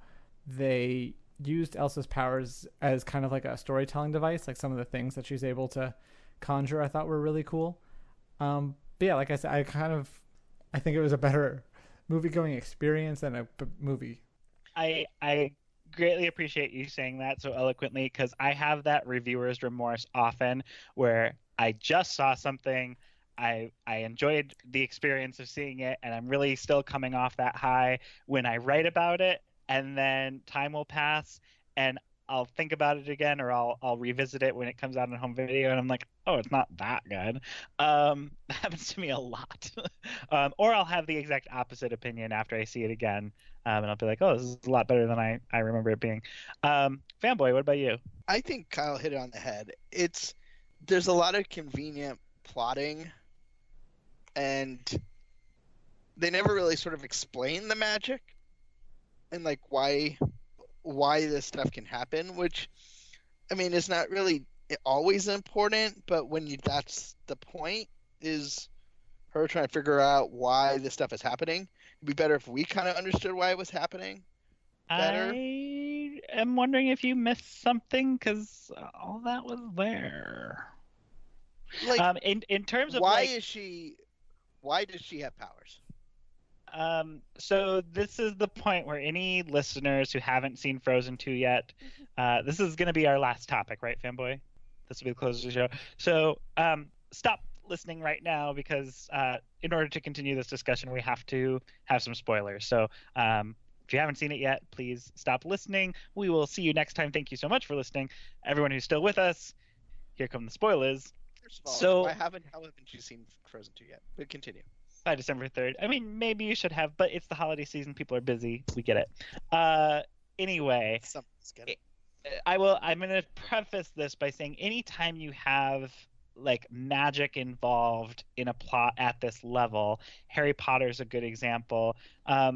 Speaker 2: they used Elsa's powers as kind of like a storytelling device. Like some of the things that she's able to conjure, I thought were really cool. Um, but yeah, like I said, I kind of, I think it was a better movie going experience than a b- movie.
Speaker 3: I I greatly appreciate you saying that so eloquently, because I have that reviewer's remorse often, where I just saw something, I I enjoyed the experience of seeing it, and I'm really still coming off that high when I write about it, and then time will pass, and I'll think about it again, or I'll I'll revisit it when it comes out on home video, and I'm like, oh, it's not that good. Um, that happens to me a lot. um, or I'll have the exact opposite opinion after I see it again, um, and I'll be like, oh, this is a lot better than I I remember it being. Um, Fanboy, what about you?
Speaker 1: I think Kyle hit it on the head. It's there's a lot of convenient plotting, and they never really sort of explain the magic and like why why this stuff can happen, which I mean is not really always important, but when you that's the point, is her trying to figure out why this stuff is happening. It'd be better if we kind of understood why it was happening better.
Speaker 3: I am wondering if you missed something, because all that was there.
Speaker 1: Like
Speaker 3: Um, in in terms of
Speaker 1: why
Speaker 3: like,
Speaker 1: is she why does she have powers?
Speaker 3: um, so this is the point where any listeners who haven't seen Frozen two yet, uh, this is going to be our last topic, right, Fanboy? This will be the close of the show. So um, stop listening right now, because uh, in order to continue this discussion, we have to have some spoilers. So um, if you haven't seen it yet, please stop listening. We will see you next time. Thank you so much for listening. Everyone who's still with us, here come the spoilers.
Speaker 1: First of all,
Speaker 3: So-
Speaker 1: why haven't how haven't you seen Frozen two yet? But continue.
Speaker 3: By December third. I mean, maybe you should have, but it's the holiday season. People are busy. We get it. Uh, anyway,
Speaker 1: Something's good.
Speaker 3: I will. I'm going to preface this by saying, anytime you have like magic involved in a plot at this level, Harry Potter's a good example. Um,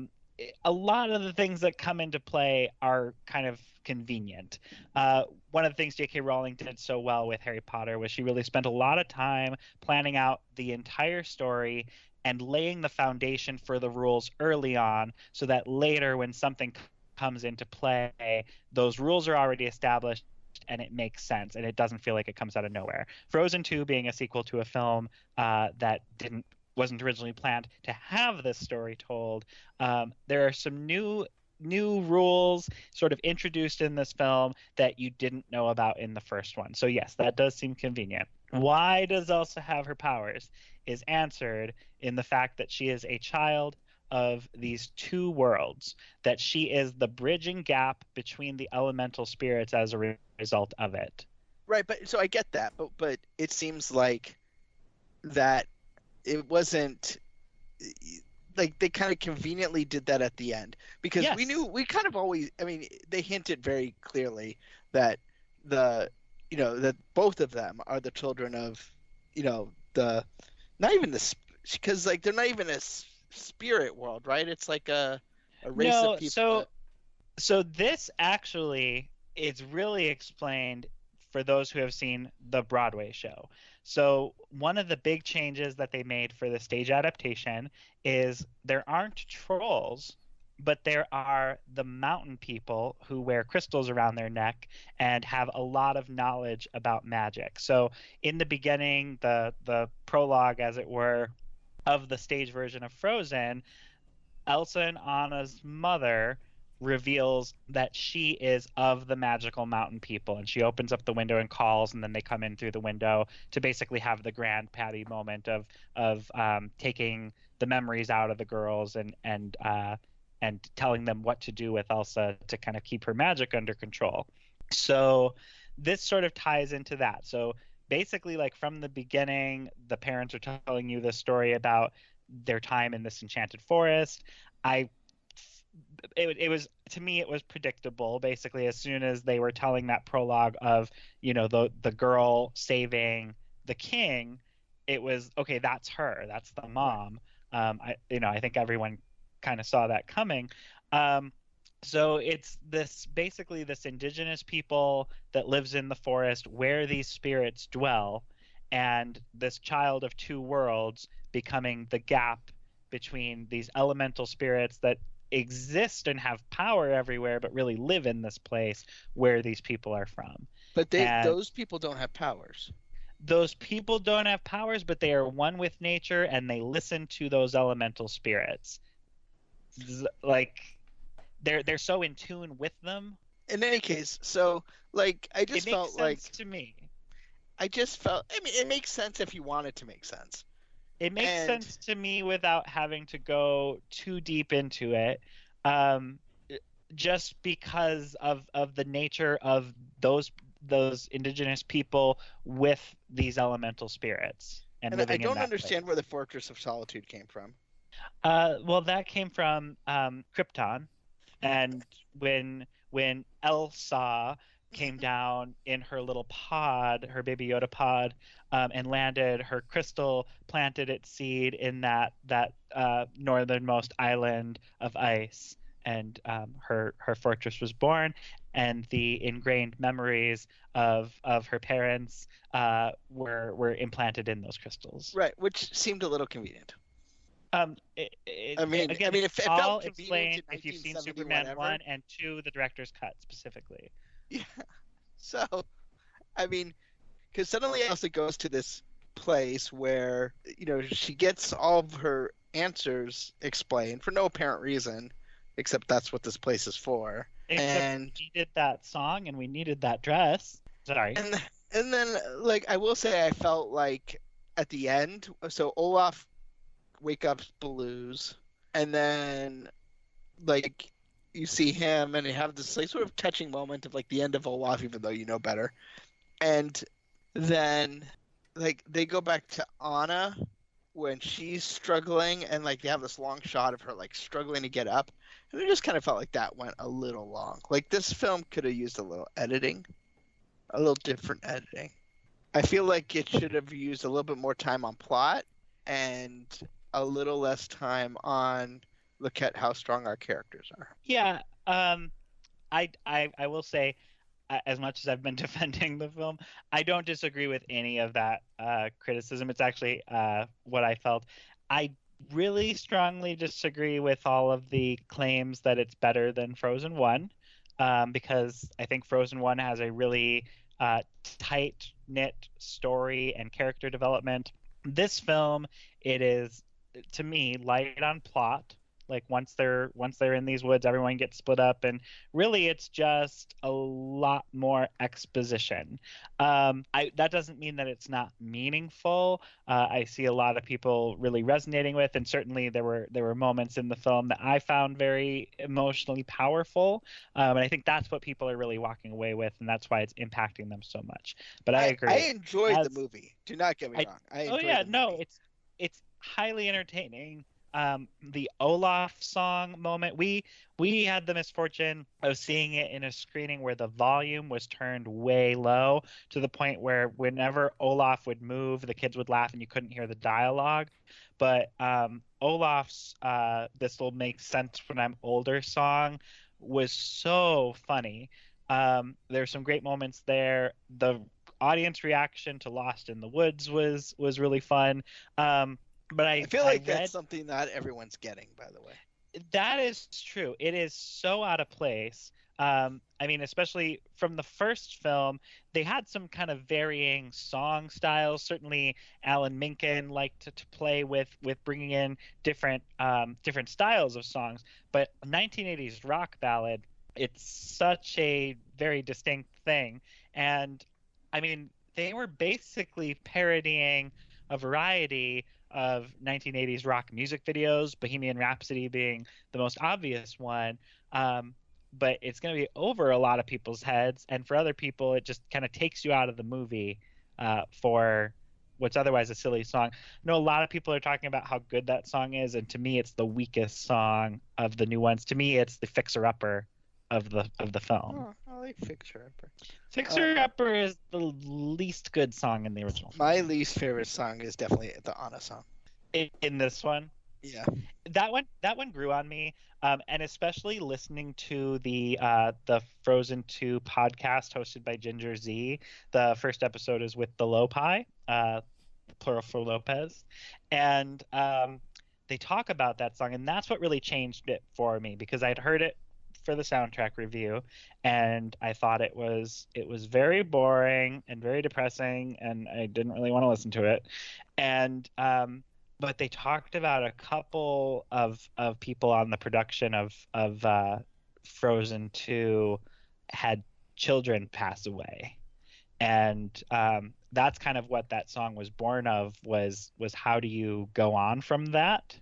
Speaker 3: a lot of the things that come into play are kind of convenient. Uh, one of the things J K. Rowling did so well with Harry Potter was she really spent a lot of time planning out the entire story and laying the foundation for the rules early on, so that later when something comes into play, those rules are already established and it makes sense and it doesn't feel like it comes out of nowhere. Frozen two being a sequel to a film uh, that didn't wasn't originally planned to have this story told. Um, there are some new new rules sort of introduced in this film that you didn't know about in the first one. So yes, that does seem convenient. Why does Elsa have her powers is answered in the fact that she is a child of these two worlds, that she is the bridging gap between the elemental spirits as a re- result of it.
Speaker 1: Right, but so I get that, but but it seems like that it wasn't like they kind of conveniently did that at the end, because
Speaker 3: Yes.
Speaker 1: we knew we kind of always, I mean, they hinted very clearly that the you know that both of them are the children of, you know, the not even the because like they're not even a s- spirit world, right? It's like a a race
Speaker 3: No,
Speaker 1: of people.
Speaker 3: so
Speaker 1: that-
Speaker 3: so this actually is really explained for those who have seen the Broadway show. So one of the big changes that they made for the stage adaptation is there aren't trolls, but there are the mountain people who wear crystals around their neck and have a lot of knowledge about magic. So in the beginning, the the prologue, as it were, of the stage version of Frozen, Elsa and Anna's mother reveals that she is of the magical mountain people, and she opens up the window and calls, and then they come in through the window to basically have the grand Patty moment of of um, taking the memories out of the girls and and uh, and telling them what to do with Elsa to kind of keep her magic under control. So this sort of ties into that. So basically, like from the beginning, the parents are telling you this story about their time in this enchanted forest. I it, it was to me it was predictable. Basically, as soon as they were telling that prologue of, you know, the the girl saving the king, it was okay, that's her, that's the mom. um I you know I think everyone kind of saw that coming. um so it's this basically this indigenous people that lives in the forest where these spirits dwell, and this child of two worlds becoming the gap between these elemental spirits that exist and have power everywhere but really live in this place where these people are from.
Speaker 1: but they
Speaker 3: And
Speaker 1: those people don't have powers.
Speaker 3: those people don't have powers, but they are one with nature and they listen to those elemental spirits. Z- like they're they're so in tune with them.
Speaker 1: In any case, so like I
Speaker 3: It
Speaker 1: just
Speaker 3: makes
Speaker 1: felt
Speaker 3: sense
Speaker 1: like
Speaker 3: to me.
Speaker 1: I just felt. I mean, it makes sense if you want it to make sense.
Speaker 3: It makes
Speaker 1: And-
Speaker 3: sense to me without having to go too deep into it. Um, just because of of the nature of those those indigenous people with these elemental spirits and,
Speaker 1: And I
Speaker 3: living in
Speaker 1: don't
Speaker 3: that
Speaker 1: understand
Speaker 3: place.
Speaker 1: where the Fortress of Solitude came from.
Speaker 3: Uh, well, that came from um, Krypton, and when when Elsa came down in her little pod, her Baby Yoda pod, um, and landed, her crystal planted its seed in that that uh, northernmost island of ice, and um, her her fortress was born, and the ingrained memories of of her parents uh, were were implanted in those crystals.
Speaker 1: Right, which seemed a little convenient.
Speaker 3: Um, it, it,
Speaker 1: I mean-
Speaker 3: again,
Speaker 1: I mean,
Speaker 3: it's
Speaker 1: it fe- it felt
Speaker 3: all
Speaker 1: convenient
Speaker 3: explained
Speaker 1: in
Speaker 3: if you've seen
Speaker 1: nineteen seventy
Speaker 3: Superman
Speaker 1: whatever.
Speaker 3: one and two, the director's cut specifically.
Speaker 1: Yeah. So, I mean, because suddenly Elsa goes to this place where, you know, she gets all of her answers explained for no apparent reason, except that's what this place is for.
Speaker 3: Except
Speaker 1: And
Speaker 3: we needed that song and we needed that dress. Sorry.
Speaker 1: and and then, like, I will say, I felt like at the end, so Olaf wake up blues, and then like you see him and you have this like sort of touching moment of like the end of Olaf, even though you know better. And then like they go back to Anna when she's struggling, and like they have this long shot of her like struggling to get up, and I just kind of felt like that went a little long. Like this film could have used a little editing, a little different editing. I feel like it should have used a little bit more time on plot and a little less time on look at how strong our characters are.
Speaker 3: Yeah, um, I, I I will say, uh, as much as I've been defending the film, I don't disagree with any of that uh, criticism. It's actually uh, what I felt. I really strongly disagree with all of the claims that it's better than Frozen One, um, because I think Frozen One has a really uh, tight knit story and character development. This film, it is, to me, light on plot. Like once they're once they're in these woods, everyone gets split up, and really it's just a lot more exposition. Um, I, that doesn't mean that it's not meaningful. Uh, I see a lot of people really resonating with, and certainly there were there were moments in the film that I found very emotionally powerful, um, and I think that's what people are really walking away with, and that's why it's impacting them so much. But I,
Speaker 1: I,
Speaker 3: agree.
Speaker 1: I enjoyed
Speaker 3: As,
Speaker 1: the movie. Do not get me
Speaker 3: I,
Speaker 1: wrong. I
Speaker 3: oh
Speaker 1: enjoyed
Speaker 3: yeah,
Speaker 1: the
Speaker 3: no,
Speaker 1: movie.
Speaker 3: it's it's highly entertaining. Um, the Olaf song moment, we we had the misfortune of seeing it in a screening where the volume was turned way low to the point where whenever Olaf would move, the kids would laugh and you couldn't hear the dialogue. But um, Olaf's uh, "This Will Make Sense When I'm Older" song was so funny. Um, there's some great moments there. The audience reaction to Lost in the Woods was was really fun. Um, But I,
Speaker 1: I feel
Speaker 3: I
Speaker 1: like
Speaker 3: read,
Speaker 1: that's something not everyone's getting, by the way.
Speaker 3: that is true. It is so out of place. Um, I mean, especially from the first film, they had some kind of varying song styles. Certainly, Alan Menken liked to, to play with with bringing in different um, different styles of songs. But nineteen eighties rock ballad, it's such a very distinct thing. And I mean, they were basically parodying a variety of nineteen eighties rock music videos, Bohemian Rhapsody being the most obvious one. Um, but it's going to be over a lot of people's heads. And for other people, it just kind of takes you out of the movie uh, for what's otherwise a silly song. I know a lot of people are talking about how good that song is. And to me, it's the weakest song of the new ones. To me, it's the fixer upper of the of the film.
Speaker 1: Oh, I like Fixer Upper.
Speaker 3: Fixer
Speaker 1: Uh,
Speaker 3: Upper is the least good song in the original film.
Speaker 1: My least favorite song is definitely the Anna song.
Speaker 3: In, in this one,
Speaker 1: Yeah.
Speaker 3: that one that one grew on me, um, and especially listening to the uh, the Frozen two podcast hosted by Ginger Z. The first episode is with the Lopi, uh, plural for Lopez, and um, they talk about that song, and that's what really changed it for me because I'd heard it for the soundtrack review, and I thought it was it was very boring and very depressing, and I didn't really want to listen to it, and um, but they talked about a couple of of people on the production of of uh, Frozen two had children pass away, and um, that's kind of what that song was born of was was how do you go on from that.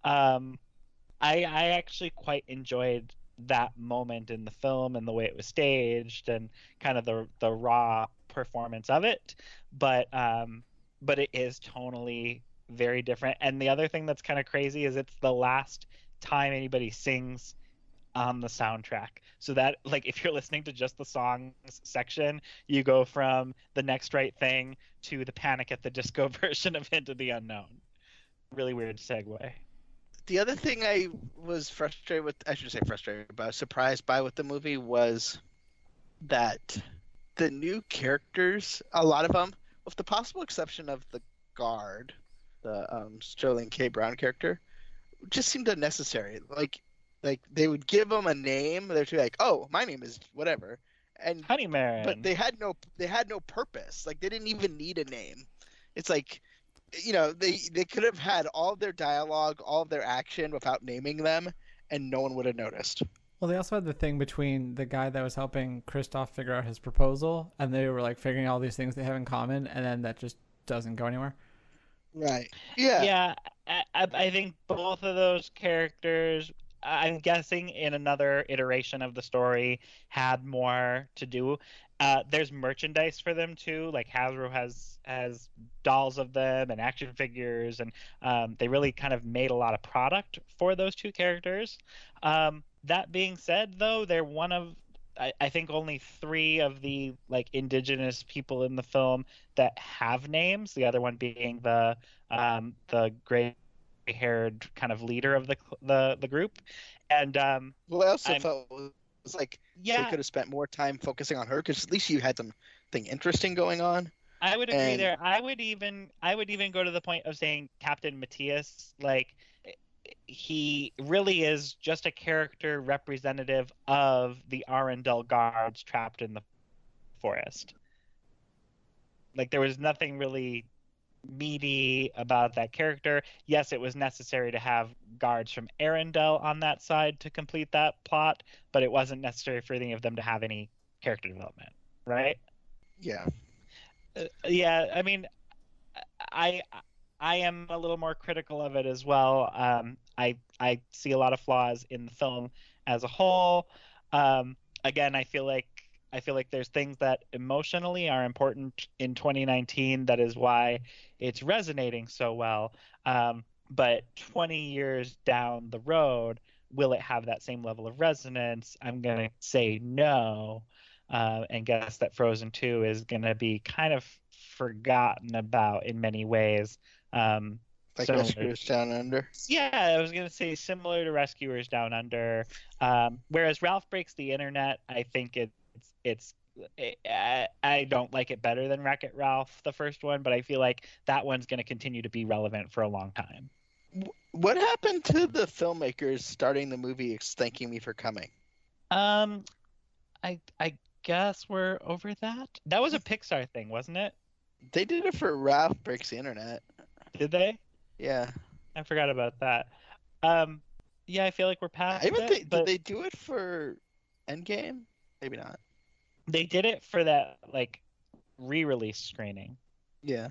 Speaker 3: Um, I I actually quite enjoyed that moment in the film and the way it was staged and kind of the the raw performance of it, but um, but it is tonally very different. And the other thing that's kind of crazy is it's the last time anybody sings on the soundtrack. So that, like, if you're listening to just the songs section, you go from The Next Right Thing to the Panic at the Disco version of Into the Unknown. Really weird segue.
Speaker 1: The other thing I was frustrated with, I should say frustrated, but I was surprised by with the movie was that the new characters, a lot of them, with the possible exception of the guard, the um, Sterling K. Brown character, just seemed unnecessary. Like, like they would give them a name, they'd be like, "Oh, my name is whatever," and
Speaker 3: Honeymarin.
Speaker 1: but they had no, they had no purpose. Like they didn't even need a name. It's like, you know, they they could have had all of their dialogue, all of their action without naming them, and no one would have noticed.
Speaker 2: Well, they also had the thing between the guy that was helping Kristoff figure out his proposal, and they were like figuring all these things they have in common, and then that just doesn't go anywhere.
Speaker 1: Right. Yeah.
Speaker 3: Yeah, I, I think both of those characters, I'm guessing in another iteration of the story, had more to do. Uh, there's merchandise for them too. Like Hasbro has has dolls of them and action figures, and um, they really kind of made a lot of product for those two characters. Um, that being said, though, they're one of I, I think only three of the like indigenous people in the film that have names. The other one being the um, the Grey gray-haired kind of leader of the the the group, and um,
Speaker 1: Well, I also
Speaker 3: I'm,
Speaker 1: felt it was like they
Speaker 3: yeah,
Speaker 1: could have spent more time focusing on her because at least you had something interesting going on.
Speaker 3: I would agree
Speaker 1: And
Speaker 3: there. I would even I would even go to the point of saying Captain Matthias, like he really is just a character representative of the Arundel guards trapped in the forest. Like there was nothing really meaty about that character. Yes, it was necessary to have guards from Arundel on that side to complete that plot, but it wasn't necessary for any of them to have any character development, right?
Speaker 1: yeah,
Speaker 3: Uh, yeah, I mean, I I am a little more critical of it as well. Um, I I see a lot of flaws in the film as a whole. Um, again, I feel like I feel like there's things that emotionally are important in twenty nineteen. That is why it's resonating so well. Um, but twenty years down the road, will it have that same level of resonance? I'm gonna say no, uh, and guess that Frozen two is gonna be kind of forgotten about in many ways. Um,
Speaker 1: like
Speaker 3: similar,
Speaker 1: Rescuers Down Under.
Speaker 3: yeah, I was gonna say similar to Rescuers Down Under. Um, whereas Ralph Breaks the Internet, I think it's it's I, I don't like it better than Wreck-It Ralph, the first one, but I feel like that one's gonna continue to be relevant for a long time.
Speaker 1: What happened to the filmmakers starting the movie thanking me for coming?
Speaker 3: Um, I I guess we're over that. That was a Pixar thing, wasn't it?
Speaker 1: They did it for Ralph Breaks the Internet.
Speaker 3: Did they?
Speaker 1: Yeah.
Speaker 3: I forgot about that. Um, yeah, I feel like we're past
Speaker 1: I even
Speaker 3: it,
Speaker 1: think
Speaker 3: but
Speaker 1: did they do it for Endgame? Maybe not.
Speaker 3: they did it for that like re-release screening.
Speaker 1: Yeah.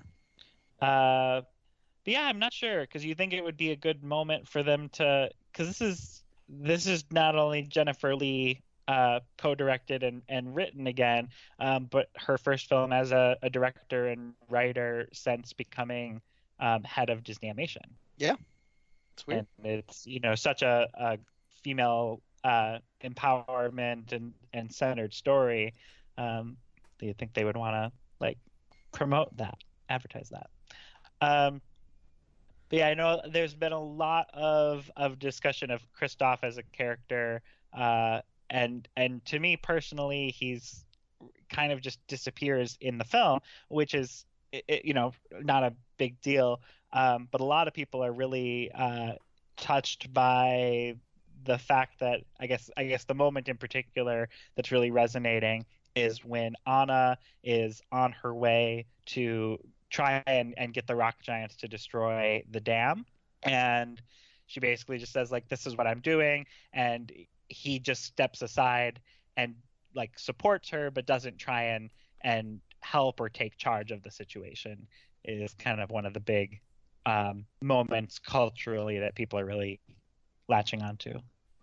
Speaker 3: Uh, but yeah, I'm not sure because you think it would be a good moment for them to because this is this is not only Jennifer Lee uh, co-directed and, and written again, um, but her first film as a, a director and writer since becoming um, head of Disney Animation.
Speaker 1: Yeah. It's weird.
Speaker 3: And it's you know such a, a female uh, empowerment and, and centered story. Um, do you think they would want to like promote that, advertise that? Um, but yeah, I know there's been a lot of, of discussion of Kristoff as a character, uh, and and to me personally, he's kind of just disappears in the film, which is it, you know not a big deal. Um, but a lot of people are really uh, touched by the fact that I guess I guess the moment in particular that's really resonating is when Anna is on her way to try and, and get the rock giants to destroy the dam, and she basically just says like this is what I'm doing, and he just steps aside and like supports her but doesn't try and and help or take charge of the situation. It is kind of one of the big um, moments culturally that people are really latching onto.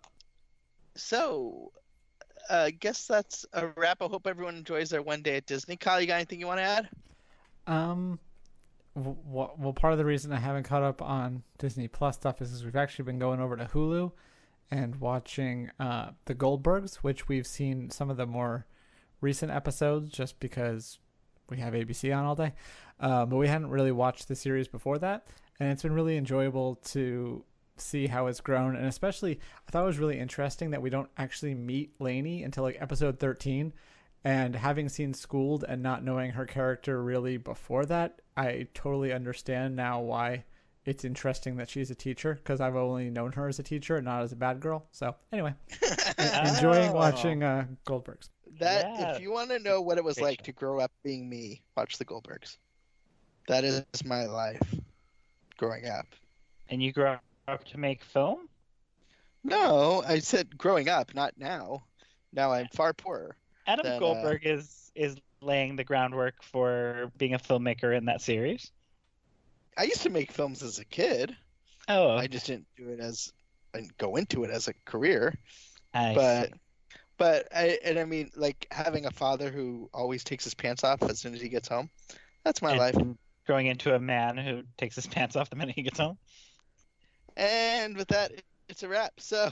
Speaker 1: So, I uh, guess that's a wrap. I hope everyone enjoys their one day at Disney. Kyle, you got anything you want to add?
Speaker 2: Um, w- well, part of the reason I haven't caught up on Disney Plus stuff is because we've actually been going over to Hulu and watching uh, the Goldbergs, which we've seen some of the more recent episodes just because we have A B C on all day. Uh, but we hadn't really watched the series before that, and it's been really enjoyable to see how it's grown. And especially, I thought it was really interesting that we don't actually meet Lainey until like episode thirteen. And having seen Schooled and not knowing her character really before that, I totally understand now why it's interesting that she's a teacher, because I've only known her as a teacher and not as a bad girl. So anyway, enjoying watching uh, Goldbergs.
Speaker 1: That
Speaker 3: Yeah.
Speaker 1: if you want to know what it was
Speaker 3: Great
Speaker 1: like
Speaker 3: show.
Speaker 1: to grow up being me, watch the Goldbergs. That is my life growing up.
Speaker 3: And you grew up to make film?
Speaker 1: No, I said growing up, not now. Now I'm far poorer.
Speaker 3: Adam
Speaker 1: Then, uh,
Speaker 3: Goldberg is is laying the groundwork for being a filmmaker in that series.
Speaker 1: I used to make films as a kid.
Speaker 3: Oh,
Speaker 1: I just didn't do it as I didn't go into it as a career.
Speaker 3: I
Speaker 1: but
Speaker 3: see.
Speaker 1: but I and I mean like having a father who always takes his pants off as soon as he gets home. That's my
Speaker 3: And
Speaker 1: life.
Speaker 3: growing into a man who takes his pants off the minute he gets home.
Speaker 1: And with that, it's a wrap. So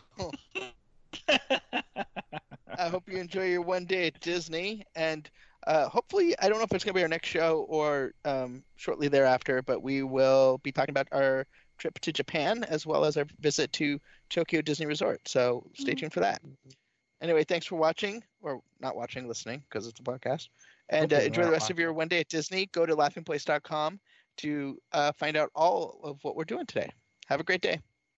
Speaker 1: I hope you enjoy your one day at Disney, and uh, hopefully, I don't know if it's going to be our next show or um, shortly thereafter, but we will be talking about our trip to Japan, as well as our visit to Tokyo Disney Resort. So stay tuned for that. Anyway, thanks for watching, or not watching, listening, because it's a podcast. And uh,
Speaker 3: Hopefully
Speaker 1: enjoy the
Speaker 3: not
Speaker 1: rest of your
Speaker 3: watching.
Speaker 1: one day at Disney. Go to laughing place dot com to uh, find out all of what we're doing today. Have a great day.